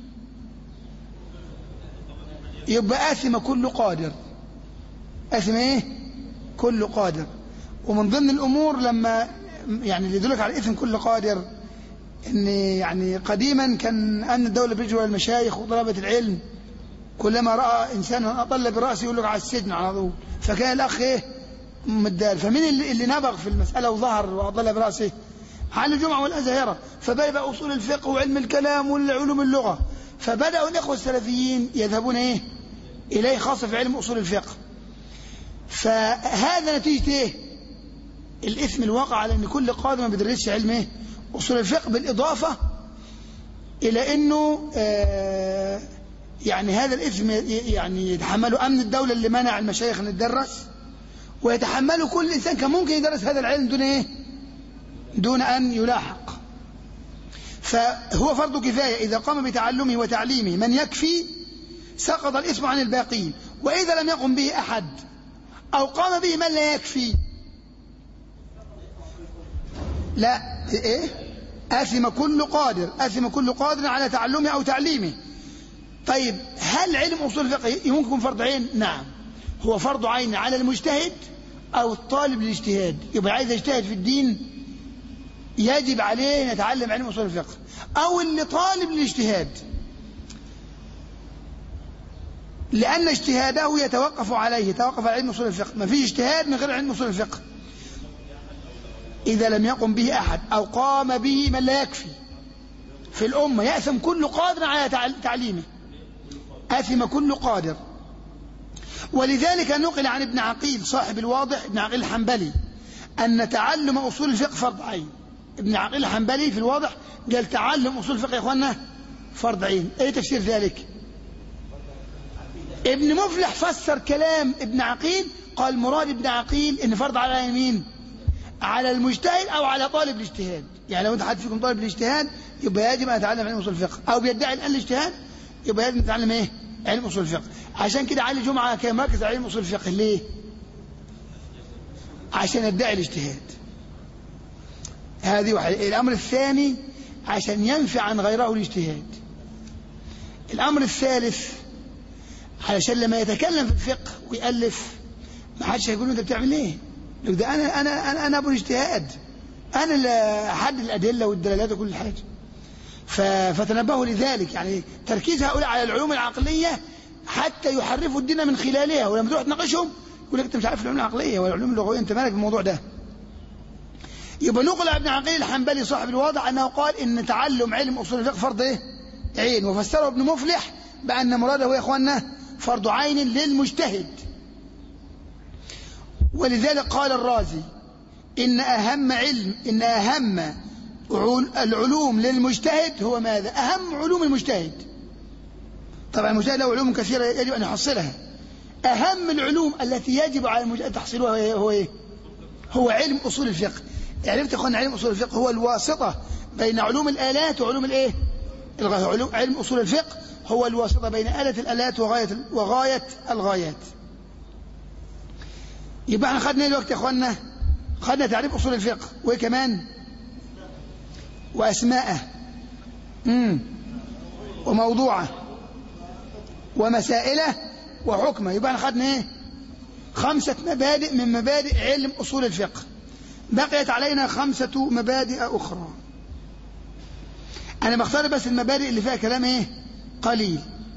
يبقى آثم كل قادر. آثم إيه؟ كل قادر. ومن ضمن الأمور لما يعني اللي يدلك على إثم كل قادر إن يعني قديما كان أن الدولة بيجوا المشايخ وطلبة العلم كلما رأى إنسانا أطل برأسه يقول له على السجن على طول. فكان الأخ إيه مدال. فمن اللي نبغ في المسألة وظهر وأطل برأسه؟ علي جمعة والأزهرة. فبدأ أصول الفقه وعلم الكلام والعلوم اللغة. فبدأوا الإخوة السلفيين يذهبون إيه إليه، خاصة في علم أصول الفقه. فهذا نتيجة إيه؟ الإثم الواقع على أن كل قاضي ما بيدرسش علم إيه؟ أصول الفقه، بالإضافة إلى أنه يعني هذا الإثم يعني يتحمله أمن الدولة اللي منع المشايخ أن يدرس، ويتحمله كل إنسان كان ممكن يدرس هذا العلم دون إيه؟ دون أن يلاحق. فهو فرض كفاية، إذا قام بتعلمه وتعليمه من يكفي سقط الإثم عن الباقين، وإذا لم يقم به أحد أو قام به من لا يكفي لا إيه؟ آثم كل قادر على تعلمه أو تعليمه. طيب هل علم أصول الفقه ممكن يكون فرض عين؟ نعم، هو فرض عين على المجتهد أو الطالب للاجتهاد. يبقى عايز يجتهد في الدين يجب عليه أن يتعلم علم أصول الفقه، أو اللي طالب للاجتهاد، لأن اجتهاده يتوقف عليه، يتوقف على علم أصول الفقه. ما فيش اجتهاد من غير علم أصول الفقه. إذا لم يقم به أحد أو قام به من لا يكفي في الأمة يأثم كل قادر على تعليمه، آثم كل قادر. ولذلك نقل عن ابن عقيل صاحب الواضح، ابن عقيل الحنبلي، أن تعلم أصول الفقه فرض عين. ابن عقيل الحنبلي في الواضح قال تعلم أصول الفقه يا إخوانا فرض عين. أي تفسير ذلك؟ ابن مفلح فسر كلام ابن عقيل، قال مراد ابن عقيل إن فرض على مين؟ على المجتهد أو على طالب الاجتهاد. يعني لو أنت حد فيكم طالب الاجتهاد يبقى يجب أن يتعلم علم أصول الفقه، أو بيدعي الآن الاجتهاد يبقى يجب أن يتعلم إيه؟ علم أصول الفقه. عشان كده علي جمعة كان مركز على علم أصول الفقه. ليه؟ عشان يدعي الاجتهاد. هذه واحد. الأمر الثاني عشان ينفع عن غيره الاجتهاد. الأمر الثالث علشان لما يتكلم في الفقه ويألف ما حدش هيقول له أنت بتعمل إيه؟ لو ده أنا أبو الاجتهاد، أنا اللي أحدد الأدلة والدلالات وكل حاجة. فتنبهوا لذلك. يعني تركيز هؤلاء على العلوم العقلية حتى يحرفوا الدين من خلالها، ولما تروح تناقشهم يقول لك أنت مش عارف العلوم العقلية ولا العلوم اللغوية، أنت مالك بالموضوع ده. يبقى نقل ابن عقيل الحنبلي صاحب الواضح أنه قال إن تعلم علم أصول الفقه فرض إيه؟ عين. وفسره ابن مفلح بأن مراده يا إخواننا فرض عين للمجتهد. ولذلك قال الرازي إن أهم العلوم للمجتهد هو ماذا؟ أهم علوم المجتهد. طبعا المجتهد له علوم كثيرة يجب أن يحصلها. أهم العلوم التي يجب على المجتهد تحصيلها هو إيه؟ هو علم أصول الفقه. عرفت يا أخوانا علم أصول الفقه هو الواسطة بين علوم الآلات وعلوم الإيه؟ علم أصول الفقه هو الواسطة بين آلة الآلات وغاية الغايات. يبقى احنا خدنا الوقت يا أخوانا، خدنا تعريف أصول الفقه وكمان وأسماءه وموضوعه ومسائله وحكمه. يبقى احنا خدنا ايه؟ 5 مبادئ من مبادئ علم أصول الفقه. بقيت علينا 5 مبادئ أخرى. أنا بختار بس المبادئ اللي فيها كلام ايه؟ قليل.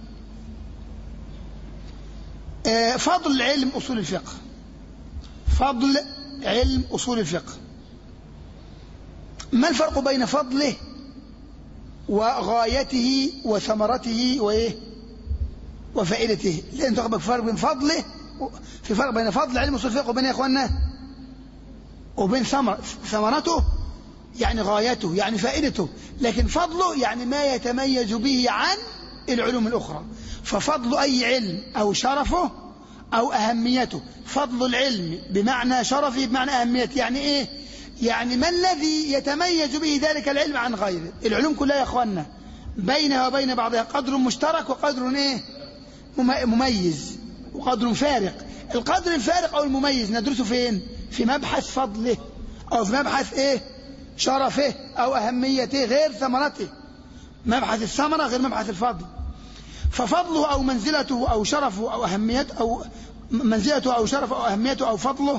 فضل علم أصول الفقه. فضل علم أصول الفقه. ما الفرق بين فضله وغايته وثمرته وإيه؟ وفائدته؟ لأن تقبل فرق بين فضله، في فرق بين فضل علم أصول الفقه وبين يا إخواننا وبين ثمرته، يعني غايته يعني فائدته. لكن فضله يعني ما يتميز به عن العلوم الأخرى. ففضل أي علم أو شرفه أو أهميته. فضل العلم بمعنى شرفه بمعنى أهميته. يعني إيه؟ يعني ما الذي يتميز به ذلك العلم عن غيره. العلوم كلها يا أخوانا بينها وبين بعضها قدر مشترك وقدر إيه؟ مميز وقدر فارق. القدر الفارق أو المميز ندرسه فين؟ في مبحث فضله أو في مبحث إيه؟ شرفه أو أهميته غير ثمرته. مبحث الثمرة غير مبحث الفضل. ففضله أو منزلته أو شرفه أو أهميته أو منزلته أو شرفه أو أهميته أو فضله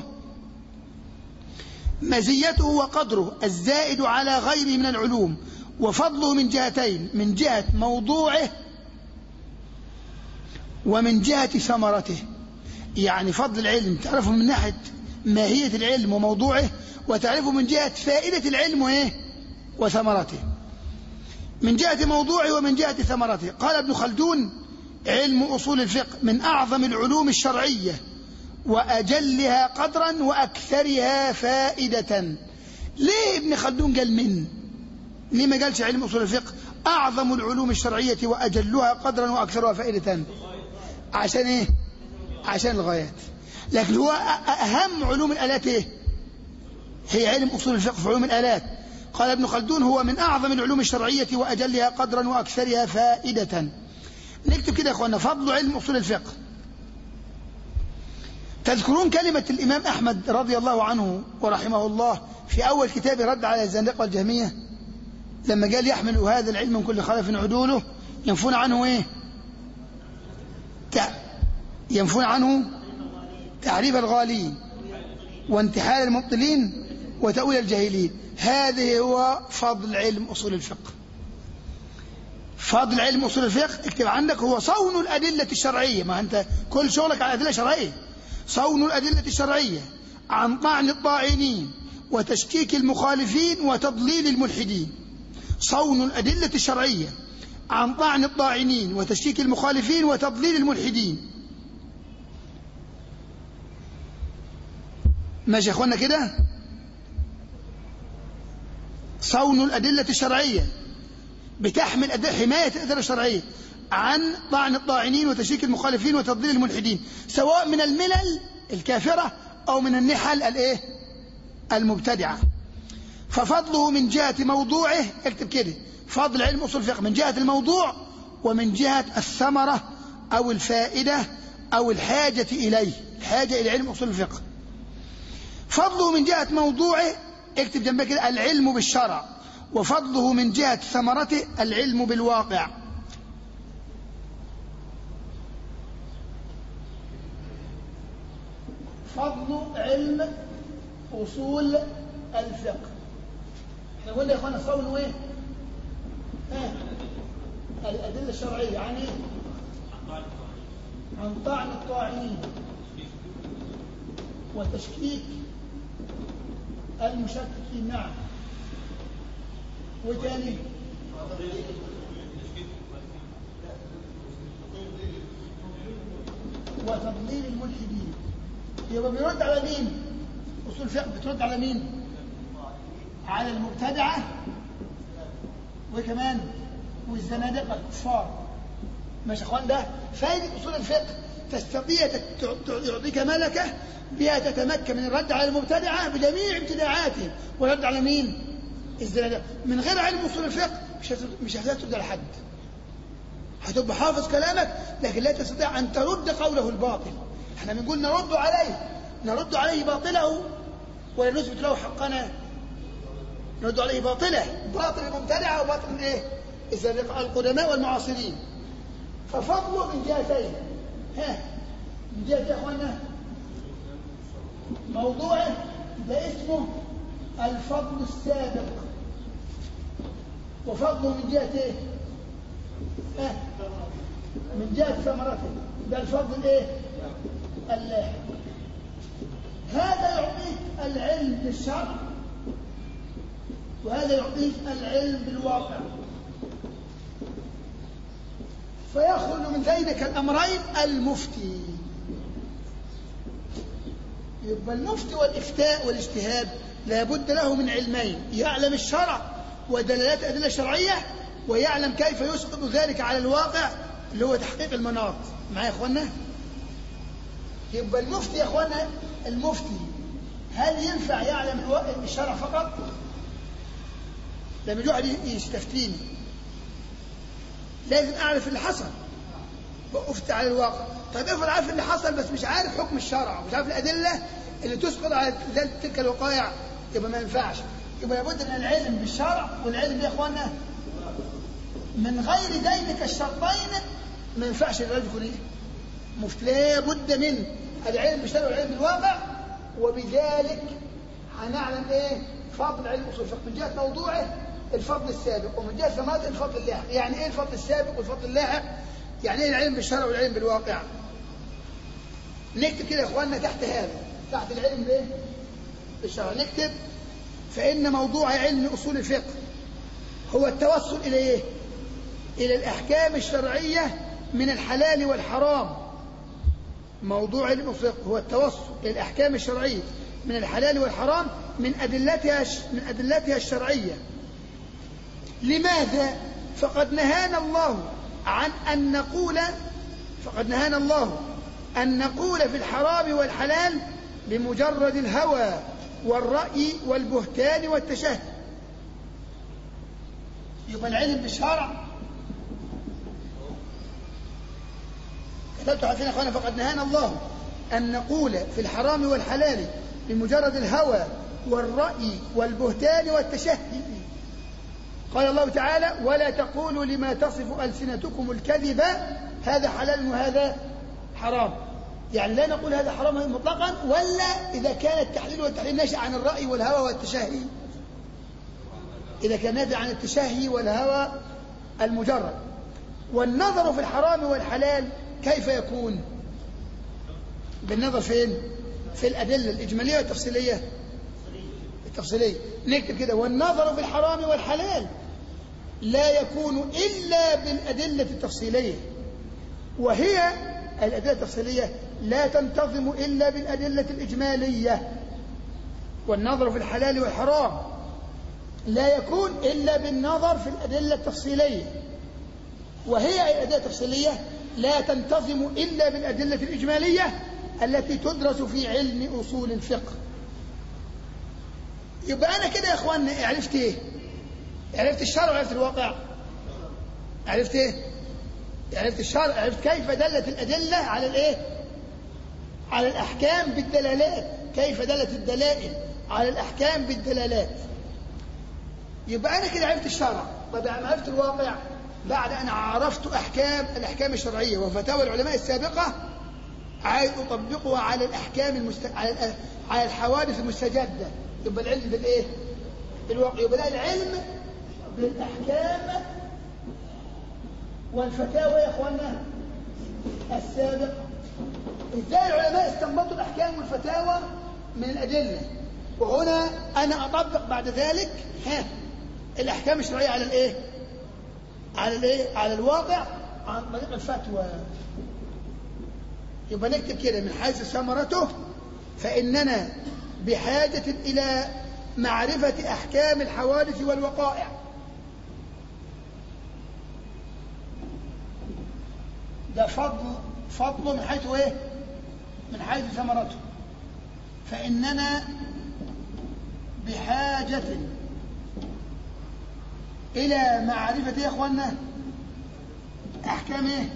مزيته وقدره الزائد على غيره من العلوم. وفضله من جهتين: من جهة موضوعه ومن جهة ثمرته. يعني فضل العلم تعرفه من ناحية ماهية العلم وموضوعه، وتعرفه من جهة فائدة العلم وإيه وثمرته، من جهة موضوعه ومن جهة ثمرته. قال ابن خلدون: علم أصول الفقه من أعظم العلوم الشرعية وأجلها قدرا وأكثرها فائدة. ليه ابن خلدون قال من؟ ليه ما قالش علم أصول الفقه أعظم العلوم الشرعية وأجلها قدرا وأكثرها فائدة؟ عشان إيه؟ عشان الغايات. لكن هو أهم علوم الآلات إيه؟ هي علم أصول الفقه في علوم الآلات. قال ابن خلدون: هو من أعظم العلوم الشرعية وأجلها قدرا وأكثرها فائدة. نكتب كده يا أخوانا: فضل علم أصول الفقه. تذكرون كلمة الإمام أحمد رضي الله عنه ورحمه الله في أول كتابه رد على الزندقة والجهمية، لما قال: يحمل هذا العلم من كل خلف عدوله ينفون عنه إيه؟ ينفون عنه تعريف الغالين وانتحال المبطلين وتأويل الجاهلين. هذه هو فضل علم أصول الفقه. فضل علم أصول الفقه اكتب عندك: هو صون الأدلة الشرعية. ما أنت كل شغلك على أدلة شرعية. صون الأدلة الشرعية عن طعن الطاعنين وتشكيك المخالفين وتضليل الملحدين. صون الأدلة الشرعية عن طعن الطاعنين وتشكيك المخالفين وتضليل الملحدين. ماشي يا اخوانا كده؟ صون الأدلة الشرعية بتحمل حماية الأدلة الشرعية عن طعن الطاعنين وتشكيك المخالفين وتضليل الملحدين، سواء من الملل الكافرة أو من النحل الإيه؟ المبتدعة. ففضله من جهة موضوعه، اكتب كده: فضل علم أصول الفقه من جهة الموضوع ومن جهة الثمرة أو الفائدة أو الحاجة إليه، الحاجة إلى علم أصول الفقه. فضله من جهة موضوعه، اكتب جنبه كده: العلم بالشرع. وفضله من جهة ثمرته العلم بالواقع. فضل علم أصول الفقه. احنا قلنا يا اخوانا صون ايه؟ الأدلة الشرعية عن ايه؟ عن طعن الطاعنين وتشكيك المشككين. نعم. وتاني وتضليل الملحدين. يبقى بيرد على مين؟ أصول الفقه بترد على مين؟ على المبتدعة وكمان والزنادقة الكفار. ماشي يا اخوان؟ ده فائدة أصول الفقه، تستطيع يعطيك ملكة بها تتمكن من الرد على المبتدعة بجميع ابتداعاتهم، والرد على مين؟ الزنادقة. من غير علم أصول الفقه مش هترد على حد، هتبقى حافظ كلامك لكن لا تستطيع أن ترد قوله الباطل. احنا بنقول نرد عليه باطله ولا نثبت له حقنا؟ نرد عليه باطله، باطل المبتدعة وباطل ايه؟ الزنادقة القدماء والمعاصرين. ففضله من جهتين. من جهة يا اخوانا موضوعه ده اسمه الفضل السابق، وفضله من جهة ايه؟ من جهة ثمرته ده الفضل ايه؟ اللاحق. هذا يعطيك العلم بالشرع وهذا يعطيك العلم بالواقع، فيخرج من ذلك الأمرين المفتي. يبقى المفتي والإفتاء والاجتهاد لابد له من علمين: يعلم الشرع ودلالات الأدلة الشرعية، ويعلم كيف يسقط ذلك على الواقع اللي هو تحقيق المناط. معايا يا اخوانا؟ يبقى المفتي يا اخوانا، المفتي هل ينفع يعلم الشرع فقط؟ لما يجي يستفتيني لازم اعرف اللي حصل وافتي على الواقع. طيب افرض عارف اللي حصل بس مش عارف حكم الشرع ومش عارف الادله اللي تسقط على تلك الوقائع، يبقى ما ينفعش. يبقى لابد من العلم بالشرع، والعلم يا اخوانا من غير ذلك الشرطين ما ينفعش الرجل يكون ايه؟ مفتي. لابد من العلم بالشرع والعلم بالواقع. وبذلك هنعلم ايه؟ فضل علم اصول الفقه من جهه موضوعه الفضل السابق، ومن جهه ثمرته الفضل اللاحق. يعني ايه الفضل السابق والفضل اللاحق؟ يعني ايه العلم بالشرع والعلم بالواقع؟ نكتب كده يا اخواننا تحت هذا، تحت العلم بايه؟ بالشرع، نكتب: فإن موضوع علم أصول الفقه هو التوصل إلى إيه؟ إلى الأحكام الشرعية من الحلال والحرام. موضوع علم أصول الفقه هو التوصل إلى الأحكام الشرعية من الحلال والحرام من أدلتها الشرعية. لماذا؟ فقد نهانا الله أن نقول في الحرام والحلال بمجرد الهوى والرأي والبهتان والتشهي. يبقى العلم بالشرع كتبت عارفين يا اخوانا: فقد نهانا الله أن نقول في الحرام والحلال بمجرد الهوى والرأي والبهتان والتشهي. قال الله تعالى: ولا تقولوا لما تصف ألسنتكم الكذب هذا حلال وهذا حرام. يعني لا نقول هذا حرام مطلقا، ولا إذا كان التحليل والتحريم ناشئ عن الرأي والهوى والتشهي، إذا كان نافع عن التشهي والهوى المجرد. والنظر في الحرام والحلال كيف يكون؟ بالنظر فين؟ في الأدلة الإجمالية والتفصيلية. التفصيلية نكتب كده: والنظر في الحرام والحلال لا يكون إلا بالأدلة التفصيلية، وهي الأدلة التفصيلية لا تنتظم إلا بالأدلة الإجمالية. والنظر في الحلال والحرام لا يكون إلا بالنظر في الأدلة التفصيلية، وهي الأدلة التفصيلية لا تنتظم إلا بالأدلة الإجمالية التي تدرس في علم أصول الفقه. يبقى أنا كده يا إخواننا عرفت إيه؟ عرفت الشرع وعرفت الواقع. عرفت إيه؟ عرفت الشرع، عرفت كيف دلت الأدلة على الإيه؟ على الأحكام بالدلالات، كيف دلت الدلائل على الأحكام بالدلالات. يبقى أنا كده عرفت الشرع. طب أنا عرفت الواقع بعد أن عرفت الأحكام الشرعية وفتاوى العلماء السابقة، عايز أطبقها على الأحكام على الحوادث المستجدة. يبقى العلم بالإيه؟ بالواقع. يبقى العلم بالأحكام والفتاوى يا إخواننا السابقة. إزاي العلماء استنبطوا الأحكام والفتاوى من الأدلة، وهنا أنا أطبق بعد ذلك الأحكام الشرعية على الإيه؟ على الواقع عن طريق الفتوى. يبقى نكتب كده: من حيث ثمرته فإننا بحاجة إلى معرفة أحكام الحوادث والوقائع. ده فضل من حيث إيه؟ من حيث ثمرته. فإننا بحاجة إلى معرفة يا إخوانا أحكام إيه؟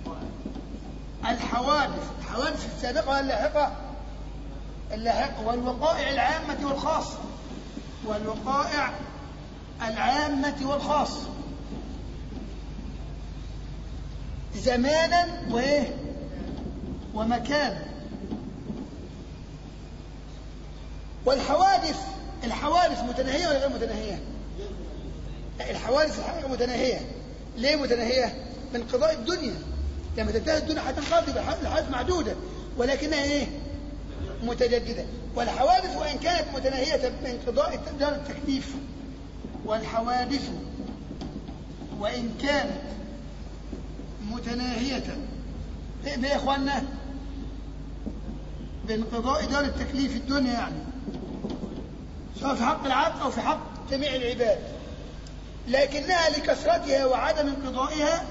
الحوادث السابقة واللاحقة والوقائع العامة والخاصة. والوقائع العامة والخاصة زمانا وإيه؟ ومكانا. الحوادث متناهية ولا غير متناهية؟ الحوادث الحقيقة متناهية. ليه متناهية؟ من قضاء الدنيا، لما تنتهي الدنيا هتنقضي الحوادث معدودة، ولكنها ايه؟ متجددة. والحوادث وإن كانت متناهية من قضاء دار التكليف، والحوادث وإن كانت متناهية يا إخواننا بانقضاء دار التكليف الدنيا، يعني سواء في حق العبد أو في حق جميع العباد، لكنها لكثرتها وعدم انقضائها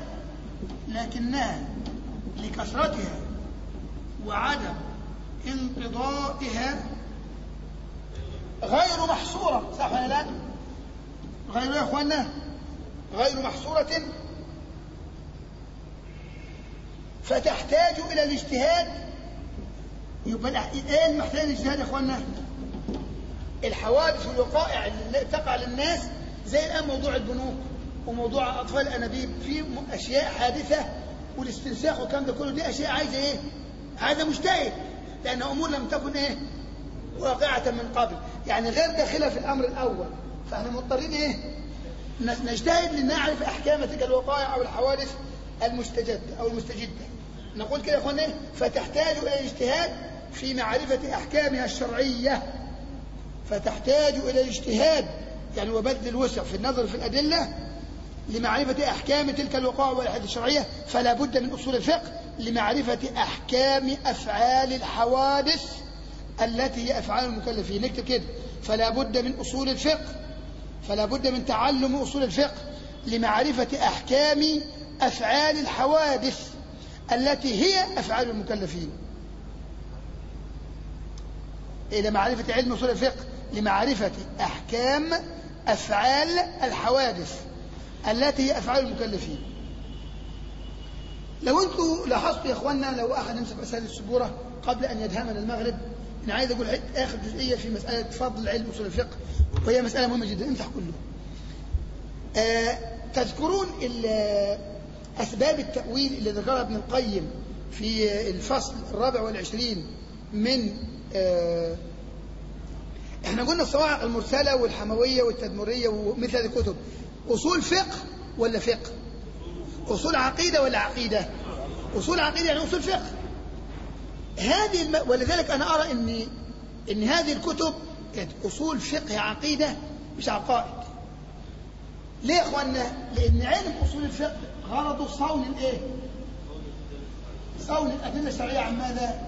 غير محصورة. صح ولا لا؟ غير يا إخواننا غير محصورة، فتحتاج إلى الاجتهاد. يبقى إيه المحتاج الاجتهاد يا إخواننا؟ الحوادث والوقائع اللي تقع للناس، زي الآن موضوع البنوك وموضوع أطفال الأنابيب، في أشياء حادثة والاستنساخ والكلام ده كله، دي أشياء عايزة إيه؟ عايزة مجتهد، لأن أمور لم تكن إيه؟ واقعة من قبل، يعني غير داخلة في الأمر الأول. فإحنا مضطرين إيه؟ نجتهد لنعرف أحكام تلك الوقائع أو الحوادث المستجدة أو المستجدة. نقول كده يا أخوانا فتحتاج إلى الاجتهاد في معرفة أحكامها الشرعية، فتحتاج إلى الاجتهاد يعني وبذل الوسع في النظر في الأدلة لمعرفة أحكام تلك الوقائع والأحاديث الشرعية. فلا بد من أصول الفقه لمعرفة أحكام أفعال الحوادث التي هي أفعال المكلفين. نكتب كده فلا بد من أصول الفقه، فلا بد من تعلم أصول الفقه لمعرفة أحكام أفعال الحوادث التي هي أفعال المكلفين. إلى معرفة علم أصول الفقه لمعرفة أحكام أفعال الحوادث التي هي أفعال المكلفين. لو أنتم لاحظتوا يا إخواننا، لو أحد يمسك مسألة السبورة قبل أن يدهمنا المغرب، أنا عايز أقول آخر جزئية في مسألة فضل علم أصول الفقه، وهي مسألة مهمة جدا. امسح كله. تذكرون أسباب التأويل اللي ذكرها ابن القيم في الفصل 24 من احنا قلنا الصواعق المرسلة والحموية والتدمرية ومثل هذه الكتب أصول فقه ولا فقه؟ أصول عقيدة ولا عقيدة؟ أصول عقيدة يعني أصول فقه. ولذلك أنا أرى إن هذه الكتب أصول فقه عقيدة مش عقائد. ليه يا أخوانا؟ لأن علم أصول الفقه غرضه صون الإيه؟ صون الأدلة الشرعية عن ماذا؟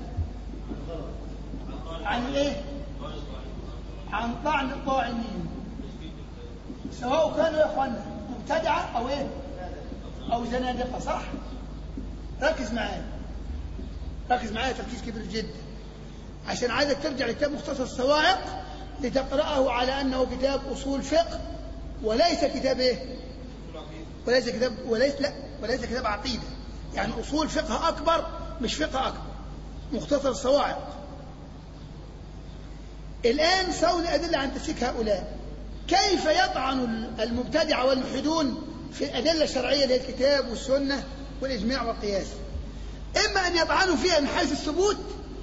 عن الإيه؟ عن طعن الطاعنين، سواء كانوا يا أخوانا مبتدعة أو إيه؟ أو زنادقة. صح؟ ركز معايا، ركز معايا تركيز كبير جدا، عشان عايزك ترجع لكتاب مختصر الصواعق لتقرأه على أنه كتاب أصول فقه وليس كتاب إيه؟ وليس كتاب عقيدة. يعني أصول فقه أكبر مش فقه أكبر. مختصر الصواعق. الآن صون الأدلة عن تشريك هؤلاء، كيف يطعن المبتدعة والملحدون في الأدلة الشرعية اللي هي الكتاب والسنة والإجماع والقياس؟ إما أن يطعنوا فيها من حيث الثبوت،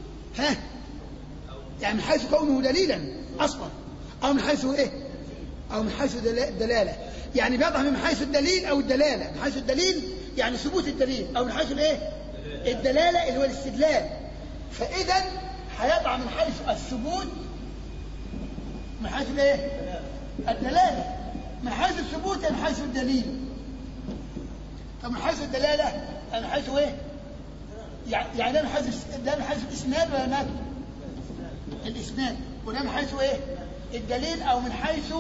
يعني من حيث كونه دليلا أصلا، أو من حيث إيه؟ أو من حيث الدلالة. يعني بيطعن من حيث الدليل أو الدلالة. من حيث الدليل يعني ثبوت الدليل، أو من حيث الإيه؟ الدلالة اللي هو الاستدلال. فإذا هيطعن من حيث الثبوت، من حيث الايه؟ الدلالة. من حيث الثبوت من حيث الدليل. طب من حيث الدلالة من حيث ايه؟ يعني ده من حيث الاسناد ولا المتن؟ الاسناد. وده من حيث ايه؟ الدليل، او من حيث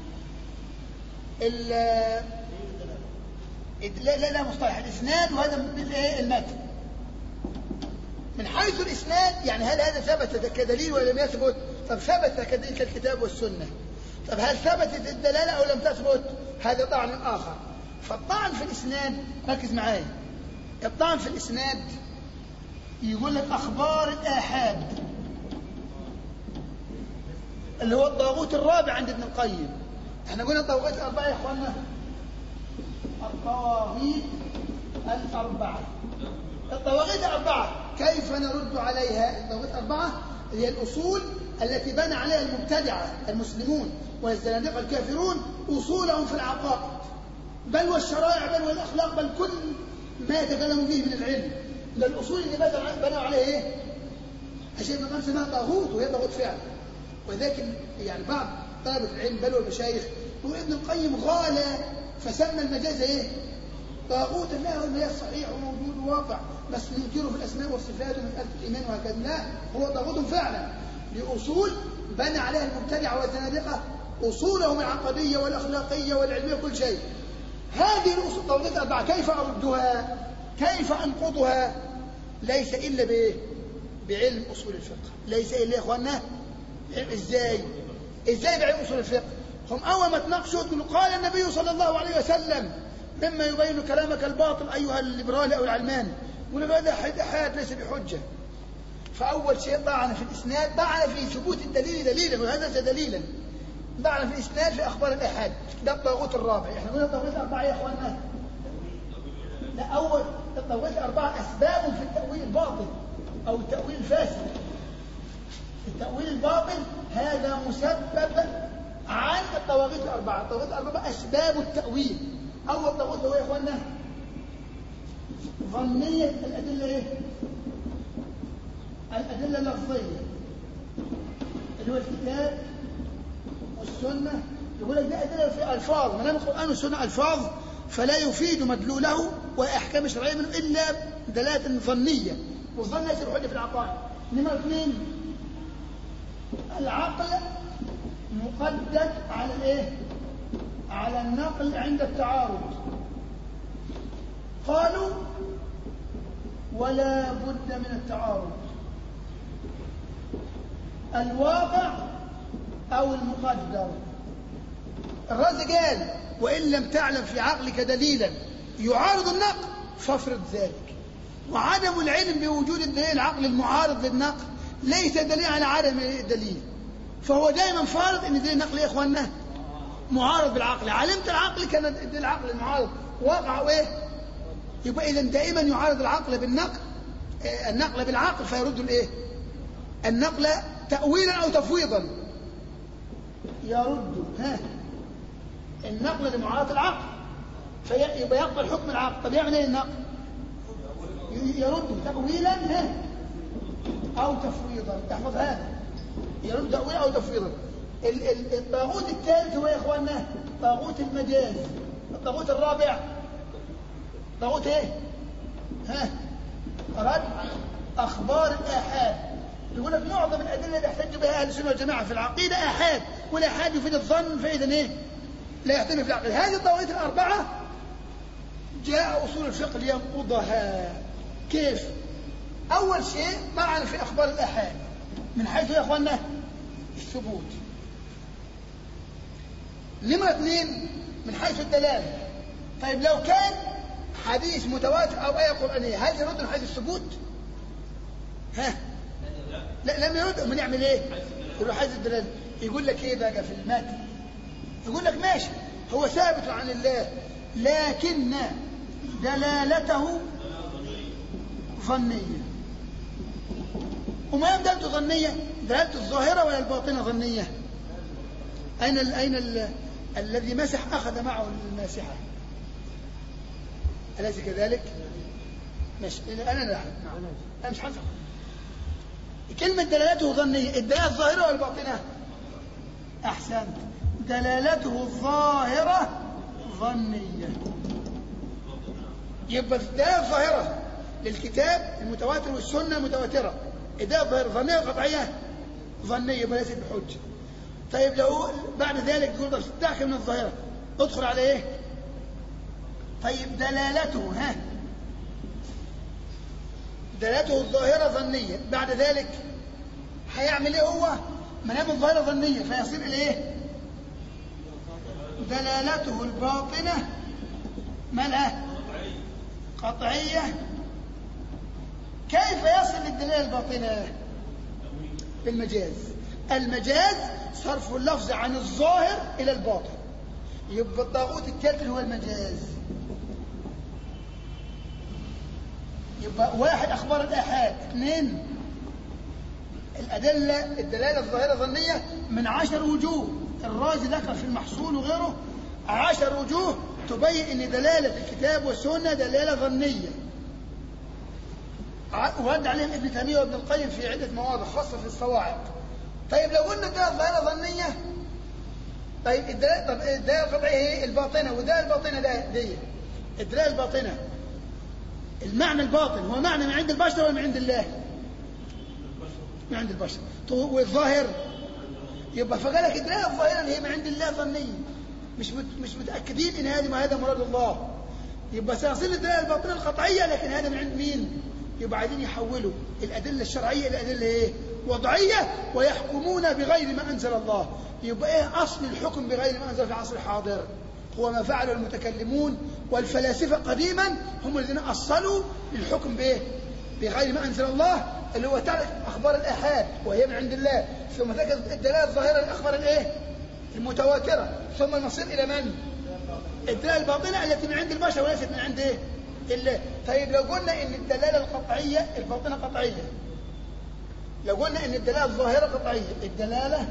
لا مصطلح الاسناد، وهذا مثل ايه؟ المتن. من حيث الاسناد يعني هل هذا ثبت كدليل ولا لم يثبت؟ طب ثبت كدليل كالكتاب والسنة. طب هل ثبتت الدلالة أو لم تثبت؟ هذا طعن آخر. فالطعن في الإسناد، ركز معايا، الطعن في الإسناد يقول لك أخبار الآحاد اللي هو الطاغوت الرابع عند ابن القيم. احنا قلنا الطواغيت الأربعة يا إخواننا، الطواغيت الأربعة. الطواغيت الأربعة كيف نرد عليها؟ الطواغيت الأربعة هي الأصول التي بنى عليها المبتدعة المسلمون والزنادقة الكافرون أصولهم في العقائد، بل والشرائع، بل والأخلاق، بل كل ما يتكلموا فيه من العلم. ده الأصول اللي بنوا عليها إيه؟ الشيخ ابن القيم سماها طاغوت، وهي طاغوت فعلا. وذلك يعني بعض طلبة العلم بل والمشايخ هو ابن القيم غالى فسمى المجاز إيه؟ طاغوت. لا، هو المجاز صحيح وموجود وواقع، بس ننكره في الأسماء والصفات ومن أهل الإيمان وهكذا. لا، هو طاغوت فعلا لأصول بنى عليها المبتدعة والزنادقة أصولهم العقدية والأخلاقية والعلمية وكل شيء. هذه الأصول الطاغوت الأربعة كيف أردها؟ كيف أنقضها؟ ليس إلا بعلم أصول الفقه. ليس إلا يا إخواننا إزاي بعلم أصول الفقه؟ هم أول ما تناقشوا تقولوا قال النبي صلى الله عليه وسلم مما يبين كلامك الباطل أيها الليبرالي أو العلماني، يقولوا هذا حياة ليس بحجة. فأول شيء طعن في الإسناد، طعن في ثبوت الدليل دليلا، وهذا دليلا. طعن في الإسناد في أخبار الآحاد، ده الطاغوت الرابع. احنا قلنا الطاغوت الأربعة يا إخواننا. لا، أول الطاغوت الأربعة أسباب في التأويل الباطل أو التأويل الفاسد. التأويل الباطل هذا مسبب عن الطواغيت الأربعة. الطواغيت الأربعة أسباب التأويل. أول طاغوت هو يا إخواننا ظنية الأدلة إيه؟ الأدلة اللفظية اللي هو الكتاب والسنة. يقول لك ده أدلة في ألفاظ، ما دام القرآن والسنة ألفاظ فلا يفيد مدلوله وأحكام شرعية منه إلا دلالة ظنية، والظن ليس بحجة في العقائد. نمرة 2 العقل مقدم على الإيه؟ على النقل عند التعارض. قالوا ولا بد من التعارض، الواقع أو المقدر. الرازي قال وإن لم تعلم في عقلك دليلا يعارض النقل فافرض ذلك. وعدم العلم بوجود الدليل العقل المعارض للنقل ليس دليل على عدم الدليل، فهو دائما فارض ان دليل النقل يا اخواننا معارض بالعقل. علمت العقل كان دليل العقل المعارض واقع وايه؟ يبقى اذا دائما يعارض العقل بالنقل، النقل بالعقل، فيرد الايه؟ النقل تأويلا او تفويضا. يرد النقل لمعارضة العقل فيبقى يقبل حكم العقل. طب يعمل ايه النقل؟ يرد تأويلا او تفويضا. تحفظ هذا، يرد تأويلا او تفويضا. الطاغوت الثالث هو يا اخواننا طاغوت المجاز. الطاغوت الرابع طاغوت ايه؟ رد اخبار الآحاد. يقول لك معظم الادله اللي يحتج بها اهل السنه والجماعه في العقيده آحاد، والآحاد يفيد الظن، فاذا ايه؟ لا يحتمل في العقل. هذه الطواغيت الاربعه جاء اصول الفقه لينقضها. كيف؟ اول شيء طبعا في اخبار الآحاد من حيث يا اخواننا الثبوت. نمرة 2 من حيث الدلاله. طيب لو كان حديث متواتر او ايه قرانيه هل يرد من حيث الثبوت؟ لا لم يرد. من يعمل ايه؟ يروح حيث الدلاله. يقول لك ايه بقى في المتن؟ يقول لك ماشي هو ثابت عن الله لكن دلالته ظنيه. وما دام دلالته ظنيه، دلالته الظاهره ولا الباطنه ظنيه؟ اين الذي مسح اخذ معه الماسحه، أليس كذلك؟ مش انا لا انا مش حنفع. كلمه دلالته ظنيه، الدلاله الظاهره ولا الباطنه؟ احسنت، دلالته الظاهره ظنيه. يبقى الدلاله الظاهره للكتاب المتواتر والسنه المتواتره الدلاله الظاهره ظنيه قطعيه ظنيه، يبقى ليست بحجه. طيب لو بعد ذلك تقول دعك من الظاهره ادخل على ايه؟ طيب دلالته دلالته الظاهره ظنيه، بعد ذلك هيعمل ايه هو؟ ما دام الظاهره ظنيه فيصير الى ايه؟ دلالته الباطنه مالها؟ قطعيه. كيف يصل للدلاله الباطنه؟ بالمجاز. المجاز صرف اللفظ عن الظاهر الى الباطن. يبقى الطاغوت الثالث هو المجاز. يبقى 1 اخبار الآحاد، 2 الدلاله الظاهره ظنيه من 10 وجوه. الرازي ذكر في المحصول وغيره 10 وجوه تبين ان دلاله الكتاب والسنه دلاله ظنيه، ورد عليهم ابن تيميه وابن القيم في عده مواضع خاصه في الصواعق. طيب لو قلنا الدلاله الظاهره ظنيه، طيب الدلاله القطعيه هي الباطنه، والدلاله الباطنه دي الدلاله الباطنه المعنى الباطن هو معنى من عند البشر ولا من عند الله؟ من عند البشر. والظاهر يبقى فقالك الدلاله الظاهره اللي هي من عند الله ظنيه، مش متاكدين ان هذا مراد الله. يبقى سيصل الدلاله الباطنه القطعيه، لكن هذا من عند مين؟ يبقى عايزين يحولوا الادله الشرعيه الى ادله ايه؟ وضعيه، ويحكمون بغير ما انزل الله. يبقى ايه اصل الحكم بغير ما انزل في العصر الحاضر؟ هو ما فعله المتكلمون والفلاسفه قديما، هم الذين اصلوا الحكم بايه؟ بغير ما انزل الله، اللي هو تعرف اخبار الآحاد وهي من عند الله، ثم تجد الدلاله الظاهره الاخبار الايه؟ المتواتره، ثم نصل الى من؟ الدلاله الباطنه التي من عند البشر وليست من عند ايه؟ الله. طيب لو قلنا ان الدلاله القطعيه الباطنه قطعيه، لو قلنا ان الدلاله الظاهره قطعيه، الدلاله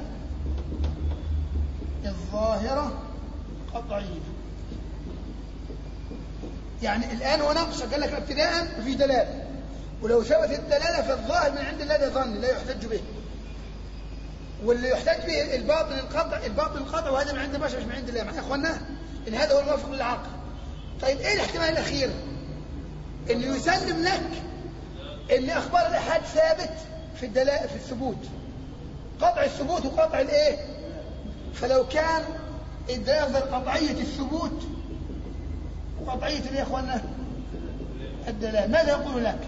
الظاهره قطعيه، يعني الآن هو ناقص، قال لك ابتداء مفيش دلالة، ولو ثبتت الدلالة فالظاهر من عند الله ده ظن لا يحتج به، واللي يحتج به الباطن القطع، وهذا من عند البشر مش من عند الله. معايا يا اخوانا؟ ان هذا هو الموافق للعقل. طيب ايه الاحتمال الاخير؟ انه يسلم لك ان اخبار الاحاد ثابت في الدلالة في الثبوت، قطع الثبوت وقطع الايه. فلو كان الدلالة قطعية الثبوت وقطعية الايه يا اخوانا الدلالة، ماذا يقول لك؟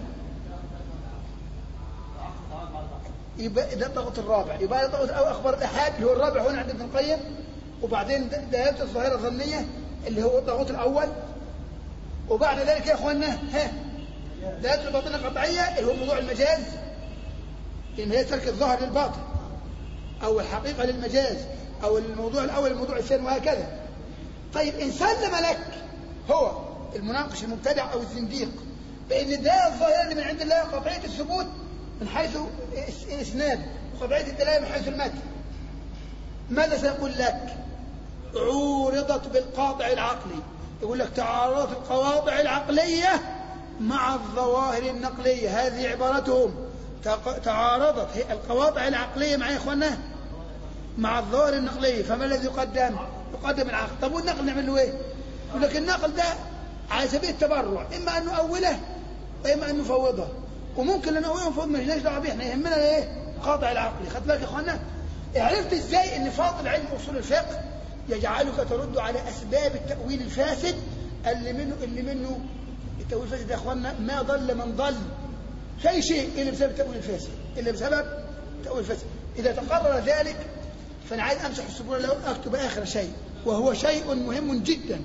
يبقى ده الضغط الرابع، يبقى الضغط او اخبار الاحاد اللي هو الرابع هنا عند ابن القيم، وبعدين دلالة الظاهرة الظنية اللي هو الضغط الاول، وبعد ذلك يا اخوانا دلالة الباطنة القطعية اللي هو موضوع المجاز، لان هي ترك الظاهر للباطن او الحقيقة للمجاز، او الموضوع الاول الموضوع الثاني، وهكذا. طيب ان سلم لك هو المناقش المبتدع او الزنديق بان الدلالة الظاهرة اللي من عند الله قطعية الثبوت من حيث الاسناد وقطعية الدلالة من حيث المتن، ماذا سيقول لك؟ عورضت بالقاطع العقلي. يقول لك تعارضت القواطع العقلية مع الظواهر النقلية، هذه عبارتهم، تعارضت القواطع العقلية مع إخواننا مع الظواهر النقلية، فما الذي يقدم؟ يقدم العقل. طب والنقل نعمل له ايه؟ يقول لك النقل ده على سبيل التبرع، اما ان نؤوله واما ان نفوضه، وممكن نؤوله ونفوض ما لناش دعوه بيه، احنا يهمنا ايه؟ قاطع العقل. خدت بالك يا اخوانا؟ عرفت ازاي ان فاضل علم اصول الفقه يجعلك ترد على اسباب التاويل الفاسد اللي منه التاويل الفاسد يا اخوانا ما ضل من ضل في اي شيء الا بسبب التاويل الفاسد، الا بسبب التاويل الفاسد. اذا تقرر ذلك فانا عايز امسح السبوره لو اكتب اخر شيء، وهو شيء مهم جدا.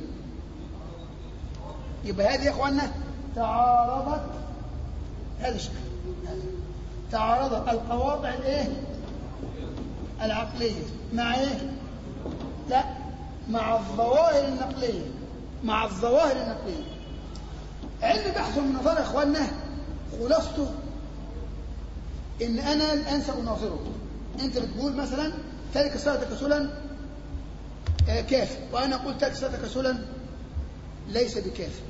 يبقى هذه يا اخوانا تعارضت، هذا الشيء تعارضت القواطع الايه العقليه مع ايه؟ لا، مع الظواهر النقليه، مع الظواهر النقليه. علم بحث المناظره يا اخوانا خلاصته ان انا الان ساناظره. انت بتقول مثلا تارك الصلاه تكاسلا كافر، وانا اقول تارك الصلاه تكاسلا ليس بكافر.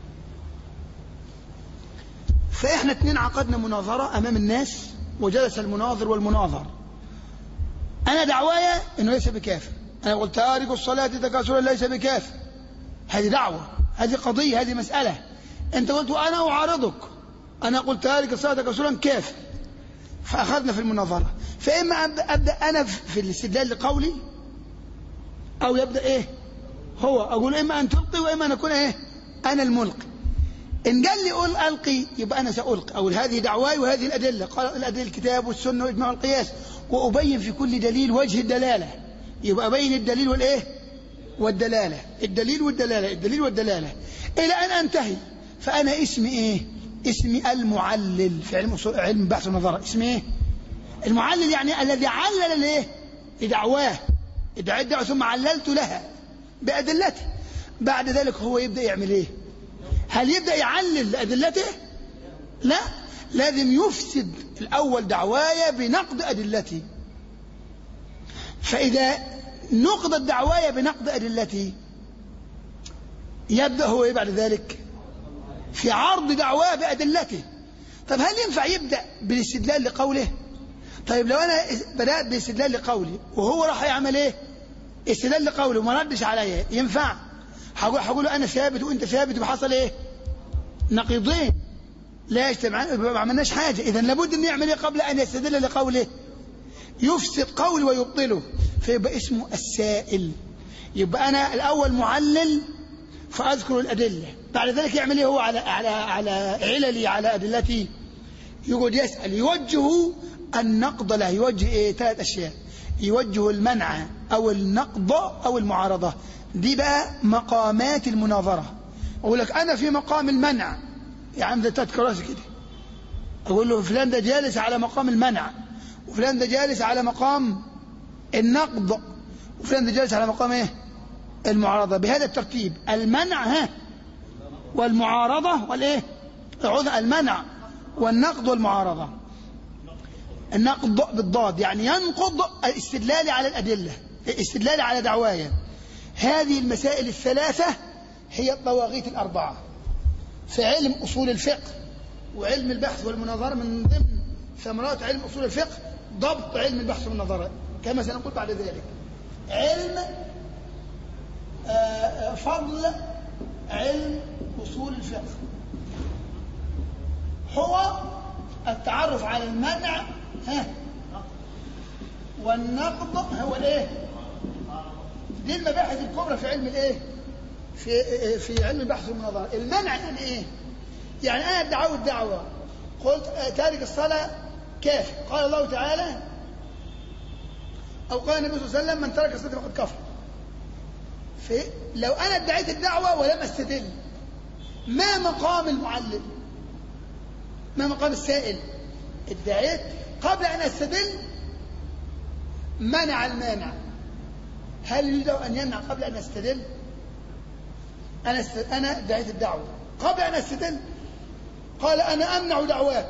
فاحنا اثنين عقدنا مناظره امام الناس، وجلس المناظر والمناظر. انا دعوايا انه ليس بكافر، انا قلت تارك الصلاه تكاسلا ليس بكافر، هذه دعوه، هذه قضيه، هذه مساله. انت قلت وانا اعارضك، انا قلت تارك الصلاه تكاسلا كافر، فاخذنا في المناظره. فاما ابدا انا في الاستدلال لقولي، او يبدا ايه هو، اقول اما ان تلقي واما ان اكون ايه انا الملقي. ان قال لي قل القي يبقى انا سالقي، او هذه دعواي وهذه الادله، قال الادله الكتاب والسنه واجماع القياس، وابين في كل دليل وجه الدلاله، يبقى ابين الدليل والايه والدلاله، الدليل والدلاله، الدليل والدلاله، الى ان انتهي. فانا اسمي ايه؟ اسمي المعلل في علم بحث النظاره. اسمي ايه؟ المعلل، يعني الذي علل لايه لدعواه، ادعى ثم عللت لها بادلته. بعد ذلك هو يبدا يعمل ايه؟ هل يبدا يعلل لادلته؟ لا، لازم يفسد الاول دعوايا بنقد ادلتي. فاذا نقضت دعوايا بنقد ادلتي يبدا هو بعد ذلك في عرض دعواه بادلته. طب هل ينفع يبدا بالاستدلال لقوله؟ طيب لو انا بدات بالاستدلال لقولي وهو راح يعمل ايه؟ استدلال لقوله وما ردش عليا، ينفع؟ هقول انا ثابت وانت ثابت، وحصل ايه؟ نقيضين لا يجتمعان، ما عملناش حاجه. اذا لابد ان يعمل ايه قبل ان يستدل لقوله؟ يفسد قولي ويبطله، فيبقى اسمه السائل. يبقى انا الاول معلل فاذكر الادله، بعد ذلك يعمل ايه هو على عللي، على ادلتي؟ يقعد يسال، يوجه النقد له. يوجه ايه؟ ثلاث اشياء، يوجه المنع او النقد او المعارضه. دي بقى مقامات المناظره. اقول لك انا في مقام المنع، يا عم ده تذكر كده، اقول له فلان ده جالس على مقام المنع، وفلان ده جالس على مقام النقد، وفلان ده جالس على مقام ايه؟ المعارضه. بهذا الترتيب: المنع والمعارضه والايه؟ المنع والنقد والمعارضه. النقد بالضاد يعني ينقض الاستدلال على الادله، الاستدلال على دعوايا. هذه المسائل الثلاثه هي الطواغيت الاربعه. في علم أصول الفقه وعلم البحث والمناظرة، من ضمن ثمرات علم أصول الفقه ضبط علم البحث والمناظرة، كما سنقول بعد ذلك. علم فضل علم أصول الفقه هو التعرف على المنع والنقض، هو الايه؟ دي المباحث الكبرى في علم الايه؟ في علم البحث والمناظرة. المنع يعني ايه؟ يعني انا ادعوت دعوة قلت تارك الصلاة كافر، قال الله تعالى او قال النبي صلى الله عليه وسلم من ترك الصلاة فقد كفر. لو انا ادعيت الدعوة ولم استدل، ما مقام المعلم؟ ما مقام السائل؟ ادعيت قبل ان استدل، منع المانع. هل يجوز ان يمنع قبل ان استدل؟ انا ادعيت الدعوة قبل ان استدل، قال انا امنع دعواك،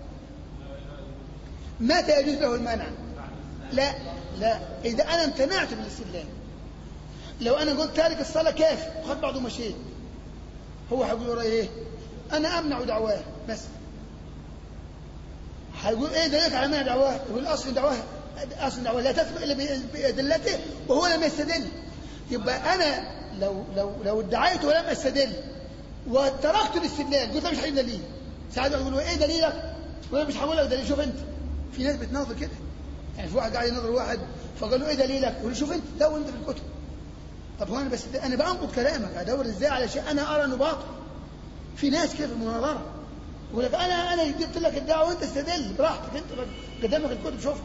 متى يجوز له المنع؟ لا اذا انا امتنعت بالاستدلال. لو انا قلت تارك الصلاة كافر وخد بعضه مشيت، هو هيقول ايه؟ انا امنع دعواه بس. هيقول ايه دليلك على منع دعواه؟ يقول اصل دعواه لا تثبت الا بادلته وهو لم يستدل. يبقى انا لو ادعيت ولم استدل وتركت الاستدلال، قلت مش هجيب دليل، ساعات يقولوا ايه دليلك؟ وانا مش هقول لك دليل. شوف انت، في ناس بتناظر كده، يعني في واحد قاعد يناظر واحد فقال له ايه دليلك؟ يقول له شوف انت دور انت في الكتب. طب هو انا بنقض كلامك، ادور ازاي على شيء انا ارى انه باطل؟ في ناس كده في المناظره يقول لك انا جبت لك الدعوه وانت استدل براحتك، انت قدامك الكتب شوفها.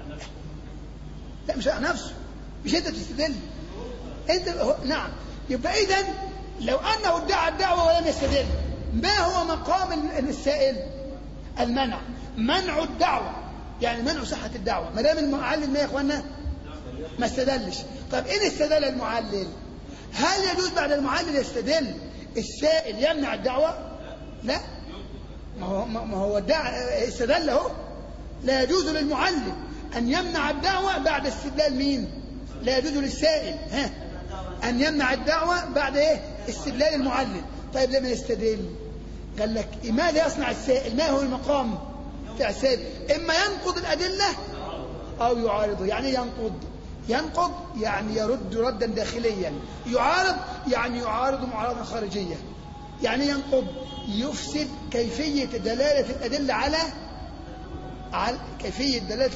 لا مش نفسه، مش انت تستدل انت. نعم. يبقى اذا لو انه ادعى الدعوه ولم يستدل، ما هو مقام السائل؟ المنع، منع الدعوه، يعني منع صحه الدعوه. ما دام المعلل ما يا اخوانا ما استدلش. طب ان استدل المعلل، هل يجوز بعد المعلل يستدل السائل يمنع الدعوه؟ لا، ما هو استدل اهو. لا يجوز للمعلل ان يمنع الدعوه بعد استدلال مين؟ لا يجوز للسائل ان يمنع الدعوه بعد ايه؟ استدلال المعلل. طيب لما يستدل، قال لك ماذا يصنع السائل؟ ما هو المقام بتاع السائل؟ اما ينقض الادله او يعارضه. يعني ينقض يعني يرد ردا داخليا، يعارض يعني يعارض معارضه خارجيه. يعني ينقض يفسد كيفيه دلاله الادله على كيفيه دلاله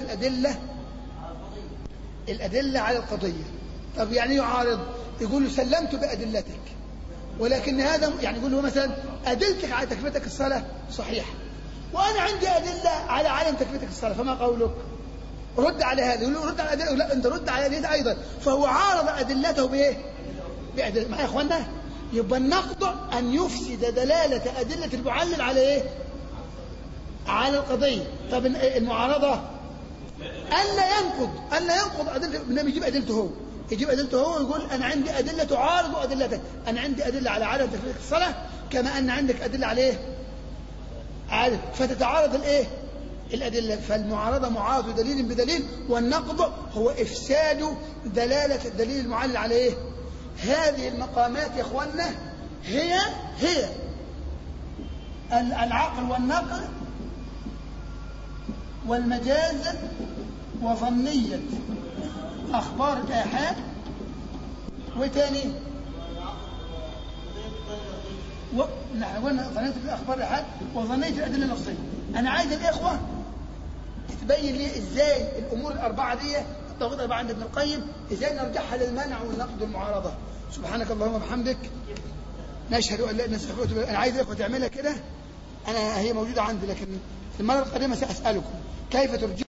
الادله على القضيه. طب يعني يعارض، يقول له سلمت بادلتك، ولكن هذا يعني يقول له مثلا ادلتك على تكفيتك الصلاه صحيحه، وانا عندي ادله على عدم تكفيتك الصلاه، فما قولك؟ رد على هذا. يقول له رد على هذا، لا انت رد على هذا ايضا. فهو عارض ادلته بايه؟ بادله. معايا يا اخوانا؟ يبقى النقض ان يفسد دلاله ادله المعلل على ايه؟ على القضيه. طب المعارضه الا ينقض ادله، يجيب ادلته هو ويقول انا عندي ادله تعارض ادلتك، انا عندي ادله على عدم تكفيتك الصلاه كما ان عندك ادله على ايه؟ على، فتتعارض الايه؟ الأدلة. فالمعارضة معارضة دليل بدليل، والنقض هو إفساد دلالة الدليل المعلل على إيه؟ هذه المقامات يا إخوانا هي العقل والنقل والمجاز وظنية أخبار الآحاد، وتاني نحن قلنا ظنية الأخبار الآحاد وظنية الأدلة النصية. أنا عايز الإخوة تبين لي إزاي الأمور الأربعة دي، الضوابط الأربعة عند ابن القيم، إزاي نرجعها للمنع والنقد والمعارضة. سبحانك اللهم وبحمدك، نشهد أن لا إله إلا أنت. أنا عايز الإخوة تعملها كده، هي موجودة عندي، لكن المرة القادمة سأسألكم كيف ترجع